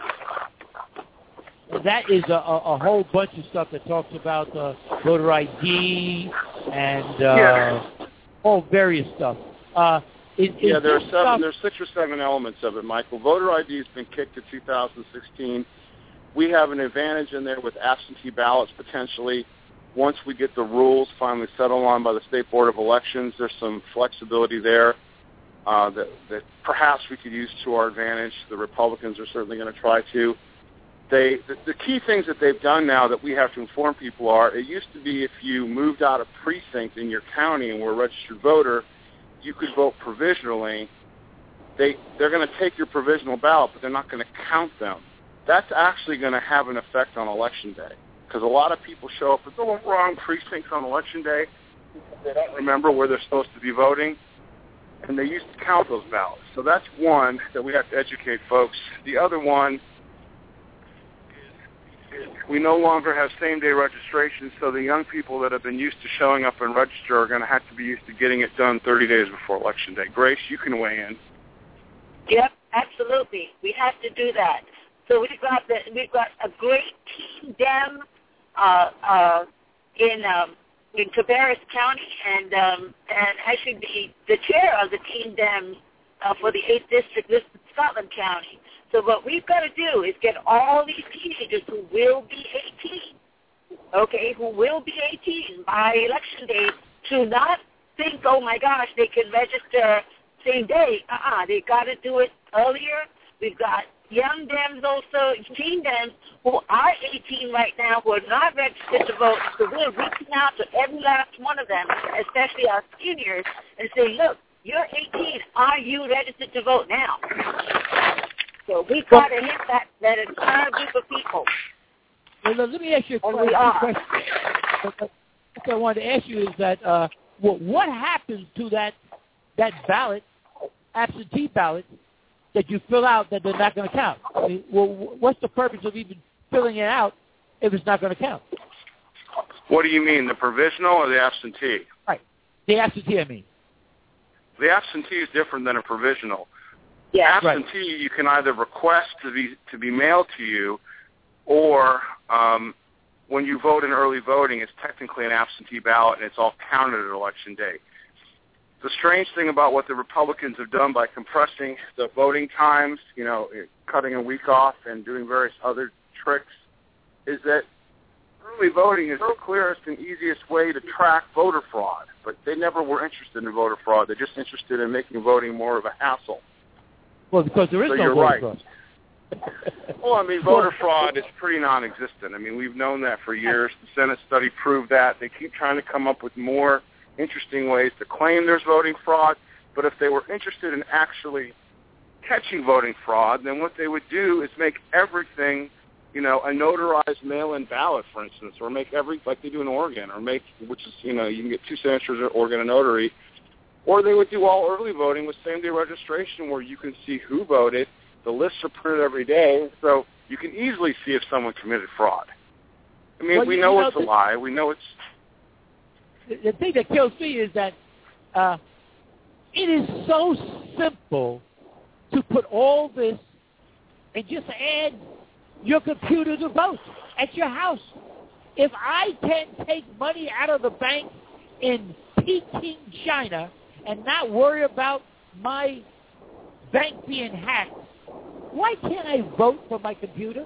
And that is a whole bunch of stuff that talks about voter ID and all various stuff. There's 6 or 7 elements of it, Michael. Voter ID has been kicked to 2016. We have an advantage in there with absentee ballots potentially. Once we get the rules finally settled on by the State Board of Elections, there's some flexibility there that perhaps we could use to our advantage. The Republicans are certainly going to try to. The key things that they've done now that we have to inform people are, it used to be if you moved out a precinct in your county and were a registered voter, you could vote provisionally. They're going to take your provisional ballot, but they're not going to count them. That's actually going to have an effect on Election Day, because a lot of people show up at the wrong precincts on Election Day. They don't remember where they're supposed to be voting, and they used to count those ballots. So that's one that we have to educate folks. The other one is we no longer have same-day registration, so the young people that have been used to showing up and register are going to have to be used to getting it done 30 days before Election Day. Grace, you can weigh in. Yep, absolutely. We have to do that. So we've got a great Team Dem in Cabarrus County, and actually the chair of the Team Dem for the 8th District lives in Scotland County. So what we've got to do is get all these teenagers who will be 18, who will be 18 by Election Day, to not think, oh my gosh, they can register same day. They got to do it earlier. We've got young Dems also, teen Dems, who are 18 right now, who are not registered to vote. So we're reaching out to every last one of them, especially our seniors, and saying, look, you're 18. Are you registered to vote now? So we've got to hit that entire group of people. Well, let me ask you a question. What I wanted to ask you is that what happens to that ballot, absentee ballot, that you fill out that they're not going to count? I mean, what's the purpose of even filling it out if it's not going to count? What do you mean, the provisional or the absentee? Right, the absentee, I mean. The absentee is different than a provisional. Yeah, absentee, right. You can either request to be mailed to you, or when you vote in early voting, it's technically an absentee ballot, and it's all counted at Election Day. The strange thing about what the Republicans have done by compressing the voting times, cutting a week off and doing various other tricks, is that early voting is the clearest and easiest way to track voter fraud. But they never were interested in voter fraud. They're just interested in making voting more of a hassle. Well, because there is no voter fraud. Well, I mean, voter fraud is pretty non-existent. I mean, we've known that for years. The Senate study proved that. They keep trying to come up with more interesting ways to claim there's voting fraud, but if they were interested in actually catching voting fraud, then what they would do is make everything, a notarized mail-in ballot, for instance, or make like they do in Oregon, or which is, you can get 2 signatures at Oregon and notary, or they would do all early voting with same-day registration where you can see who voted. The lists are printed every day, so you can easily see if someone committed fraud. I mean, we know it's a lie. We know it's... The thing that kills me is that it is so simple to put all this and just add your computer to vote at your house. If I can take money out of the bank in Peking, China, and not worry about my bank being hacked, why can't I vote from my computer?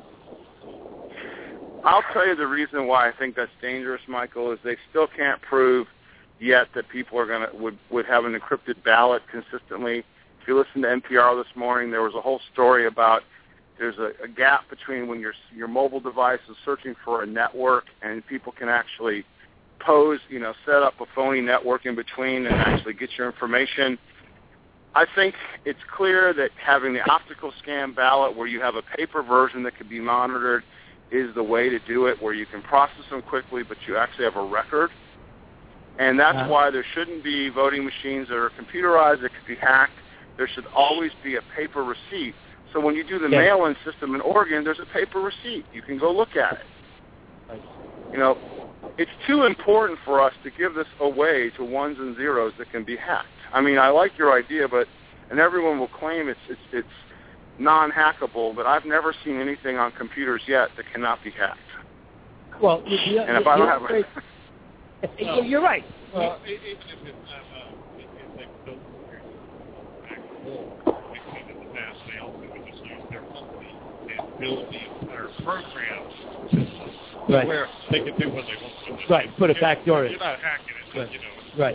I'll tell you the reason why I think that's dangerous, Michael, is they still can't prove yet that people are would have an encrypted ballot consistently. If you listen to NPR this morning, there was a whole story about there's a gap between when your mobile device is searching for a network and people can actually set up a phony network in between and actually get your information. I think it's clear that having the optical scan ballot where you have a paper version that can be monitored is the way to do it, where you can process them quickly, but you actually have a record. And that's why there shouldn't be voting machines that are computerized that could be hacked. There should always be a paper receipt. So when you do the mail-in system in Oregon, there's a paper receipt. You can go look at it. You know, it's too important for us to give this away to ones and zeros that can be hacked. I mean, I like your idea, and everyone will claim it's non-hackable, but I've never seen anything on computers yet that cannot be hacked. Well, and if I don't have it... You're right. Well, even if it's if they built in the past, they also would just use their company and build the entire program system where they can do what they want. Right, put a backdoor in. You're not hacking it, right. You know. Right.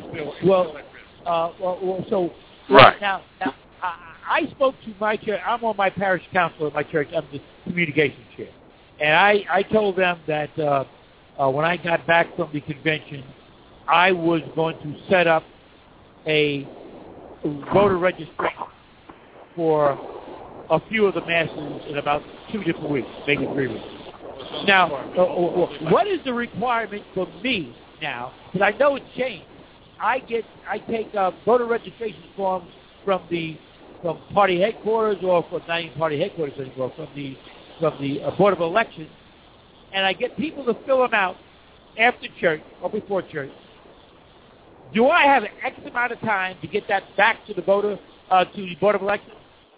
Still, Right. Now, I spoke to my church. I'm on my parish council at my church. I'm the communications chair. And I told them that when I got back from the convention, I was going to set up a voter registration for a few of the masses in about 2 different weeks, maybe 3 weeks. Now, what is the requirement for me now? Because I know it's changed. I take voter registration forms from party headquarters, or from not even party headquarters anymore, from the Board of Elections, and I get people to fill them out after church or before church. Do I have an X amount of time to get that back to the voter, to the Board of Elections?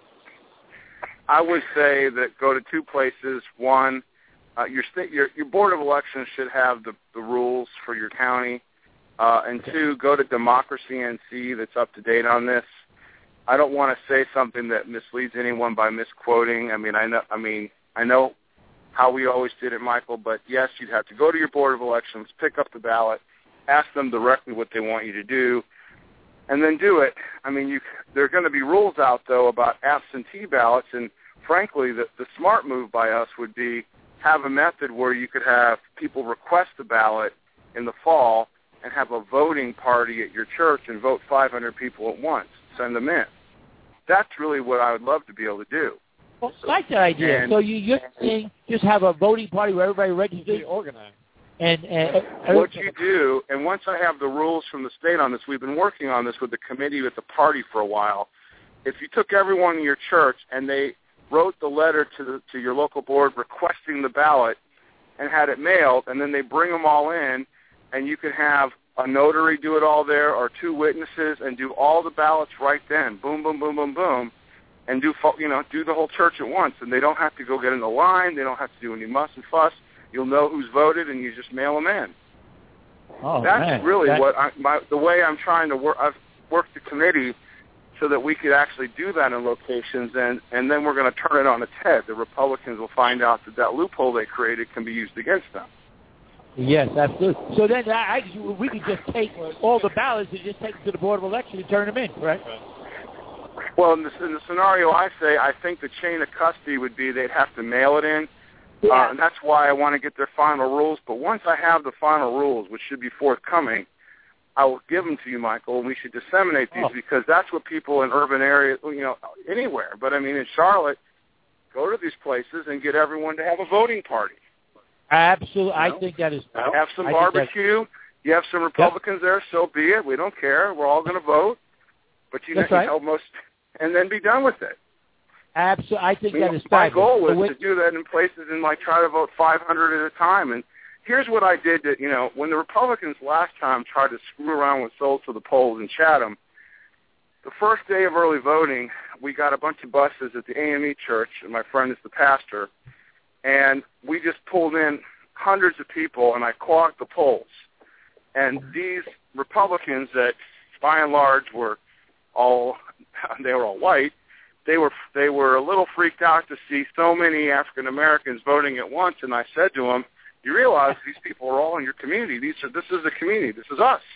I would say that go to two places. One, your Board of Elections should have the rules for your county. And two, go to Democracy NC that's up to date on this. I don't want to say something that misleads anyone by misquoting. I know how we always did it, Michael, but yes, you'd have to go to your Board of Elections, pick up the ballot, ask them directly what they want you to do, and then do it. I mean, there are going to be rules out, though, about absentee ballots, and frankly, the smart move by us would be have a method where you could have people request the ballot in the fall and have a voting party at your church and vote 500 people at once, send them in. That's really what I would love to be able to do. Well, I like that idea. So you're saying just have a voting party where everybody registers? Organized. And what you do, and once I have the rules from the state on this, we've been working on this with the committee with the party for a while. If you took everyone in your church and they wrote the letter to your local board requesting the ballot and had it mailed, and then they bring them all in, and you can have a notary do it all there or two witnesses and do all the ballots right then, boom, boom, boom, boom, boom, and do the whole church at once. And they don't have to go get in the line. They don't have to do any muss and fuss. You'll know who's voted, and you just mail them in. Oh, that's man. really the way I'm trying to work. I've worked the committee so that we could actually do that in locations, and then we're going to turn it on its head. The Republicans will find out that loophole they created can be used against them. Yes, absolutely. So then we could just take all the ballots and just take them to the Board of Elections and turn them in, correct? Well, in the scenario I think the chain of custody would be they'd have to mail it in, and that's why I want to get their final rules. But once I have the final rules, which should be forthcoming, I will give them to you, Michael, and we should disseminate these because that's what people in urban areas, anywhere. But, I mean, in Charlotte, go to these places and get everyone to have a voting party. Absolutely. I think that is... Have some barbecue. You have some Republicans there, so be it. We don't care. We're all going to vote. But and then be done with it. Absolutely. I think that is my goal was to do that in places and try to vote 500 at a time. And here's what I did when the Republicans last time tried to screw around with souls to the polls in Chatham, the first day of early voting, we got a bunch of buses at the AME church, and my friend is the pastor, and we just pulled in hundreds of people, and I clogged the polls. And these Republicans that, by and large, were all white, they were a little freaked out to see so many African Americans voting at once. And I said to them, "You realize these people are all in your community. This is the community. This is us."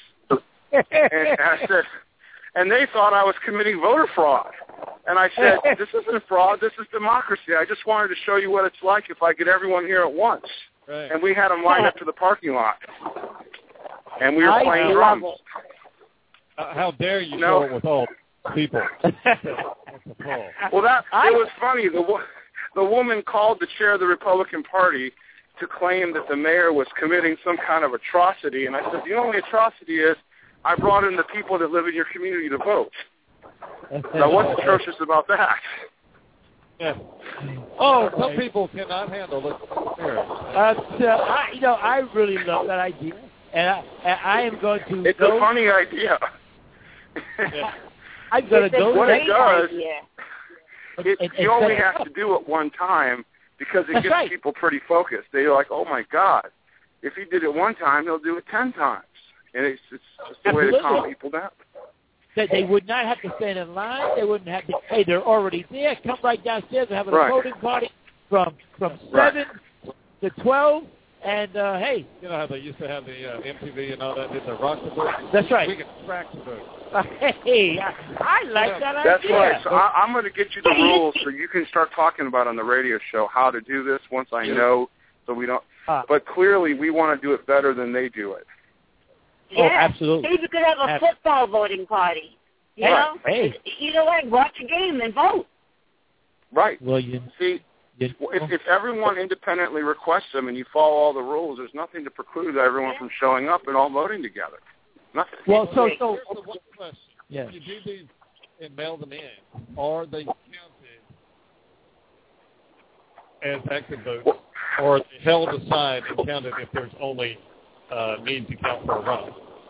And I said, and they thought I was committing voter fraud. And I said, "This isn't fraud. This is democracy. I just wanted to show you what it's like if I get everyone here at once." Right. And we had them lined up to the parking lot, and we were playing drums. How dare you show it with all people. Well, it was funny. The woman called the chair of the Republican Party to claim that the mayor was committing some kind of atrocity, and I said, the only atrocity is I brought in the people that live in your community to vote. Now, what's atrocious about that? Yeah. Oh, some people cannot handle it. I really love that idea, and I am going to. It's a funny idea. I'm going to go. What it does, idea. You only have to do it one time because it gets people pretty focused. They're like, oh my God, if he did it one time, he'll do it 10 times, and it's just a way to calm people down. That they would not have to stand in line. They wouldn't have to. Hey, they're already there. Come right downstairs and have a voting party from 7 to 12. And hey, you know how they used to have the MTV and all that, did the rock the vote? That's right. We can crack the vote. Hey, I like that idea. That's right. So I'm going to get you the rules so you can start talking about on the radio show how to do this once I know, so we don't. But clearly, we want to do it better than they do it. Yeah. Oh, absolutely. Maybe we could have a football voting party. You know? Hey. You know what? Watch a game and vote. Right. Well, if everyone independently requests them and you follow all the rules, there's nothing to preclude everyone from showing up and all voting together. Nothing. Well, so here's the one question. Yeah. If you do these and mail them in, are they counted as active votes, or are they held aside and counted if there's only need to count for a run?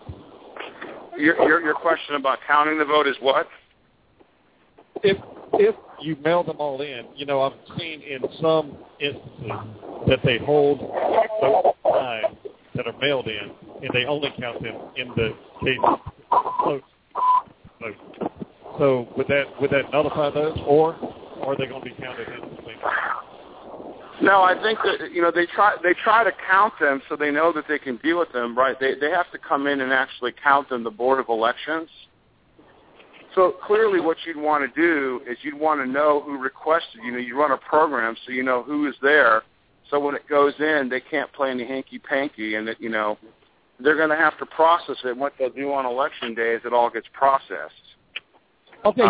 Your question about counting the vote is what? If you mail them all in, you know, I've seen in some instances that they hold votes aside that are mailed in, and they only count them in the case of votes. So would that nullify those, or are they going to be counted in the same? No, I think that they try to count them so they know that they can deal with them, right? They have to come in and actually count them, the Board of Elections. So clearly what you'd want to do is you'd want to know who requested. You run a program so you know who is there. So when it goes in, they can't play any hanky-panky, and that they're going to have to process it. What they'll do on election day is it all gets processed. Okay,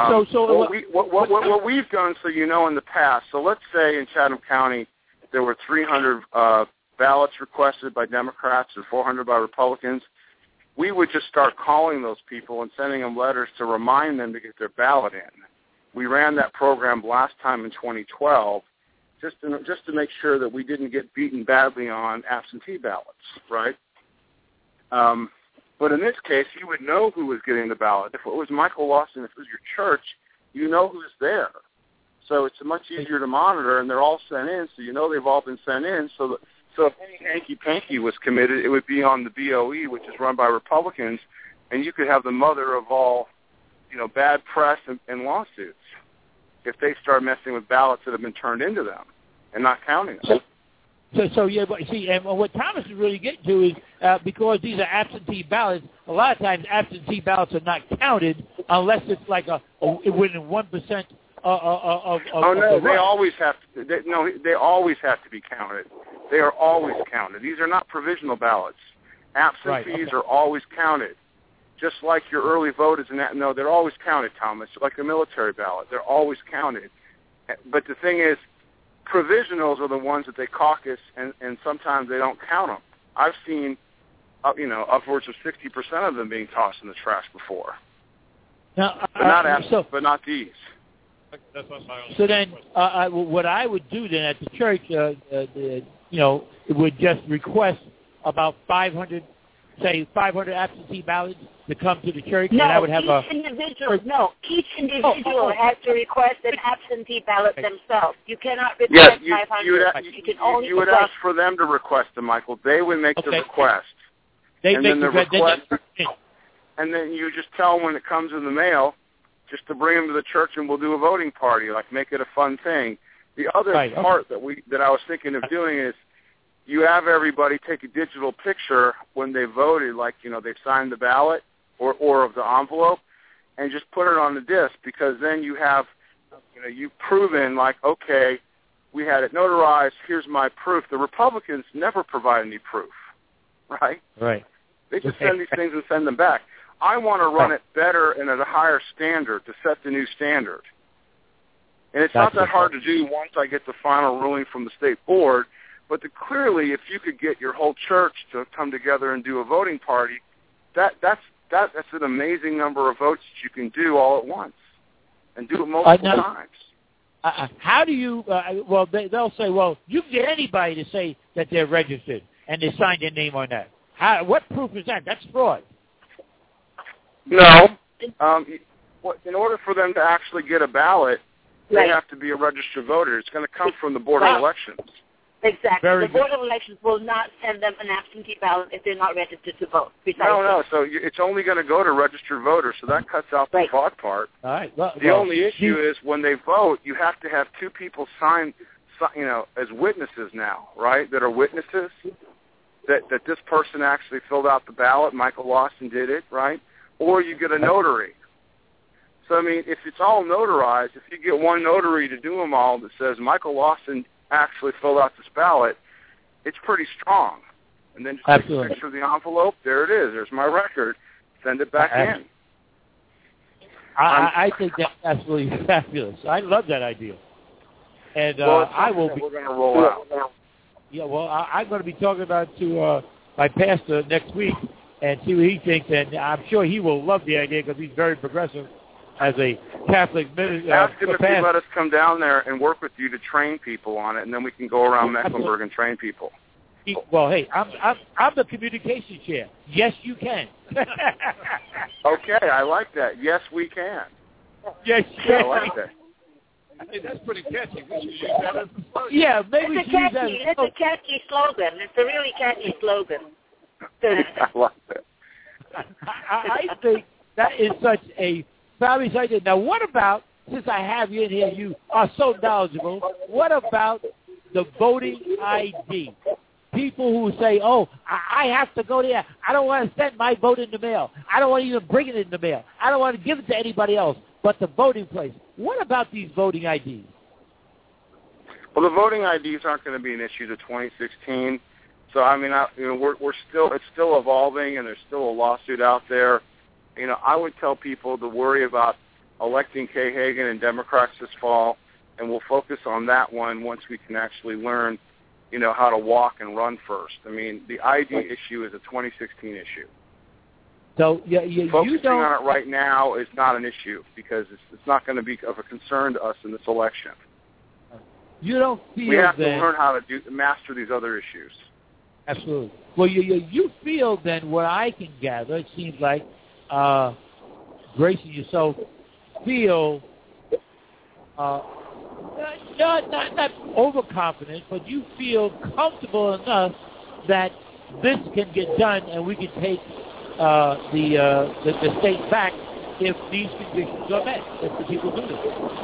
what we've done, so in the past. So let's say in Chatham County there were 300 ballots requested by Democrats and 400 by Republicans. We would just start calling those people and sending them letters to remind them to get their ballot in. We ran that program last time in 2012 just to make sure that we didn't get beaten badly on absentee ballots, right? But in this case, you would know who was getting the ballot. If it was Michael Lawson, if it was your church, you know who's there. So it's much easier to monitor, and they're all sent in, so you know they've all been sent in. So if any hanky-panky was committed, it would be on the BOE, which is run by Republicans, and you could have the mother of all, bad press and lawsuits if they start messing with ballots that have been turned into them and not counting them. So yeah, but see, and what Thomas is really getting to is because these are absentee ballots. A lot of times, absentee ballots are not counted unless it's like within 1% of. Oh no, they always have to. They always have to be counted. They are always counted. These are not provisional ballots. Absentees are always counted. Just like your early vote is they're always counted, Thomas. Like a military ballot, they're always counted. But the thing is, provisionals are the ones that they caucus, and sometimes they don't count them. I've seen, upwards of 60% of them being tossed in the trash before. Now, but not these. That's my own so then, what I would do then at the church, it would just request about 500 absentee ballots to come to the church, and I would have each individual has to request an absentee ballot themselves. You cannot request 500. You would ask for them to request them, Michael. They would make the request. And then you just tell them when it comes in the mail, just to bring them to the church, and we'll do a voting party, make it a fun thing. The other part that I was thinking of doing is you have everybody take a digital picture when they voted, they've signed the ballot or of the envelope, and just put it on the disc, because then you have, you've proven, okay, we had it notarized, here's my proof. The Republicans never provide any proof, right? Right. They just send these things and send them back. I want to run it better and at a higher standard to set the new standard. And it's not that hard to do once I get the final ruling from the state board, but clearly if you could get your whole church to come together and do a voting party, that's an amazing number of votes that you can do all at once and do it multiple times. How do you, they'll say, well, you can get anybody to say that they're registered and they signed their name on that. What proof is that? That's fraud. No. In order for them to actually get a ballot, they have to be a registered voter. It's going to come from the Board of Elections. Exactly. The Board of Elections will not send them an absentee ballot if they're not registered to vote. No. So it's only going to go to registered voters, so that cuts out the fraud part. All right. The only issue is when they vote, you have to have two people sign, as witnesses now, right, that are witnesses that this person actually filled out the ballot, Michael Lawson did it, right, or you get a notary. So, I mean, if it's all notarized, if you get one notary to do them all that says Michael Lawson actually filled out this ballot, it's pretty strong. And then just take a picture of the envelope. There it is. There's my record. Send it back in. I think that's absolutely fabulous. I love that idea. And I will be. We're going to roll out. Yeah, well, I'm going to be talking about it to my pastor next week and see what he thinks. And I'm sure he will love the idea because he's very progressive as a Catholic minister. Ask him if he'd let us come down there and work with you to train people on it, and then we can go around Mecklenburg and train people. Well, hey, I'm the communication chair. Yes, you can. Okay, I like that. Yes, we can. Yes, you can. I like that. Hey, that's pretty catchy. We should use that as a slogan. Yeah, maybe we should use that. It's a catchy slogan. It's a really catchy slogan. I like that. I think that is such a fabulous idea. Now, what about, since I have you in here, you are so knowledgeable, what about the voting ID? People who say, oh, I have to go there. I don't want to send my vote in the mail. I don't want to even bring it in the mail. I don't want to give it to anybody else but the voting place. What about these voting IDs? Well, the voting IDs aren't going to be an issue to 2016. So, I mean, it's still evolving, and there's still a lawsuit out there. I would tell people to worry about electing Kay Hagan and Democrats this fall, and we'll focus on that one once we can actually learn, how to walk and run first. I mean, the ID issue is a 2016 issue. So focusing on it right now is not an issue because it's not going to be of a concern to us in this election. You don't feel we have to learn how to master these other issues. Absolutely. Well, you feel then, what I can gather, it seems like Grace and yourself feel not overconfident, but you feel comfortable enough that this can get done and we can take the state back if these conditions are met, if the people do this.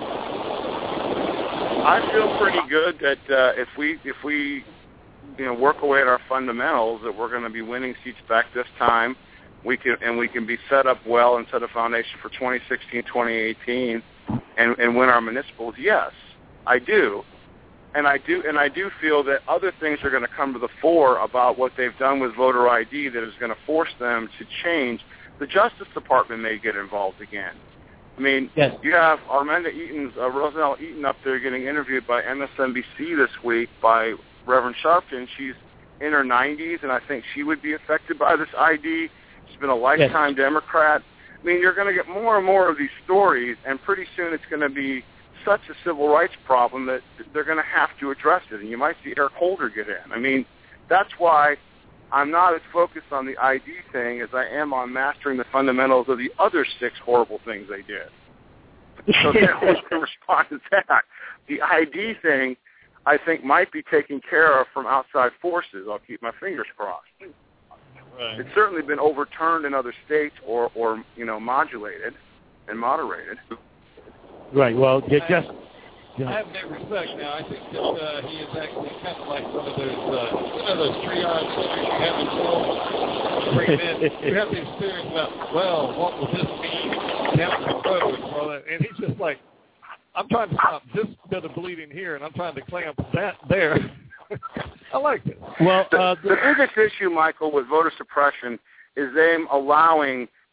I feel pretty good that if we work away at our fundamentals, that we're going to be winning seats back this time. We can be set up well and set a foundation for 2016, 2018, and win our municipals. Yes, I do. And I do feel that other things are going to come to the fore about what they've done with voter ID that is going to force them to change. The Justice Department may get involved again. I mean, You have Armanda Roselle Eaton up there getting interviewed by MSNBC this week by Reverend Sharpton. She's in her 90s, and I think she would be affected by this ID. She's been a lifetime Democrat. I mean, you're going to get more and more of these stories, and pretty soon it's going to be such a civil rights problem that they're going to have to address it, and you might see Eric Holder get in. I mean, that's why I'm not as focused on the ID thing as I am on mastering the fundamentals of the other 6 horrible things they did. So that's the response to that. The ID thing, I think, might be taken care of from outside forces. I'll keep my fingers crossed. Right. It's certainly been overturned in other states or modulated and moderated. Right. Well, I have that respect now. I think that he is actually kind of like some of those triage centers you have in school. Bring in. You have the experience about, what will this mean down the road? Well, and he's just like, I'm trying to stop this bit of bleeding here, and I'm trying to clamp that there. I like it. Well, the biggest issue, Michael, with voter suppression is them allowing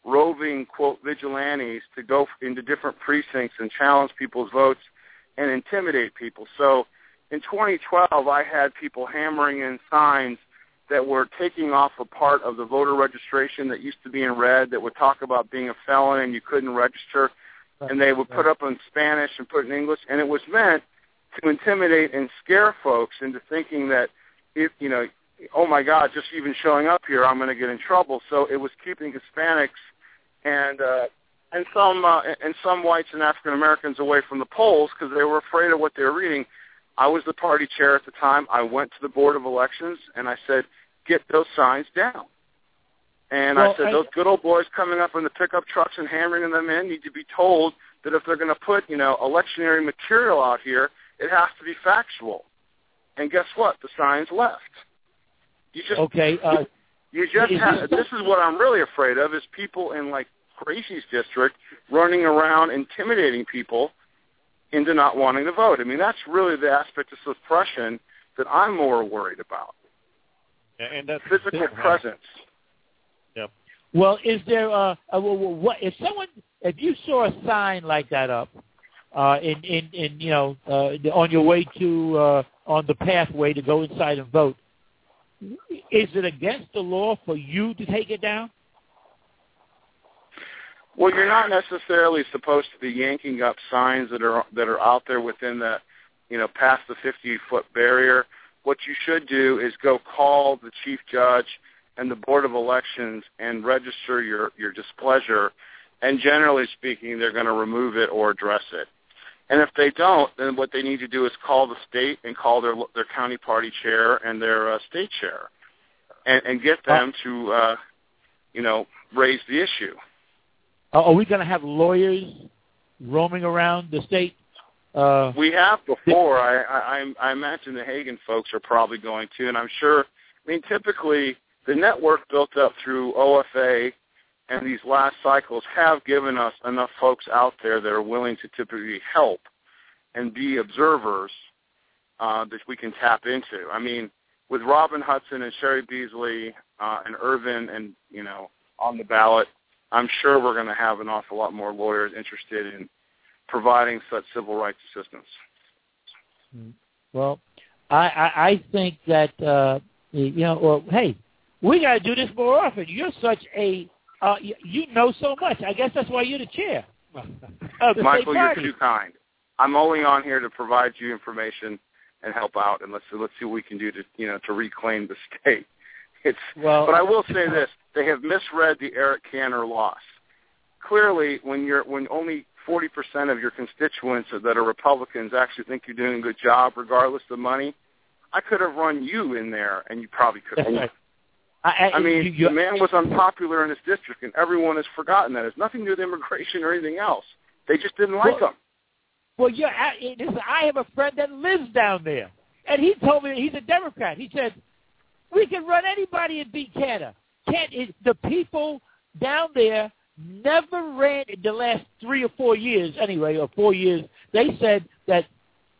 roving, quote, vigilantes to go into different precincts and challenge people's votes and intimidate people. So in 2012, I had people hammering in signs that were taking off a part of the voter registration that used to be in red that would talk about being a felon and you couldn't register, and they would put up in Spanish and put in English, and it was meant to intimidate and scare folks into thinking that, if you know, oh my God, just even showing up here, I'm going to get in trouble. So it was keeping Hispanics and some whites and African Americans away from the polls because they were afraid of what they were reading. I was the party chair at the time. I went to the Board of Elections and I said, get those signs down. And I said, those good old boys coming up in the pickup trucks and hammering them in need to be told that if they're going to put, electioneary material out here, it has to be factual. And guess what? The signs left. You just this is what I'm really afraid of, is people in, like, Gracie's district running around intimidating people into not wanting to vote. I mean, that's really the aspect of suppression that I'm more worried about. Yeah, and that's physical presence. Yep. Well, is there what if you saw a sign like that up on your way to on the pathway to go inside and vote? Is it against the law for you to take it down? Well, you're not necessarily supposed to be yanking up signs that are out there within the, past the 50-foot barrier. What you should do is go call the chief judge and the Board of Elections and register your displeasure. And generally speaking, they're going to remove it or address it. And if they don't, then what they need to do is call the state and call their county party chair and their state chair and get them to, raise the issue. Are we going to have lawyers roaming around the state? We have before. I imagine the Hagen folks are probably going to, and I'm sure. I mean, typically the network built up through OFA and these last cycles have given us enough folks out there that are willing to typically help and be observers that we can tap into. I mean, with Robin Hudson and Sherry Beasley and Irvin and, on the ballot, I'm sure we're going to have an awful lot more lawyers interested in providing such civil rights assistance. Well, I think that, hey, we got to do this more often. You're such a, you know so much. I guess that's why you're the chair. Michael, you're too kind. I'm only on here to provide you information and help out, and let's see what we can do to reclaim the state. But I will say this: they have misread the Eric Cantor loss. Clearly, when only 40% of your constituents that are Republicans actually think you're doing a good job, regardless of money, I could have run you in there, and you probably could have. Right. The man was unpopular in his district, and everyone has forgotten that. It's nothing to do with immigration or anything else. They just didn't like him. Well, I have a friend that lives down there, and he told me he's a Democrat. He said, we can run anybody and beat Cantor. The people down there never ran in the last 3 or 4 years, anyway, or 4 years. They said that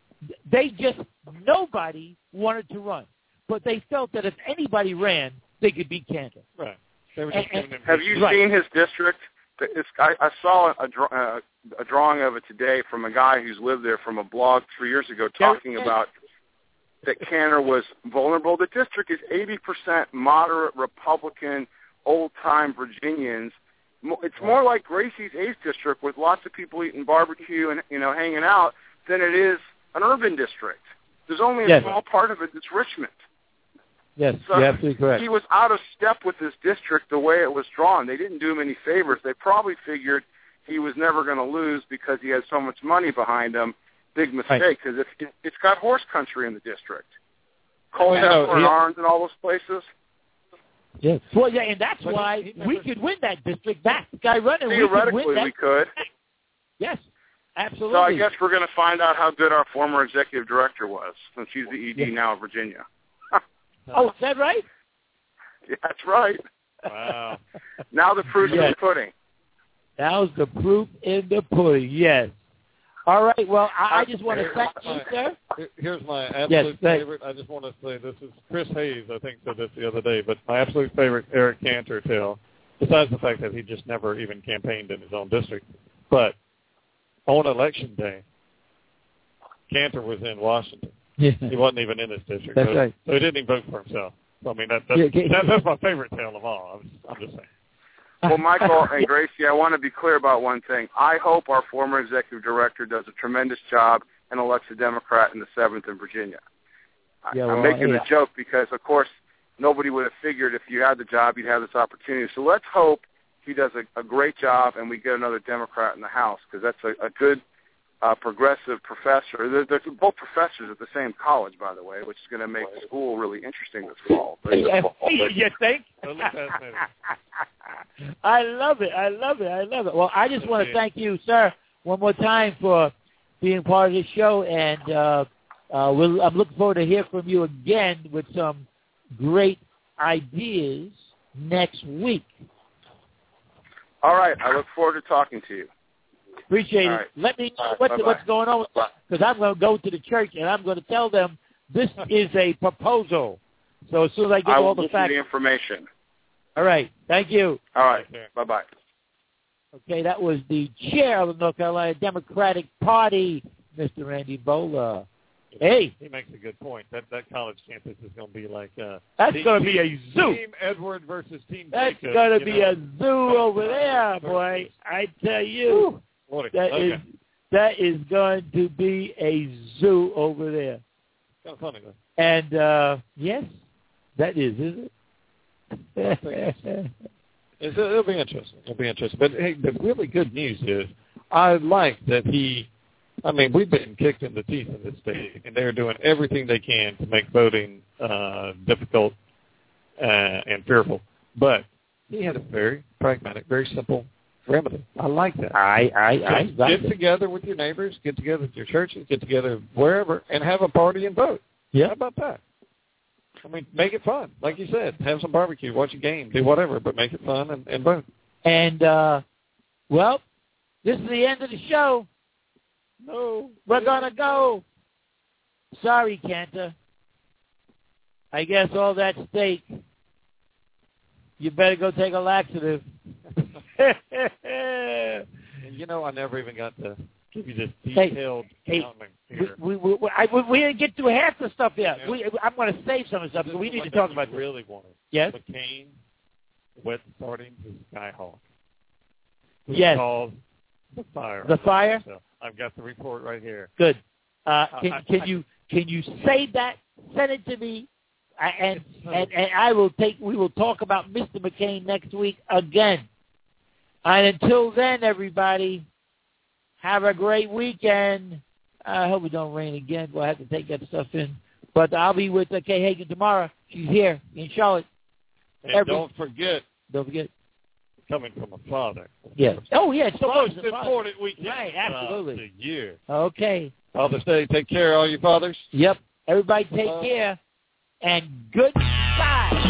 nobody wanted to run. But they felt that if anybody ran, they could beat Cantor. Right. They were just have you seen his district? I saw a drawing of it today from a guy who's lived there from a blog 3 years ago talking about that Cantor was vulnerable. The district is 80% moderate Republican, old-time Virginians. It's more like Gracie's 8th district with lots of people eating barbecue and hanging out than it is an urban district. There's only a small part of it that's Richmond. Yes, so you're absolutely correct. He was out of step with his district the way it was drawn. They didn't do him any favors. They probably figured he was never going to lose because he had so much money behind him. Big mistake, because it's got horse country in the district. Colchester and Orange and all those places. Yes. Well, yeah, and that's why we could win that district. That guy running, theoretically, we could. Yes, absolutely. So I guess we're going to find out how good our former executive director was, since he's the ED now of Virginia. Oh, is that right? Yeah, that's right. Wow. Now the proof in the pudding. Now's the proof in the pudding, yes. All right, well, I just want to thank you, sir. Here's my absolute favorite. I just want to say this is Chris Hayes, I think, said this the other day, but my absolute favorite Eric Cantor tale besides the fact that he just never even campaigned in his own district. But on Election Day, Cantor was in Washington. Yeah. He wasn't even in his district. That's right. So he didn't even vote for himself. So, I mean, that's my favorite tale of all. I'm just saying. Well, Michael and Gracie, I want to be clear about one thing. I hope our former executive director does a tremendous job and elects a Democrat in the 7th in Virginia. I'm making a joke because, of course, nobody would have figured if you had the job, you'd have this opportunity. So let's hope he does a great job and we get another Democrat in the House, because that's a good progressive professor. They're both professors at the same college, by the way, which is going to make school really interesting this fall. You think? I love it. Well, I just want to thank you, sir, one more time for being part of this show, and I'm looking forward to hear from you again with some great ideas next week. All right. I look forward to talking to you. Appreciate it. Right. Let me know what's going on, because I'm going to go to the church and I'm going to tell them this is a proposal. So as soon as I get all the facts. I will give you the information. All right. Thank you. All right. Bye-bye. Okay, that was the chair of the North Carolina Democratic Party, Mr. Randy Bola. Hey. He makes a good point. That college campus is going to be like that's going to be a zoo. Team Edward versus Team That's Jacob. That's going to be a zoo over there, boy. I tell you. That is going to be a zoo over there. Kind of funny, though. And, yes, that is, isn't it? It'll be interesting. But, hey, the really good news is I like that we've been kicked in the teeth in this state, and they're doing everything they can to make voting difficult and fearful. But he had a very pragmatic, very simple remedy. I like that. I get together with your neighbors, get together with your churches, get together wherever, and have a party and vote. Yeah. How about that? I mean, make it fun. Like you said, have some barbecue, watch a game, do whatever, but make it fun and vote. And, well, this is the end of the show. No. We're going to go. Sorry, Cantor. I guess all that steak, you better go take a laxative. You know, I never even got to give you this detailed accounting here. We didn't get through half the stuff yet. Yeah. I'm going to save some of the stuff, so we need to talk about this. Really wanted. Yes? McCain wet starting his Skyhawk. Yes. Called the fire. The fire? So I've got the report right here. Good. Can you say that? Send it to me. And we will talk about Mr. McCain next week again. And until then, everybody, have a great weekend. I hope it don't rain again. We'll have to take that stuff in. But I'll be with Kay Hagan tomorrow. She's here in Charlotte. And don't forget. Coming from a father. Yes. Oh, yes. It's the most important weekend. Right, absolutely. Of the year. Okay. Father's Day. Take care, all you fathers. Yep. Everybody take care. And goodbye.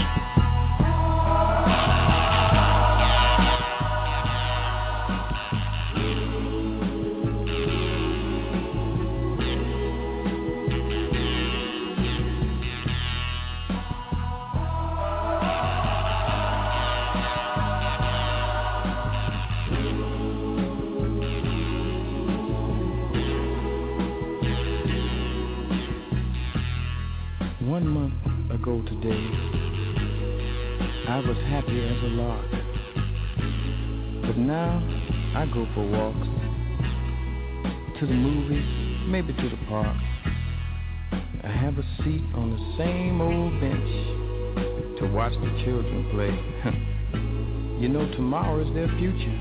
One month ago today, I was happy as a lark. But now, I go for walks, to the movies, maybe to the park. I have a seat on the same old bench to watch the children play. You know, tomorrow is their future.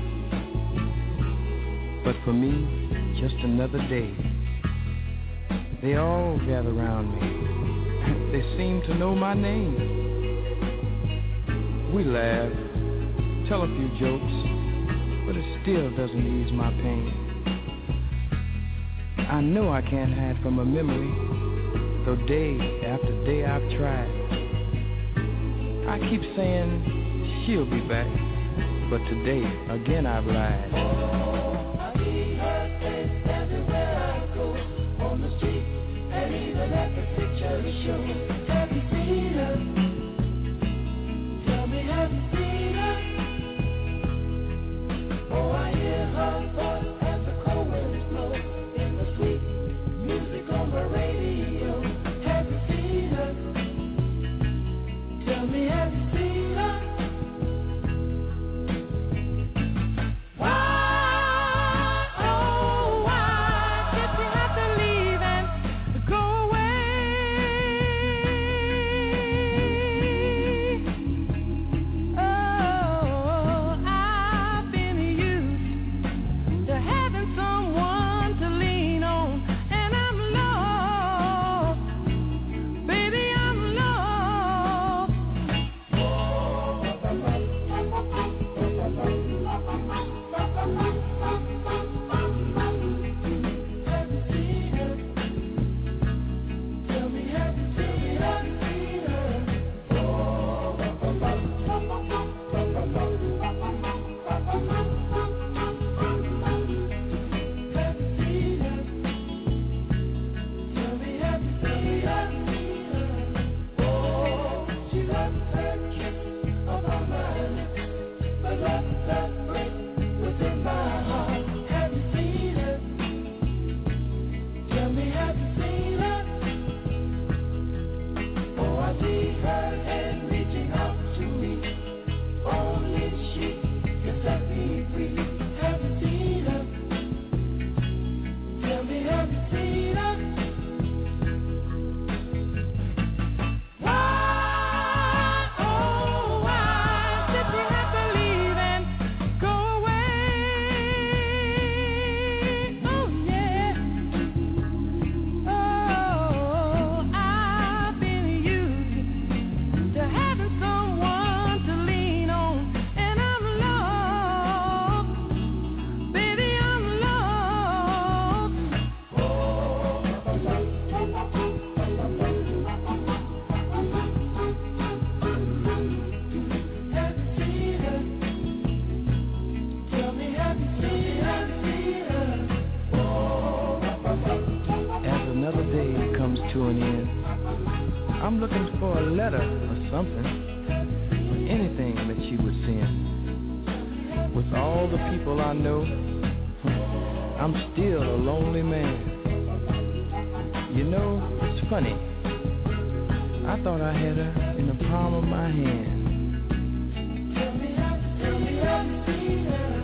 But for me, just another day. They all gather around me. They seem to know my name. We laugh, tell a few jokes, but it still doesn't ease my pain. I know I can't hide from a memory, though day after day I've tried. I keep saying she'll be back, but today again I've lied. I see her face everywhere I go, on the street and even at the picture show. Have you seen her? Tell me, have you seen her? another day comes to an end. I'm looking for a letter or something, anything that she would send. With all the people I know, I'm still a lonely man. You know, it's funny. I thought I had her in the palm of my hand. Tell me how you see her.